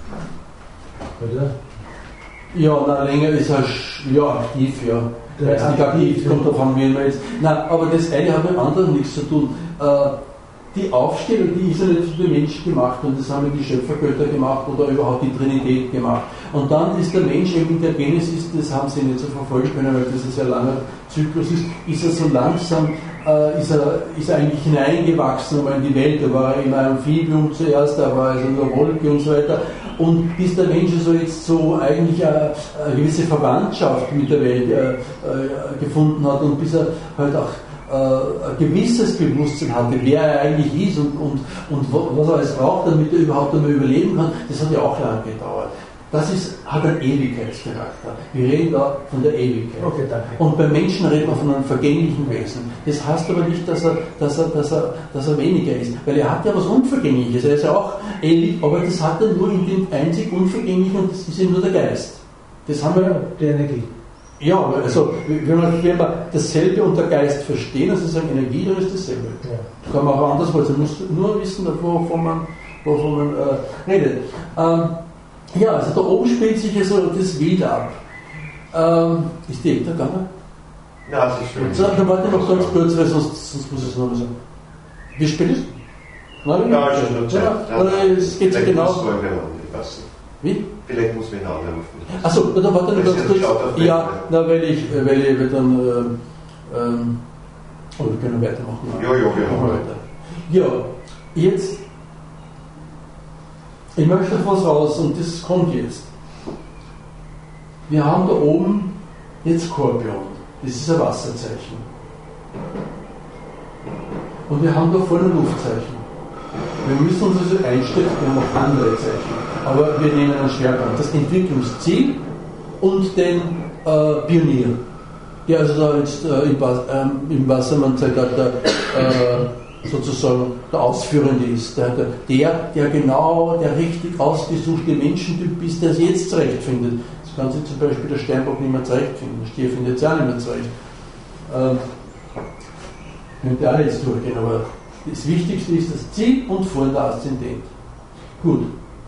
B: Oder?
A: Ja, na, länger ist er ja, aktiv, ja. Der ist nicht aktiv, kommt davon, wie man jetzt. Nein, aber das eine hat mit dem anderen nichts zu tun. Äh, die Aufstellung, die ist ja nicht für den Menschen gemacht und das haben ja die Schöpfergötter gemacht oder überhaupt die Trinität gemacht. Und dann ist der Mensch eben in der Genesis, das haben sie nicht so verfolgen können, weil das ein sehr langer Zyklus ist, ist er so langsam, äh, ist, er, ist er eigentlich hineingewachsen in die Welt. Da war er im Amphibium zuerst, da war er in der Wolke und so weiter. Und bis der Mensch so jetzt so eigentlich eine, eine gewisse Verwandtschaft mit der Welt äh, äh, gefunden hat und bis er halt auch ein gewisses Bewusstsein hatte, wer er eigentlich ist und, und, und was er alles braucht, damit er überhaupt einmal überleben kann, das hat ja auch lange gedauert. Das ist, hat einen Ewigkeitscharakter. Wir reden da von der Ewigkeit.
B: Okay, danke.
A: Und beim Menschen reden wir von einem vergänglichen Wesen. Das heißt aber nicht, dass er, dass er, dass er, dass er weniger ist, weil er hat ja was Unvergängliches. Er ist ja auch ewig, aber das hat er nur in dem einzig Unvergänglichen und das ist eben nur der Geist. Das haben wir.
B: Die Energie.
A: Ja, also wenn wir, wenn wir dasselbe unter Geist verstehen, also sagen Energie, dann ist dasselbe. Ja. Kann man auch anders wollen. Man muss nur wissen, wovon man, wovon man äh, redet. Ähm, ja, also da oben spielt sich also das Wild ab. Ähm, ist die Ekta gegangen?
E: Ja, das ist schön.
A: So, dann warte noch ganz kurz, weil sonst, sonst muss ich es noch mal sagen. Wie spät ist es? Nein,
E: ja, ist schon Zeit.
A: Ja, oder es geht so genau. Wie?
E: Vielleicht muss man ihn anrufen.
A: Achso, dann warte noch ganz kurz. Ja, na, weil ich, weil ich weil dann, ähm, ähm, oh, wir können weitermachen.
E: Ja, ja, genau.
A: Weiter. Ja, jetzt, ich möchte auf was raus und das kommt jetzt. Wir haben da oben jetzt Skorpion, das ist ein Wasserzeichen. Und wir haben da vorne ein Luftzeichen. Wir müssen uns also einstellen, wir haben auch andere Zeichen. Aber wir nehmen einen Schwerpunkt, das Entwicklungsziel und den äh, Pionier, der also da jetzt äh, im, ähm, im Wassermann-Zeitalter äh, sozusagen der Ausführende ist, der, der, der genau der richtig ausgesuchte Menschentyp ist, der sich jetzt zurechtfindet. Das kann sich zum Beispiel der Steinbock nicht mehr zurechtfinden, der Stier findet sich auch nicht mehr zurecht. Ähm, könnte auch jetzt durchgehen, aber das Wichtigste ist das Ziel und vorne der Aszendent. Gut.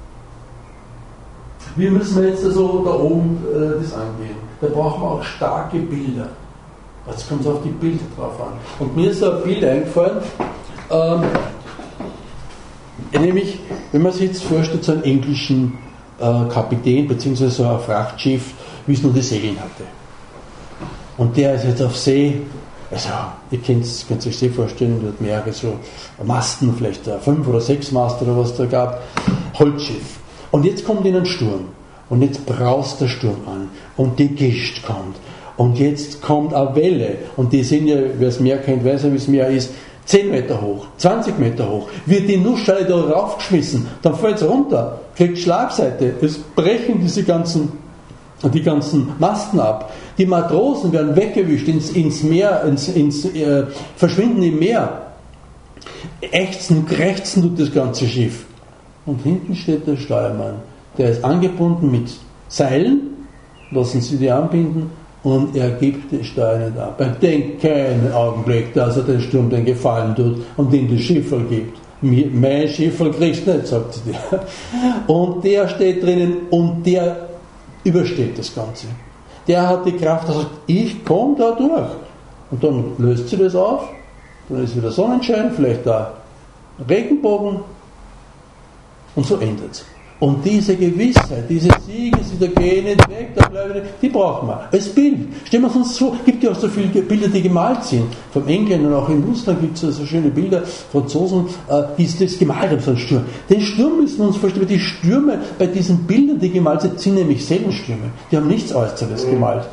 A: Wie müssen wir jetzt also da oben äh, das angehen? Da brauchen wir auch starke Bilder. Jetzt kommt es auf die Bilder drauf an. Und mir ist so ein Bild eingefallen, ähm, nämlich, wenn man sich jetzt vorstellt, so einen englischen äh, Kapitän, beziehungsweise so ein Frachtschiff, wie es nur die Segeln hatte. Und der ist jetzt auf See, also, ihr könnt es euch sehr vorstellen, da hat mehrere so Masten, vielleicht fünf oder sechs Masten oder was da gab, Holzschiff. Und jetzt kommt in ein Sturm. Und jetzt braust der Sturm an. Und die Gischt kommt. Und jetzt kommt eine Welle. Und die sind ja, wer es Meer kennt, weiß ja, wie es Meer ist, zehn Meter hoch, zwanzig Meter hoch. Wird die Nussschale da raufgeschmissen, dann fällt es runter, kriegt Schlagseite. Es brechen diese ganzen, die ganzen Masten ab. Die Matrosen werden weggewischt ins, ins Meer, ins, ins äh, verschwinden im Meer. Ächzen, krächzen tut das ganze Schiff. Und hinten steht der Steuermann. Der ist angebunden mit Seilen, lassen Sie die anbinden, und er gibt die Steuer nicht ab. Er denkt keinen Augenblick, dass er den Sturm den Gefallen tut und ihm das Schifferl gibt. Mein Schifferl kriegst du nicht, sagt sie dir. Und der steht drinnen und der übersteht das Ganze. Der hat die Kraft, der sagt, ich komme da durch. Und dann löst sie das auf, dann ist wieder Sonnenschein, vielleicht da Regenbogen, und so endet es. Und diese Gewissheit, diese Siege, sie da gehen nicht weg, da bleiben nicht, die brauchen wir. Als Bild. Stellen wir uns so, gibt ja auch so viele Bilder, die gemalt sind. Vom Engländern und auch in Russland gibt es so schöne Bilder, Franzosen, die das gemalt haben, so einen Sturm. Den Sturm müssen wir uns vorstellen, die Stürme bei diesen Bildern, die gemalt sind, sind nämlich Seelenstürme. Die haben nichts Äußeres gemalt.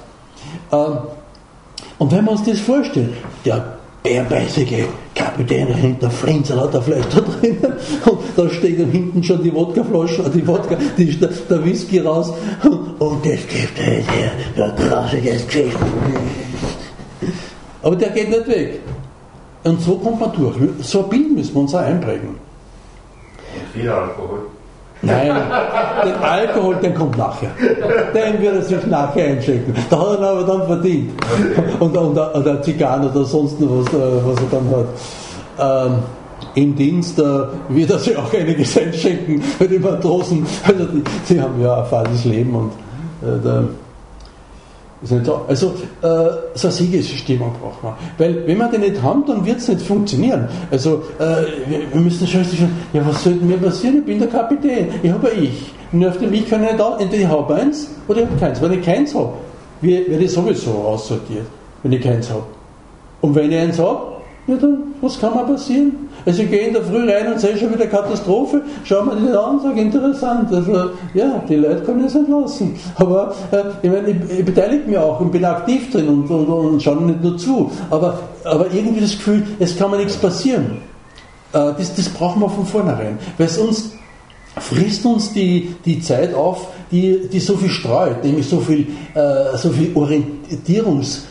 A: Und wenn wir uns das vorstellen, der bärbeißige Kapitän hinter Frenzel hat er vielleicht da drinnen und da steht dann hinten schon die Wodkaflasche, die Wodka, die, der, der Whisky raus und, und das gibt er der grausiges Geschichte. Aber der geht nicht weg. Und so kommt man durch. So ein Bild müssen wir uns auch einprägen.
E: Und viel Alkohol.
A: Nein, den Alkohol, den kommt nachher. Den wird er sich nachher einschenken. Da hat er ihn aber dann verdient. Und, und, und der Zigarren oder sonst noch was, was er dann hat. Ähm, Im Dienst äh, wird er sich auch einiges einschenken bei den Matrosen. Also die, sie haben ja ein fades Leben. Und, äh, der, Ist nicht so. Also äh, so eine Siegesstimmung braucht man. Weil wenn wir die nicht haben, dann wird es nicht funktionieren. Also äh, wir, wir müssen schon sagen, ja was soll mir passieren? Ich bin der Kapitän, ich habe ein Ich. Nur auf dem Ich kann ich nicht an, entweder ich habe eins oder ich habe keins. Wenn ich keins habe, werde ich sowieso aussortiert, wenn ich keins habe. Und wenn ich eins habe, ja dann, was kann mir passieren? Also ich gehe in der Früh rein und sehe schon wieder Katastrophe, schau mir das an und sage, interessant. Also ja, die Leute können es nicht lassen. Aber äh, ich meine, ich, ich beteilige mich auch und bin aktiv drin und, und, und schaue nicht nur zu. Aber, aber irgendwie das Gefühl, es kann mir nichts passieren. Äh, das, das brauchen wir von vornherein. Weil es uns frisst uns die, die Zeit auf, die, die so viel streut, nämlich so viel, äh, so viel Orientierungslosigkeit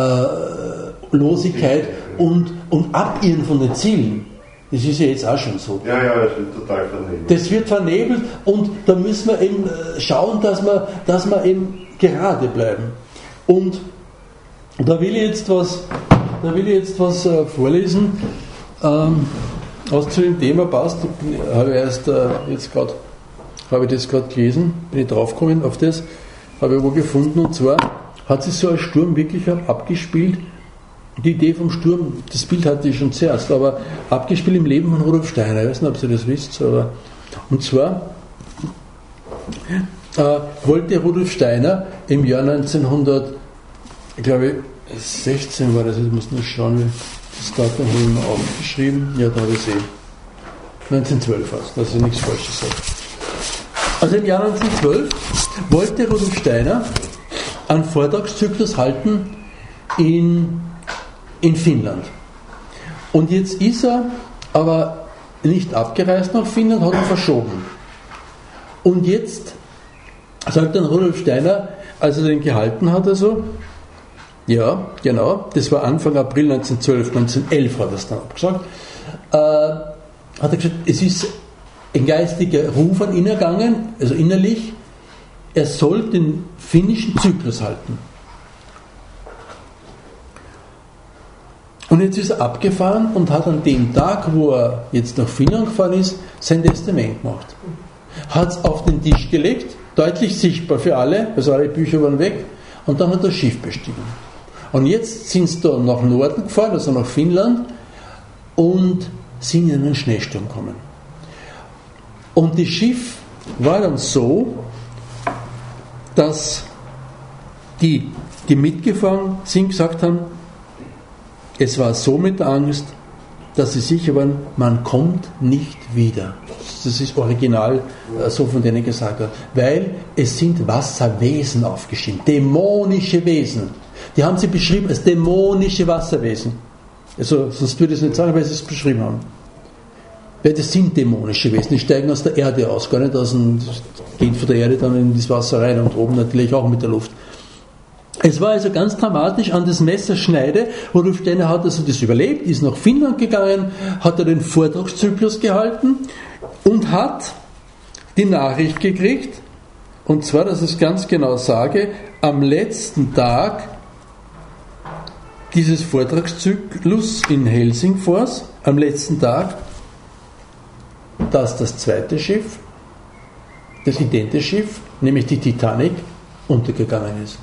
A: äh, und, und Abirren von den Zielen. Das ist ja jetzt auch schon so.
E: Ja, ja, das wird total vernebelt.
A: Das wird vernebelt und da müssen wir eben schauen, dass wir, dass wir eben gerade bleiben. Und da will ich jetzt was, da will ich jetzt was äh, vorlesen, ähm, was zu dem Thema passt. Ich habe erst äh, jetzt gerade, habe ich das gerade gelesen, bin ich draufgekommen auf das, habe ich wo gefunden, und zwar hat sich so ein Sturm wirklich abgespielt. Die Idee vom Sturm, das Bild hatte ich schon zuerst, aber abgespielt im Leben von Rudolf Steiner. Ich weiß nicht, ob Sie das wisst. Aber, und zwar äh, wollte Rudolf Steiner im Jahr neunzehnhundert, ich glaube sechzehn war das, ich muss nur schauen, wie das Datum habe ich mir aufgeschrieben. Ja, da habe ich es eh. neunzehnhundertzwölf war es, dass ich nichts Falsches sage. Also im Jahr neunzehnhundertzwölf wollte Rudolf Steiner einen Vortragszyklus halten in in Finnland. Und jetzt ist er aber nicht abgereist nach Finnland, hat ihn verschoben. Und jetzt sagt dann Rudolf Steiner, als er den gehalten hat, also, ja, genau, das war Anfang April neunzehnhundertzwölf, neunzehnhundertelf hat er es dann abgesagt, äh, hat er gesagt, es ist ein geistiger Ruf an ihn ergangen, also innerlich, er soll den finnischen Zyklus halten. Und jetzt ist er abgefahren und hat an dem Tag, wo er jetzt nach Finnland gefahren ist, sein Testament gemacht. Hat es auf den Tisch gelegt, deutlich sichtbar für alle, also alle Bücher waren weg, und dann hat er das Schiff bestiegen. Und jetzt sind sie da nach Norden gefahren, also nach Finnland, und sind in einen Schneesturm gekommen. Und das Schiff war dann so, dass die, die mitgefahren sind, gesagt haben, es war so mit Angst, dass sie sicher waren, man kommt nicht wieder. Das ist original so von denen gesagt wird. Weil es sind Wasserwesen aufgeschieden, dämonische Wesen. Die haben sie beschrieben als dämonische Wasserwesen. Also, sonst würde ich es nicht sagen, weil sie es beschrieben haben. Weil das sind dämonische Wesen, die steigen aus der Erde aus, gar nicht aus dem, gehen von der Erde dann in das Wasser rein und oben natürlich auch mit der Luft. Es war also ganz dramatisch an das Messerschneide. Rudolf Steiner hat also das überlebt, ist nach Finnland gegangen, hat er den Vortragszyklus gehalten und hat die Nachricht gekriegt, und zwar, dass ich es ganz genau sage, am letzten Tag dieses Vortragszyklus in Helsingfors, am letzten Tag, dass das zweite Schiff, das identische Schiff, nämlich die Titanic, untergegangen ist.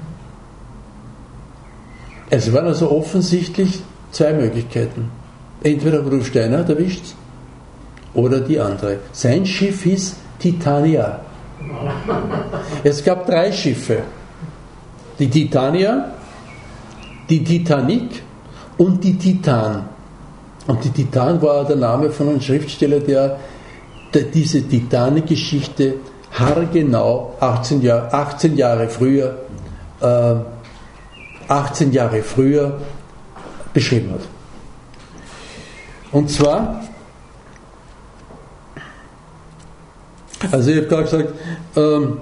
A: Es waren also offensichtlich zwei Möglichkeiten. Entweder Rudolf Steiner hat erwischt oder die andere. Sein Schiff hieß Titania. Es gab drei Schiffe. Die Titania, die Titanic und die Titan. Und die Titan war der Name von einem Schriftsteller, der, der diese Titanic-Geschichte haargenau achtzehn Jahre, achtzehn Jahre früher äh, achtzehn Jahre früher beschrieben hat. Und zwar, also ich habe gerade gesagt, ähm,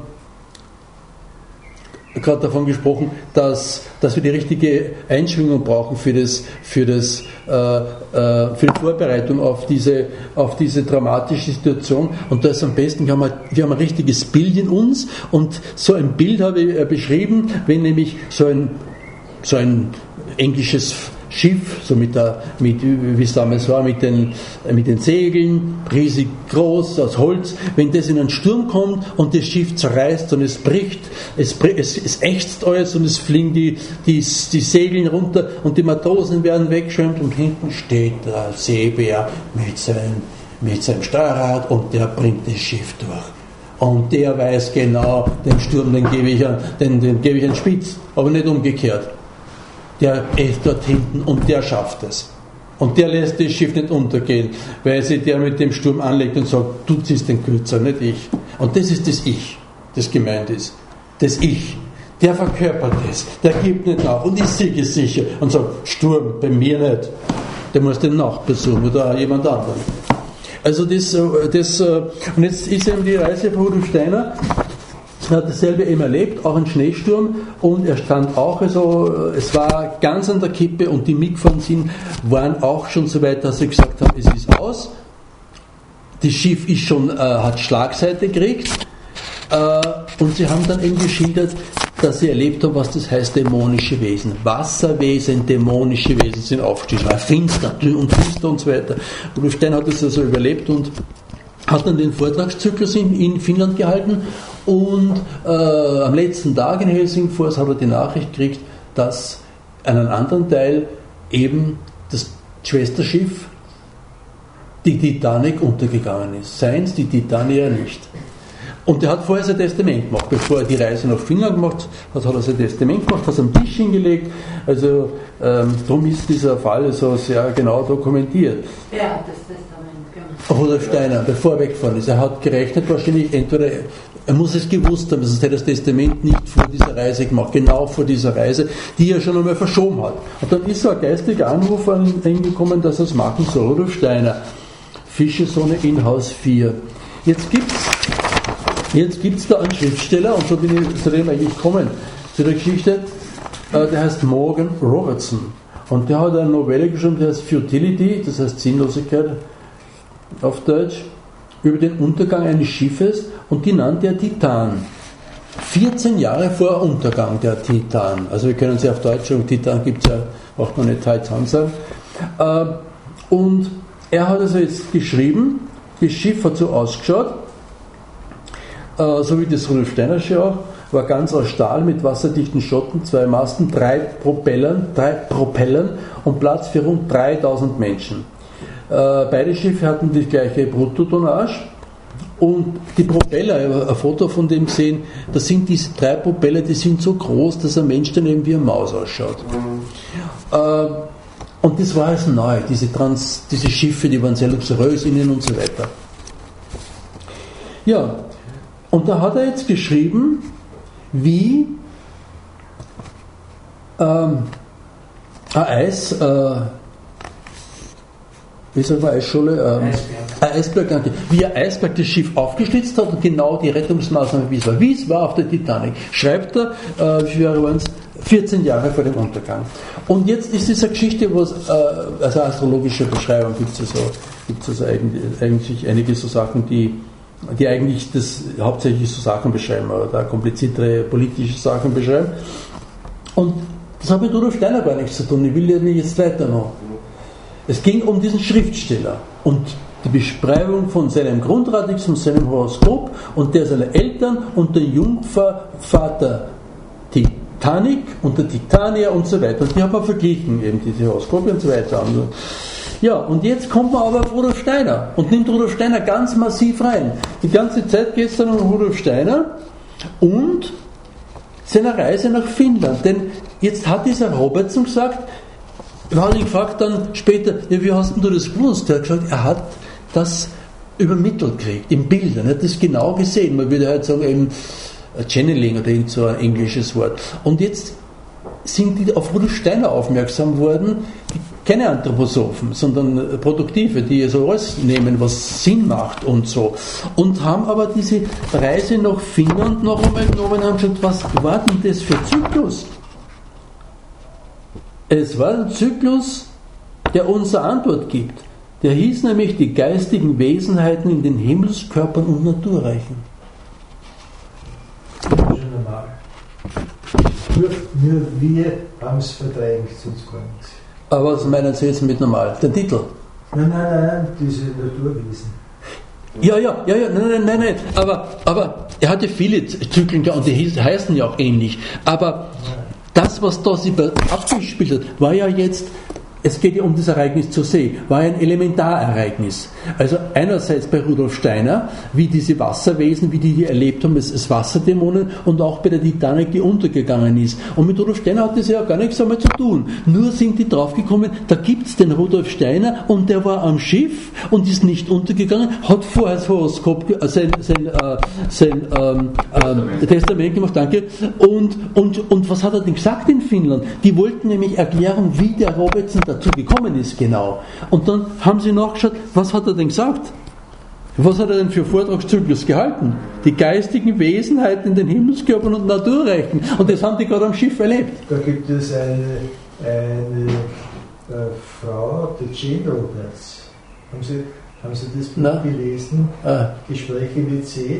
A: gerade davon gesprochen, dass, dass wir die richtige Einschwingung brauchen für, das, für, das, äh, äh, für die Vorbereitung auf diese, auf diese dramatische Situation. Und da ist am besten, wir haben, ein, wir haben ein richtiges Bild in uns, und so ein Bild habe ich äh, beschrieben, wenn nämlich so ein so ein englisches Schiff, so mit der, mit, wie es damals war, mit den, mit den Segeln, riesig groß, aus Holz. Wenn das in einen Sturm kommt und das Schiff zerreißt und es bricht, es, es, es ächzt alles und es fliegen die, die, die Segeln runter und die Matrosen werden weggeschwemmt und hinten steht der Seebär mit seinem, mit seinem Steuerrad und der bringt das Schiff durch. Und der weiß genau, den Sturm, den gebe ich an, den, den gebe ich an Spitz, aber nicht umgekehrt. Der ist dort hinten und der schafft es. Und der lässt das Schiff nicht untergehen, weil sich der mit dem Sturm anlegt und sagt, du ziehst den Kürzer, nicht ich. Und das ist das Ich, das gemeint ist. Das Ich. Der verkörpert es, der gibt nicht nach und ist siegessicher und sagt, Sturm, bei mir nicht. Der muss den Nachbar suchen oder jemand anderen. Also das, das, und jetzt ist eben die Reise von Rudolf Steiner, er hat dasselbe eben erlebt, auch ein Schneesturm, und er stand auch, also es war ganz an der Kippe und die mitgefahren sind, waren auch schon so weit, dass sie gesagt haben, es ist aus, das Schiff ist schon, äh, hat Schlagseite gekriegt, äh, und sie haben dann eben geschildert, dass sie erlebt haben, was das heißt, dämonische Wesen. Wasserwesen, dämonische Wesen sind aufgestiegen, war finster und finster und so weiter. Rudolf Steiner hat das also überlebt und hat dann den Vortragszyklus in, in Finnland gehalten und äh, am letzten Tag in Helsingfors hat er die Nachricht gekriegt, dass an einem anderen Teil eben das Schwesterschiff, die Titanic, untergegangen ist. Seins, die Titania nicht. Und er hat vorher sein Testament gemacht. Bevor er die Reise nach Finnland gemacht hat, hat er sein Testament gemacht, hat es am Tisch hingelegt. Also ähm, darum ist dieser Fall so sehr genau dokumentiert.
D: Wer hat das Testament gemacht?
A: Rudolf Steiner, bevor er weggefahren ist. Er hat gerechnet wahrscheinlich, entweder er muss es gewusst haben, sonst hätte er das Testament nicht vor dieser Reise gemacht, genau vor dieser Reise, die er schon einmal verschoben hat. Und dann ist so ein geistiger Anruf an ihn gekommen, dass er es machen soll. Rudolf Steiner, Fischersonne in Haus vier. Jetzt gibt es Jetzt gibt's da einen Schriftsteller, und so bin ich zu dem eigentlich gekommen, zu der Geschichte, äh, der heißt Morgan Robertson. Und der hat eine Novelle geschrieben, die heißt Futility, das heißt Sinnlosigkeit auf Deutsch, über den Untergang eines Schiffes, und die nannte er Titan. vierzehn Jahre vor Untergang der Titan. Also wir können sie auf Deutsch sagen, Titan gibt es ja, auch noch nicht Titan sagen. Äh, und er hat also jetzt geschrieben, das Schiff hat so ausgeschaut, Uh, so wie das Rudolf Steinersche auch, war ganz aus Stahl mit wasserdichten Schotten, zwei Masten, drei Propellern, drei Propellern und Platz für rund dreitausend Menschen. Uh, beide Schiffe hatten die gleiche Bruttotonnage und die Propeller, ich habe ein Foto von dem gesehen, das sind diese drei Propeller, die sind so groß, dass ein Mensch dann eben wie eine Maus ausschaut. Uh, und das war also neu, diese, Trans, diese Schiffe, die waren sehr luxuriös innen und so weiter. Ja, und da hat er jetzt geschrieben, wie ähm, ein Eis, äh, wie sagt man, Eisschule? Ähm, Eisberg. Ein Eisberg, danke. Wie ein Eisberg das Schiff aufgeschlitzt hat und genau die Rettungsmaßnahme, wie es war. Wie es war auf der Titanic. Schreibt er, äh, wie viele waren es? vierzehn Jahre vor dem Untergang. Und jetzt ist diese Geschichte, wo es, äh, also astrologische Beschreibung gibt es ja so, gibt's also eigentlich, eigentlich einige so Sachen, die die eigentlich das hauptsächlich so Sachen beschreiben oder kompliziertere politische Sachen beschreiben. Und das hat mit Rudolf Steiner gar nichts zu tun. Ich will ja nicht jetzt weiter noch. Es ging um diesen Schriftsteller und die Beschreibung von seinem Grundradix, von seinem Horoskop und der seiner Eltern und der Jungvater Titanic und der Titania und so weiter. Und die hat man verglichen, eben diese Horoskope und so weiter. Ja, und jetzt kommt man aber auf Rudolf Steiner und nimmt Rudolf Steiner ganz massiv rein. Die ganze Zeit geht es dann um Rudolf Steiner und seiner Reise nach Finnland. Denn jetzt hat dieser Robertson gesagt, er hat ihn gefragt dann später, ja, wie hast denn du das gewusst? Er hat gesagt, er hat das übermittelt gekriegt, in Bildern. Er hat das genau gesehen. Man würde halt sagen, eben Channeling oder irgend so ein englisches Wort. Und jetzt sind die auf Rudolf Steiner aufmerksam worden, keine Anthroposophen, sondern Produktive, die so alles nehmen, was Sinn macht und so. Und haben aber diese Reise nach Finnland noch einmal genommen und haben gesagt, was war denn das für Zyklus? Es war ein Zyklus, der uns eine Antwort gibt. Der hieß nämlich die geistigen Wesenheiten in den Himmelskörpern und Naturreichen.
B: Nur, nur wir haben es verdrängt, sonst gar nichts.
A: Aber was meinen Sie jetzt mit normal? Der Titel?
B: Nein, nein, nein, diese Naturwesen.
A: Ja, ja, ja, ja, nein, nein, nein, nein. Aber, aber er hatte viele Zyklen und die heißen ja auch ähnlich. Aber das, was da sich abgespielt hat, war ja jetzt, es geht ja um das Ereignis zur See, war ein Elementarereignis. Also einerseits bei Rudolf Steiner, wie diese Wasserwesen, wie die hier erlebt haben, als Wasserdämonen, und auch bei der Titanic, die untergegangen ist. Und mit Rudolf Steiner hat das ja gar nichts einmal zu tun. Nur sind die draufgekommen, da gibt es den Rudolf Steiner und der war am Schiff und ist nicht untergegangen, hat vorher das Horoskop, äh, sein, sein, äh, sein ähm, äh, Testament gemacht, danke. Und, und, und was hat er denn gesagt in Finnland? Die wollten nämlich erklären, wie der Robertson dazu gekommen ist, genau. Und dann haben sie nachgeschaut, was hat er denn gesagt? Was hat er denn für Vortragszyklus gehalten? Die geistigen Wesenheiten in den Himmelskörpern und Naturrechten. Und das haben die gerade am Schiff erlebt.
B: Da gibt es eine, eine äh, Frau, die Jane Roberts. Haben Sie, haben Sie das Buch
A: Nein.
B: gelesen?
A: Ah.
B: Gespräche mit Seth.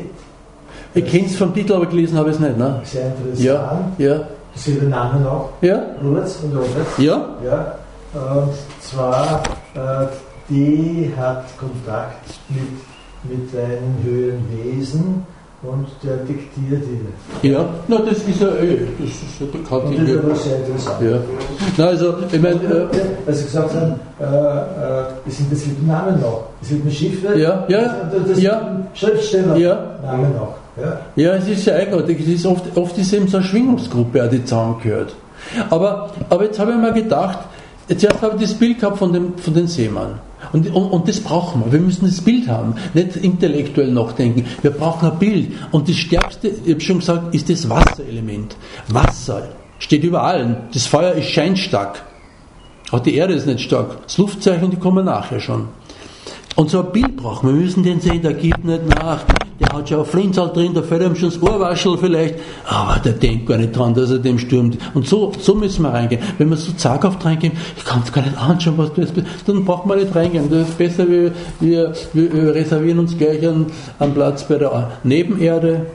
A: Ich kenne es vom Titel, aber gelesen habe ich es nicht. Ne?
B: Sehr interessant.
A: Ja, ja.
B: Sie den Namen auch?
A: Ja.
B: Roberts und Roberts?
A: Ja.
B: Ja. Und zwar, äh, die hat Kontakt mit, mit einem höheren Wesen und der diktiert ihr.
A: Ja, na, das ist ja eh, das ist ja bekannt.
B: Und das ist aber sehr interessant.
A: Ja. Na, also, ich meine, äh,
B: als Sie gesagt haben, äh, äh, das sind das mit Namen noch. Das sind Schiffe,
A: ja, ja,
B: das, das
A: ja,
B: Schriftsteller,
A: ja.
B: Namen noch. Ja.
A: Ja, es ist ja eigenartig. Es ist oft, oft ist eben so eine Schwingungsgruppe, die zusammengehört. Aber, aber jetzt habe ich mir gedacht, zuerst habe ich das Bild gehabt von dem, von den Seemann. Und, und, und das brauchen wir. Wir müssen das Bild haben. Nicht intellektuell nachdenken. Wir brauchen ein Bild. Und das Stärkste, ich habe schon gesagt, ist das Wasserelement. Wasser steht über allen. Das Feuer ist scheinstark. Auch die Erde ist nicht stark. Das Luftzeichen, die kommen nachher schon. Und so ein Bild brauchen wir. Wir müssen den sehen, der gibt nicht nach. Der hat schon ein Flinzal drin, da fällt ihm schon das Ohrwaschel vielleicht. Aber der denkt gar nicht dran, dass er dem stürmt. Und so, so müssen wir reingehen. Wenn wir so zaghaft reingehen, ich kann es gar nicht anschauen, was du jetzt bist, dann braucht man nicht reingehen. Das ist besser, wir, wir, wir reservieren uns gleich einen, einen Platz bei der Nebenerde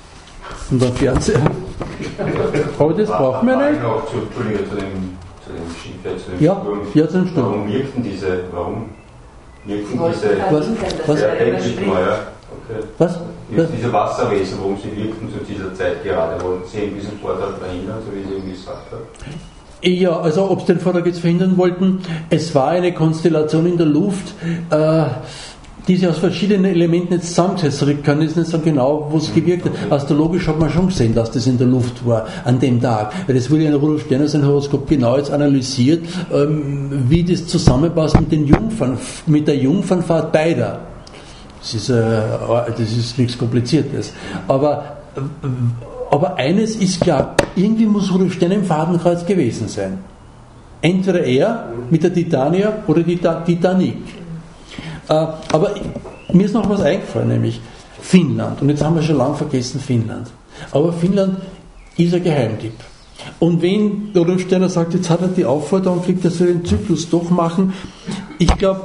A: und beim Fernseher. Aber das braucht man nicht.
E: Noch zu, Entschuldige, zu dem, zu dem Schiff, zu dem
A: Ja,
E: Sturm.
A: ja, zu dem Sturm.
E: Warum wirkten diese, warum wirkten diese,
A: Was? Was?
E: sehr ähnlich mal, ja? Okay.
A: Was?
E: Jetzt diese Wasserwesen, warum sie wirkten zu dieser Zeit gerade, wollten sie eben diesen Vortrag verhindern, so wie sie irgendwie gesagt hat?
A: Ja, also ob sie den Vortrag jetzt verhindern wollten, es war eine Konstellation in der Luft, äh, die sich aus verschiedenen Elementen jetzt zusammengesetzt hat. Ich kann jetzt nicht sagen genau, wo es gewirkt hat. Astrologisch hat man schon gesehen, dass das in der Luft war an dem Tag. Weil das wurde ja in Rudolf Steiner sein Horoskop genau jetzt analysiert, ähm, wie das zusammenpasst mit den Jungfern, mit der Jungfernfahrt beider. Das ist, äh, das ist nichts Kompliziertes. Aber, äh, aber eines ist klar, irgendwie muss Rudolf Steiner im Fadenkreuz gewesen sein. Entweder er mit der Titania oder die Titanic. Äh, aber mir ist noch was eingefallen, nämlich Finnland. Und jetzt haben wir schon lange vergessen Finnland. Aber Finnland ist ein Geheimtipp. Und wenn Rudolf Steiner sagt, jetzt hat er die Aufforderung gekriegt, dass wir den Zyklus doch machen, ich glaube,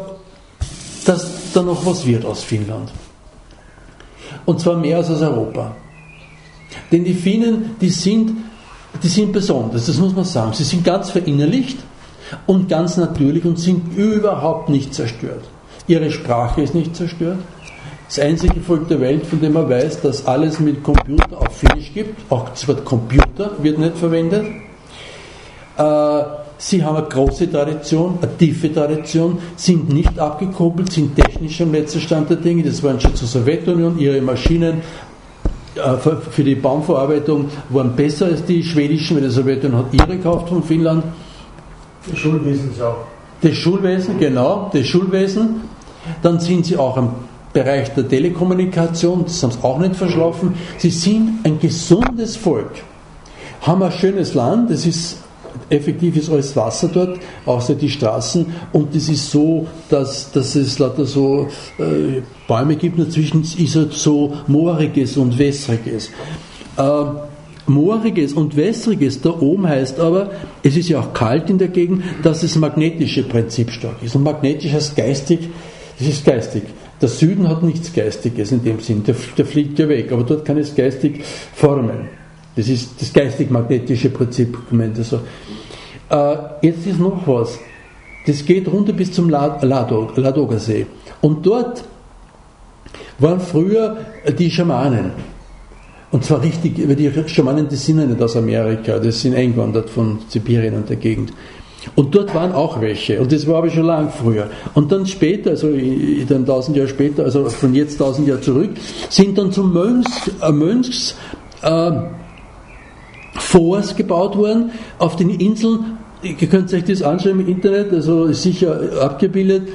A: dass da noch was wird aus Finnland. Und zwar mehr als aus Europa. Denn die Finnen, die sind, die sind besonders, das muss man sagen. Sie sind ganz verinnerlicht und ganz natürlich und sind überhaupt nicht zerstört. Ihre Sprache ist nicht zerstört. Das einzige Volk der Welt, von dem man weiß, dass alles mit Computer auf Finnisch gibt. Auch das Wort Computer wird nicht verwendet. Äh, Sie haben eine große Tradition, eine tiefe Tradition, sind nicht abgekoppelt, sind technisch am letzten Stand der Dinge. Das waren schon zur Sowjetunion. Ihre Maschinen äh, für die Baumverarbeitung waren besser als die schwedischen, weil die Sowjetunion hat ihre gekauft von Finnland.
B: Das Schulwesen auch.
A: Das Schulwesen, genau, das Schulwesen. Dann sind sie auch im Bereich der Telekommunikation, das haben sie auch nicht verschlafen. Sie sind ein gesundes Volk, haben ein schönes Land, das ist effektiv ist alles Wasser dort, außer die Straßen, und das ist so, dass, dass es lauter so äh, Bäume gibt, dazwischen ist es so mooriges und wässriges. Äh, mooriges und wässriges da oben heißt aber, es ist ja auch kalt in der Gegend, dass das magnetische Prinzip stark ist. Und magnetisch heißt geistig, das ist geistig. Der Süden hat nichts Geistiges in dem Sinn, der, der fliegt ja weg, aber dort kann es geistig formen. Das ist das geistig-magnetische Prinzip. Also, äh, jetzt ist noch was. Das geht runter bis zum Ladoga-See. Und dort waren früher die Schamanen. Und zwar richtig, weil die Schamanen, die sind ja nicht aus Amerika, das sind eingewandert von Sibirien und der Gegend. Und dort waren auch welche, und das war aber schon lang früher. Und dann später, also dann tausend Jahre später, also von jetzt tausend Jahre zurück, sind dann zum Mönchs, äh, Mönchs äh, Forts gebaut worden auf den Inseln. Ihr könnt euch das anschauen im Internet, also ist sicher abgebildet.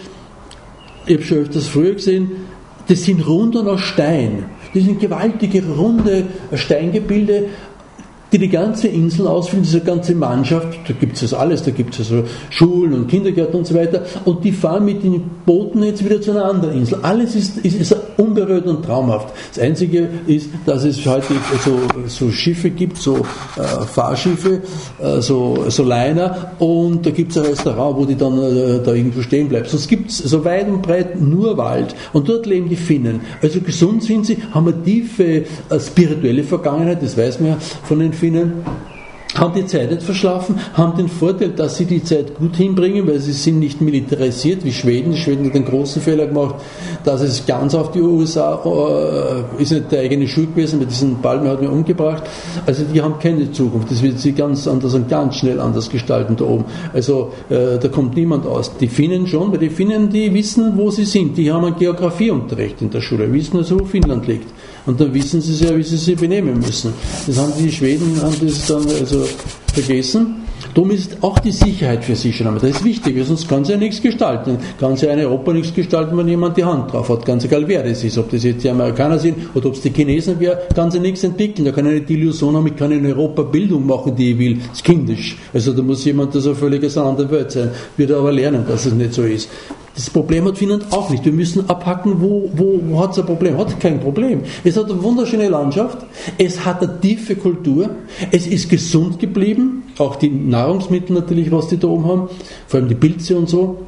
A: Ich habe schon öfters früher gesehen. Das sind Runden aus Stein. Das sind gewaltige, runde Steingebilde, die die ganze Insel ausfüllen, diese ganze Mannschaft. Da gibt es das alles, da gibt es also Schulen und Kindergärten und so weiter. Und die fahren mit den Booten jetzt wieder zu einer anderen Insel. Alles ist, ist, ist unberührt und traumhaft. Das Einzige ist, dass es heute so, so Schiffe gibt, so äh, Fahrschiffe, äh, so, so Liner, und da gibt es ein Restaurant, wo die dann äh, da irgendwo stehen bleiben. Sonst gibt es so weit und breit nur Wald. Und dort leben die Finnen. Also gesund sind sie, haben eine tiefe äh, spirituelle Vergangenheit, das weiß man ja von den Finnen, haben die Zeit nicht verschlafen, haben den Vorteil, dass sie die Zeit gut hinbringen, weil sie sind nicht militarisiert wie Schweden. Schweden hat den großen Fehler gemacht, dass es ganz auf die U S A, äh, ist nicht der eigene Schuld gewesen, weil diesen Palme hat mir umgebracht. Also die haben keine Zukunft. Das wird sie ganz anders und ganz schnell anders gestalten da oben. Also äh, da kommt niemand aus. Die Finnen schon, weil die Finnen, die wissen, wo sie sind. Die haben einen Geografieunterricht in der Schule, wissen also, wo Finnland liegt. Und dann wissen sie ja, wie sie sich benehmen müssen. Das haben die Schweden haben das dann also vergessen. Darum ist auch die Sicherheit für sie schon einmal. Das ist wichtig, weil sonst kann sie ja nichts gestalten. Kann sie in Europa nichts gestalten, wenn jemand die Hand drauf hat. Ganz egal, wer das ist. Ob das jetzt die Amerikaner sind oder ob es die Chinesen wären, kann sie nichts entwickeln. Da kann ich nicht die Illusion haben, ich kann in Europa Bildung machen, die ich will. Das ist kindisch. Also da muss jemand, der so völlig aus einer anderen Welt sein. Wird aber lernen, dass es nicht so ist. Das Problem hat Finnland auch nicht. Wir müssen abhacken, wo, wo, wo hat es ein Problem? Hat kein Problem. Es hat eine wunderschöne Landschaft, es hat eine tiefe Kultur, es ist gesund geblieben, auch die Nahrungsmittel natürlich, was die da oben haben, vor allem die Pilze und so.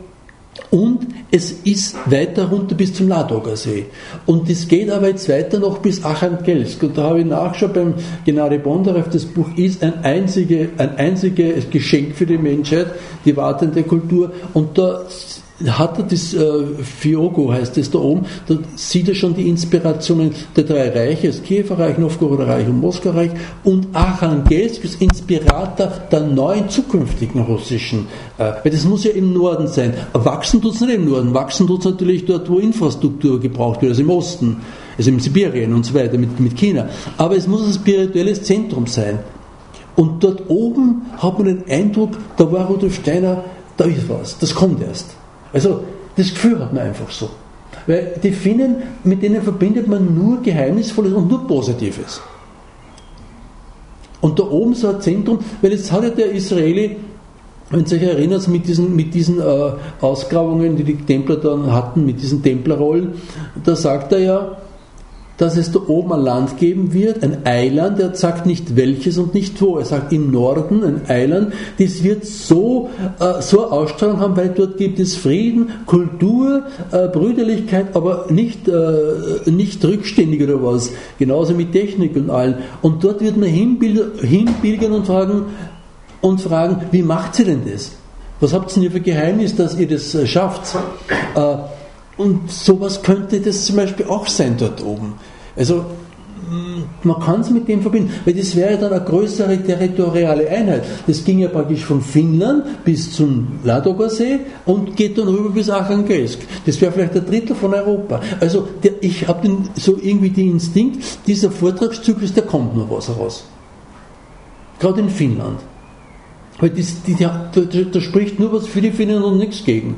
A: Und es ist weiter runter bis zum Ladoga-See. Und es geht aber jetzt weiter noch bis Archangelsk. Und da habe ich nachgeschaut beim Gennady Bondarev, das Buch ist ein, einzige, ein einziges Geschenk für die Menschheit, die wartende Kultur. Und da hat er das, äh, Fiogo heißt es da oben, da sieht er schon die Inspirationen der drei Reiche, das Kiewer Reich, Novgoroder Reich und Moskauer Reich, und Archangelsk ist Inspirator der neuen zukünftigen russischen, äh, weil das muss ja im Norden sein. Wachsen tut es nicht im Norden, wachsen tut es natürlich dort, wo Infrastruktur gebraucht wird, also im Osten, also in Sibirien und so weiter, mit, mit China. Aber es muss ein spirituelles Zentrum sein. Und dort oben hat man den Eindruck, da war Rudolf Steiner, da ist was, das kommt erst. Also das Gefühl hat man einfach so. Weil die Finnen, mit denen verbindet man nur Geheimnisvolles und nur Positives. Und da oben so ein Zentrum, weil jetzt hat ja der Israeli, wenn ihr euch erinnert, mit diesen, mit diesen äh, Ausgrabungen, die die Templer dann hatten, mit diesen Templerrollen, da sagt er ja, dass es da oben ein Land geben wird, ein Eiland, er sagt nicht welches und nicht wo, er sagt im Norden ein Eiland, das wird so, äh, so eine Ausstrahlung haben, weil dort gibt es Frieden, Kultur, äh, Brüderlichkeit, aber nicht, äh, nicht rückständig oder was, genauso mit Technik und allem. Und dort wird man hinpilgern und fragen, und fragen, wie macht ihr denn das? Was habt ihr denn für Geheimnis, dass ihr das äh, schafft? Äh, Und sowas könnte das zum Beispiel auch sein dort oben. Also man kann es mit dem verbinden, weil das wäre ja dann eine größere territoriale Einheit. Das ging ja praktisch von Finnland bis zum Ladoga-See und geht dann rüber bis Archangelsk. Das wäre vielleicht ein Drittel von Europa. Also der, ich habe so irgendwie den Instinkt, dieser Vortragszyklus, der kommt noch was heraus. Gerade in Finnland. Weil das, die, da, da, da spricht nur was für die Finnen und nichts gegen.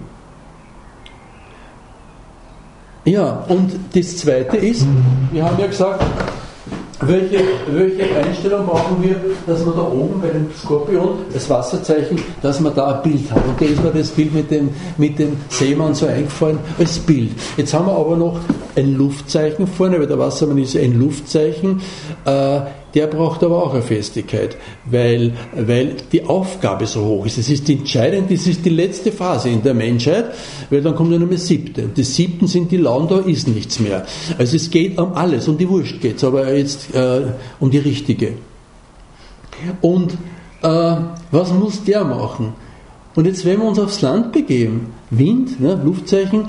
A: Ja, und das Zweite ist, wir haben ja gesagt, welche, welche Einstellung brauchen wir, dass wir da oben bei dem Skorpion, das Wasserzeichen, dass wir da ein Bild haben. Und da ist mir das Bild mit dem, mit dem Seemann so eingefallen als Bild. Jetzt haben wir aber noch ein Luftzeichen vorne, weil der Wassermann ist ein Luftzeichen. Äh, der braucht aber auch eine Festigkeit, weil, weil die Aufgabe so hoch ist. Es ist entscheidend, das ist die letzte Phase in der Menschheit, weil dann kommt ja noch mal siebte. Und das siebten sind die Lauen, da ist nichts mehr. Also es geht um alles, um die Wurst geht es, aber jetzt äh, um die richtige. Und äh, was muss der machen? Und jetzt, wenn wir uns aufs Land begeben, Wind, ne, Luftzeichen,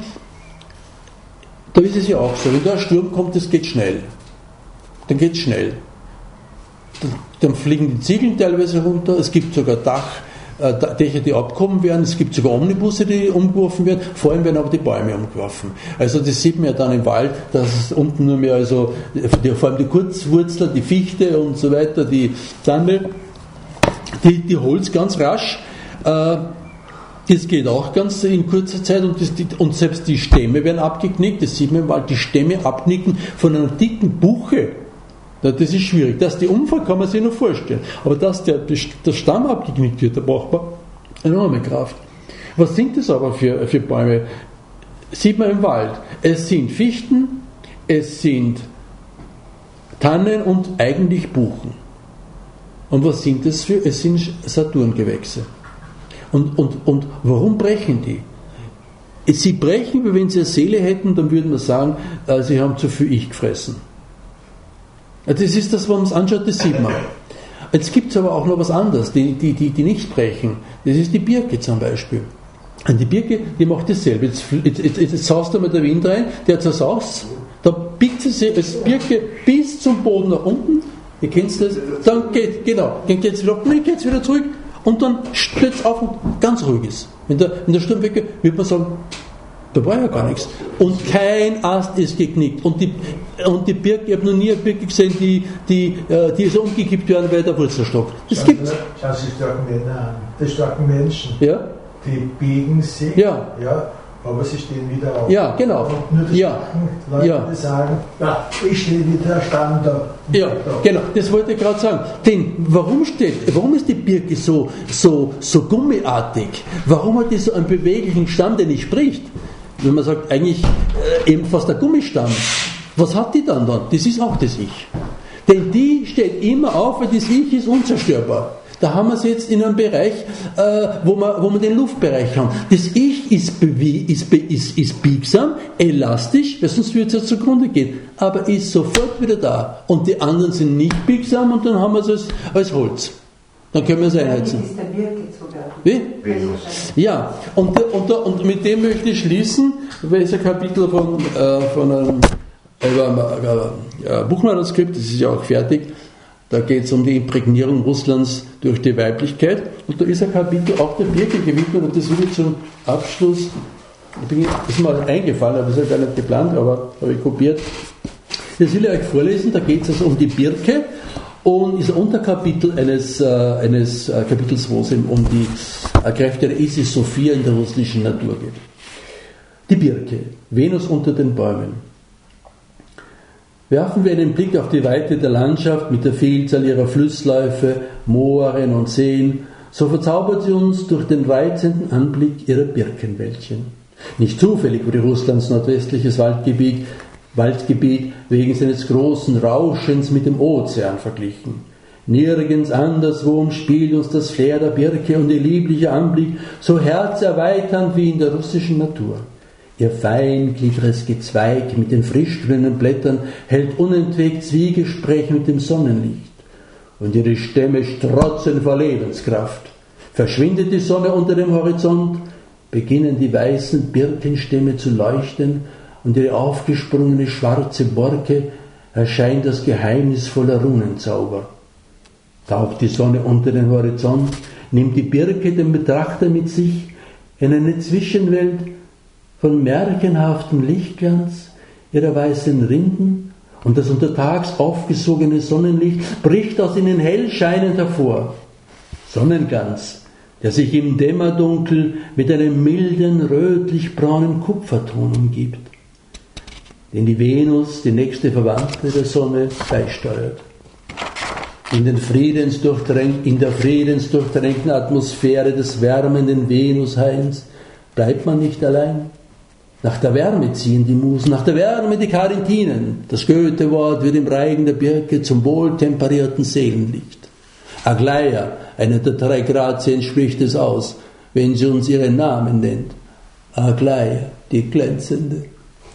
A: da ist es ja auch so, wenn da ein Sturm kommt, das geht schnell. Dann geht es schnell. Dann, dann fliegen die Ziegeln teilweise runter, es gibt sogar Dach, äh, Dächer, die abgehoben werden, es gibt sogar Omnibusse, die umgeworfen werden, vor allem werden aber die Bäume umgeworfen. Also das sieht man ja dann im Wald, dass es unten nur mehr, also die, vor allem die Kurzwurzler, die Fichte und so weiter, die Tanne, die, die Holz ganz rasch. Äh, das geht auch ganz in kurzer Zeit und, das, die, und selbst die Stämme werden abgeknickt, das sieht man im Wald, die Stämme abknicken von einer dicken Buche. Das ist schwierig. Dass die umfällt, kann man sich noch vorstellen. Aber dass der, der Stamm abgeknickt wird, da braucht man enorme Kraft. Was sind das aber für, für Bäume? Sieht man im Wald. Es sind Fichten, es sind Tannen und eigentlich Buchen. Und was sind das für? Es sind Saturngewächse. Und, und, und warum brechen die? Sie brechen, weil wenn sie eine Seele hätten, dann würden wir sagen, äh, sie haben zu viel Ich gefressen. Das ist das, was man es anschaut, das sieht man. Jetzt gibt es aber auch noch was anderes, die, die, die, die nicht brechen. Das ist die Birke zum Beispiel. Und die Birke, die macht dasselbe. Jetzt, jetzt, jetzt, jetzt saust da mal der Wind rein, der zersaust, da biegt sie sich als Birke bis zum Boden nach unten. Ihr kennt das? Dann geht, genau, dann geht es wieder, dann geht es wieder zurück. Und dann steht es auf und ganz ruhig ist. Wenn der, wenn der Sturm weggeht, wird man sagen, da war ja gar nichts. Und kein Ast ist geknickt. Und die, und die Birke, ich habe noch nie eine Birke gesehen, die, die, die so umgekippt werden, weil der Wurzelstock. Das gibt es.
B: Schau sich starken Männer an. Die starken Menschen,
A: ja?
B: Die biegen sich,
A: ja.
B: Ja, aber sie stehen wieder auf.
A: Ja, genau.
B: Und nur die
A: ja.
B: starken Leute,
A: ja.
B: die sagen, na, ich stehe wieder, stand da.
A: Ja, genau, das wollte ich gerade sagen. Denn warum steht, warum ist die Birke so, so, so gummiartig? Warum hat die so einen beweglichen Stamm, der nicht spricht? Wenn man sagt, eigentlich äh, eben fast der Gummistamm. Was hat die dann dann? Das ist auch das Ich. Denn die steht immer auf, weil das Ich ist unzerstörbar. Da haben wir es jetzt in einem Bereich, äh, wo, man, wo man den Luftbereich haben. Das Ich ist, bewie- ist, be- ist, ist biegsam, elastisch, weil sonst würde es ja zugrunde gehen. Aber ist sofort wieder da. Und die anderen sind nicht biegsam und dann haben wir es als, als Holz. Dann können wir es einheizen.
D: Ist der Birke zu werden.
A: Wie?
E: Venus.
A: Ja, und, und, und mit dem möchte ich schließen, weil es ein Kapitel von, äh, von einem äh, äh, Buchmanuskript, das ist ja auch fertig, da geht es um die Imprägnierung Russlands durch die Weiblichkeit und da ist ein Kapitel auch der Birke gewidmet und das will ich zum Abschluss, das ist mir eingefallen, aber das habe ich gar nicht geplant, aber habe ich kopiert. Das will ich euch vorlesen, da geht es also um die Birke. Und ist ein Unterkapitel eines, äh, eines äh, Kapitels, wo es eben um die äh, Kräfte der Isis Sophia in der russischen Natur geht. Die Birke, Venus unter den Bäumen. Werfen wir einen Blick auf die Weite der Landschaft mit der Vielzahl ihrer Flussläufe, Mooren und Seen, so verzaubert sie uns durch den reizenden Anblick ihrer Birkenwäldchen. Nicht zufällig wurde Russlands nordwestliches Waldgebiet Waldgebiet wegen seines großen Rauschens mit dem Ozean verglichen. Nirgends anderswo umspielt uns das Flair der Birke und ihr lieblicher Anblick so herzerweiternd wie in der russischen Natur. Ihr feingliedriges Gezweig mit den frisch grünen Blättern hält unentwegt Zwiegespräch mit dem Sonnenlicht. Und ihre Stämme strotzen vor Lebenskraft. Verschwindet die Sonne unter dem Horizont, beginnen die weißen Birkenstämme zu leuchten, und ihre aufgesprungene schwarze Borke erscheint das geheimnisvoller Runenzauber. Taucht die Sonne unter den Horizont, nimmt die Birke den Betrachter mit sich in eine Zwischenwelt von märchenhaftem Lichtglanz ihrer weißen Rinden und das untertags aufgesogene Sonnenlicht bricht aus ihnen hell scheinend hervor. Sonnenglanz, der sich im Dämmerdunkel mit einem milden, rötlich-braunen Kupferton umgibt, den die Venus, die nächste Verwandte der Sonne, beisteuert. In, den friedensdurchtränk- in der friedensdurchtränkten Atmosphäre des wärmenden Venushains bleibt man nicht allein. Nach der Wärme ziehen die Musen, nach der Wärme die Karyatiden. Das Goethe-Wort wird im Reigen der Birke zum wohltemperierten Seelenlicht. Aglaia, eine der drei Grazien, spricht es aus, wenn sie uns ihren Namen nennt. Aglaia, die glänzende.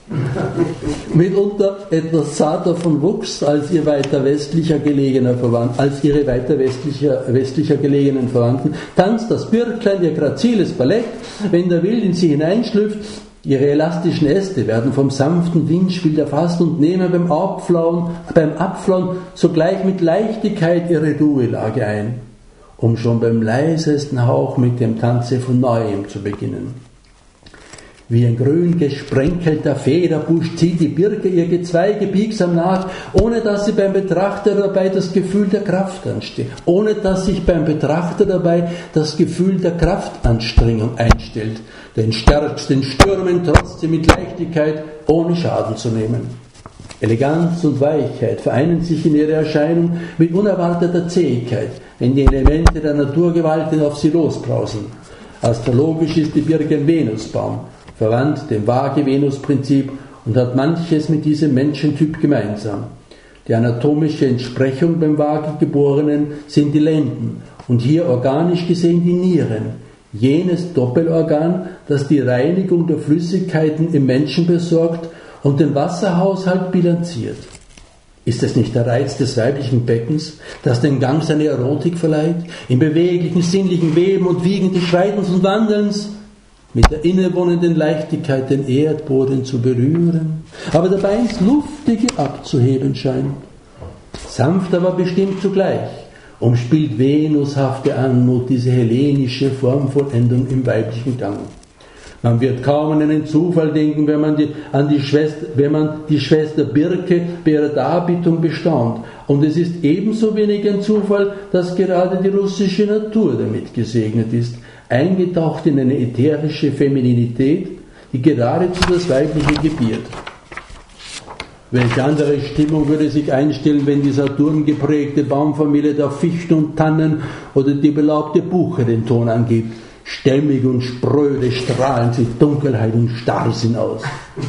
A: mitunter etwas zarter von Wuchs als ihr weiter westlicher gelegener Verwandt, als ihre weiter westlicher, westlicher gelegenen Verwandten, tanzt das Birklein ihr graziles Ballett, wenn der Wind in sie hineinschlüpft. Ihre elastischen Äste werden vom sanften Windspiel erfasst und nehmen beim Abflauen, beim Abflauen sogleich mit Leichtigkeit ihre Ruhelage ein, um schon beim leisesten Hauch mit dem Tanze von Neuem zu beginnen. Wie ein grün gesprenkelter Federbusch zieht die Birke ihr Gezweige biegsam nach, ohne dass sie beim Betrachter dabei das Gefühl der Kraft ansteht, ohne dass sich beim Betrachter dabei das Gefühl der Kraftanstrengung einstellt. Den stärksten Stürmen trotzt sie mit Leichtigkeit, ohne Schaden zu nehmen. Eleganz und Weichheit vereinen sich in ihrer Erscheinung mit unerwarteter Zähigkeit, wenn die Elemente der Naturgewalten auf sie losbrausen. Astrologisch ist die Birke ein Venusbaum, verwandt dem Waage-Venus-Prinzip und hat manches mit diesem Menschentyp gemeinsam. Die anatomische Entsprechung beim Waagegeborenen sind die Lenden und hier organisch gesehen die Nieren, jenes Doppelorgan, das die Reinigung der Flüssigkeiten im Menschen besorgt und den Wasserhaushalt bilanziert. Ist es nicht der Reiz des weiblichen Beckens, das den Gang seiner Erotik verleiht, im beweglichen, sinnlichen Weben und Wiegen des Schreitens und Wandelns, mit der innewohnenden Leichtigkeit den Erdboden zu berühren, aber dabei ins Luftige abzuheben scheint. Sanft aber bestimmt zugleich umspielt venushafte Anmut diese hellenische Formvollendung im weiblichen Gang. Man wird kaum an einen Zufall denken, wenn man die, an die Schwester, wenn man die Schwester Birke bei ihrer Darbietung bestaunt. Und es ist ebenso wenig ein Zufall, dass gerade die russische Natur damit gesegnet ist, eingetaucht in eine ätherische Femininität, die geradezu das Weibliche gebiert. Welche andere Stimmung würde sich einstellen, wenn die Saturn-geprägte Baumfamilie der Fichten und Tannen oder die belaubte Buche den Ton angibt? Stämmig und spröde strahlen sie Dunkelheit und Starrsinn aus.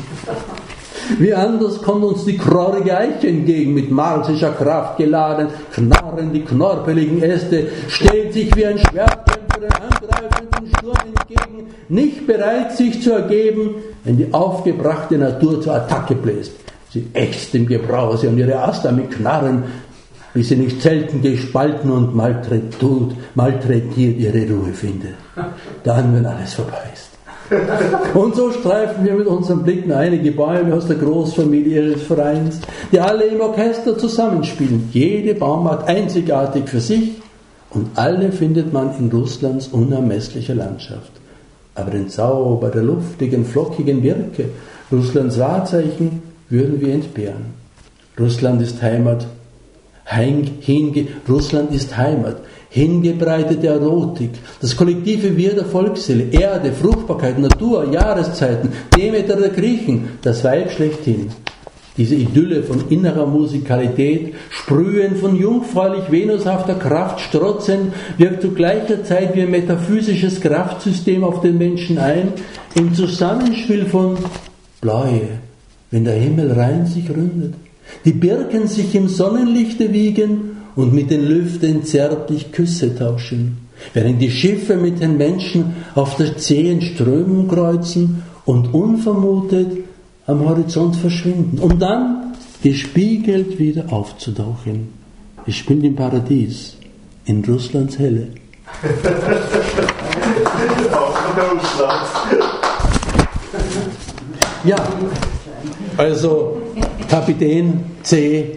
A: Wie anders kommt uns die knorrige Eiche entgegen, mit marsischer Kraft geladen, knarren die knorpeligen Äste, stellt sich wie ein Schwertkämpfer den angreifenden Sturm entgegen, nicht bereit sich zu ergeben, wenn die aufgebrachte Natur zur Attacke bläst. Sie ächzt im Gebrause und ihre Aster mit Knarren, bis sie nicht selten gespalten und malträtiert, malträtiert ihre Ruhe findet. Dann, wenn alles vorbei ist. Und so streifen wir mit unseren Blicken einige Bäume aus der Großfamilie ihres Vereins, die alle im Orchester zusammenspielen. Jede Baumart einzigartig für sich und alle findet man in Russlands unermesslicher Landschaft. Aber den Zauber der luftigen, flockigen Birke, Russlands Wahrzeichen, würden wir entbehren. Russland ist Heimat, Hinge, Russland ist Heimat, hingebreitete Erotik, das kollektive Wir der Volksseele, Erde, Fruchtbarkeit, Natur, Jahreszeiten, Demeter der Griechen, das Weib schlechthin. Diese Idylle von innerer Musikalität, Sprühen von jungfräulich venushafter Kraft, Strotzen, wirkt zu gleicher Zeit wie ein metaphysisches Kraftsystem auf den Menschen ein, im Zusammenspiel von Bläue, wenn der Himmel rein sich ründet, die Birken sich im Sonnenlichte wiegen und mit den Lüften zärtlich Küsse tauschen, während die Schiffe mit den Menschen auf der zähen Strömung kreuzen und unvermutet am Horizont verschwinden, um dann gespiegelt wieder aufzutauchen. Es spielt im Paradies, in Russlands Helle. Ja, also Kapitän C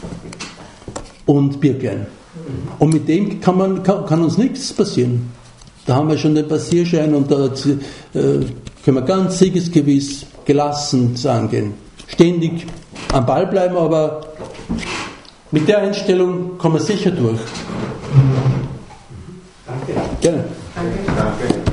A: und Birken. Und mit dem kann, man, kann, kann uns nichts passieren. Da haben wir schon den Passierschein und da äh, können wir ganz siegesgewiss, gelassen angehen. Ständig am Ball bleiben, aber mit der Einstellung kommen wir sicher durch. Danke. Gerne.
E: Danke. Danke.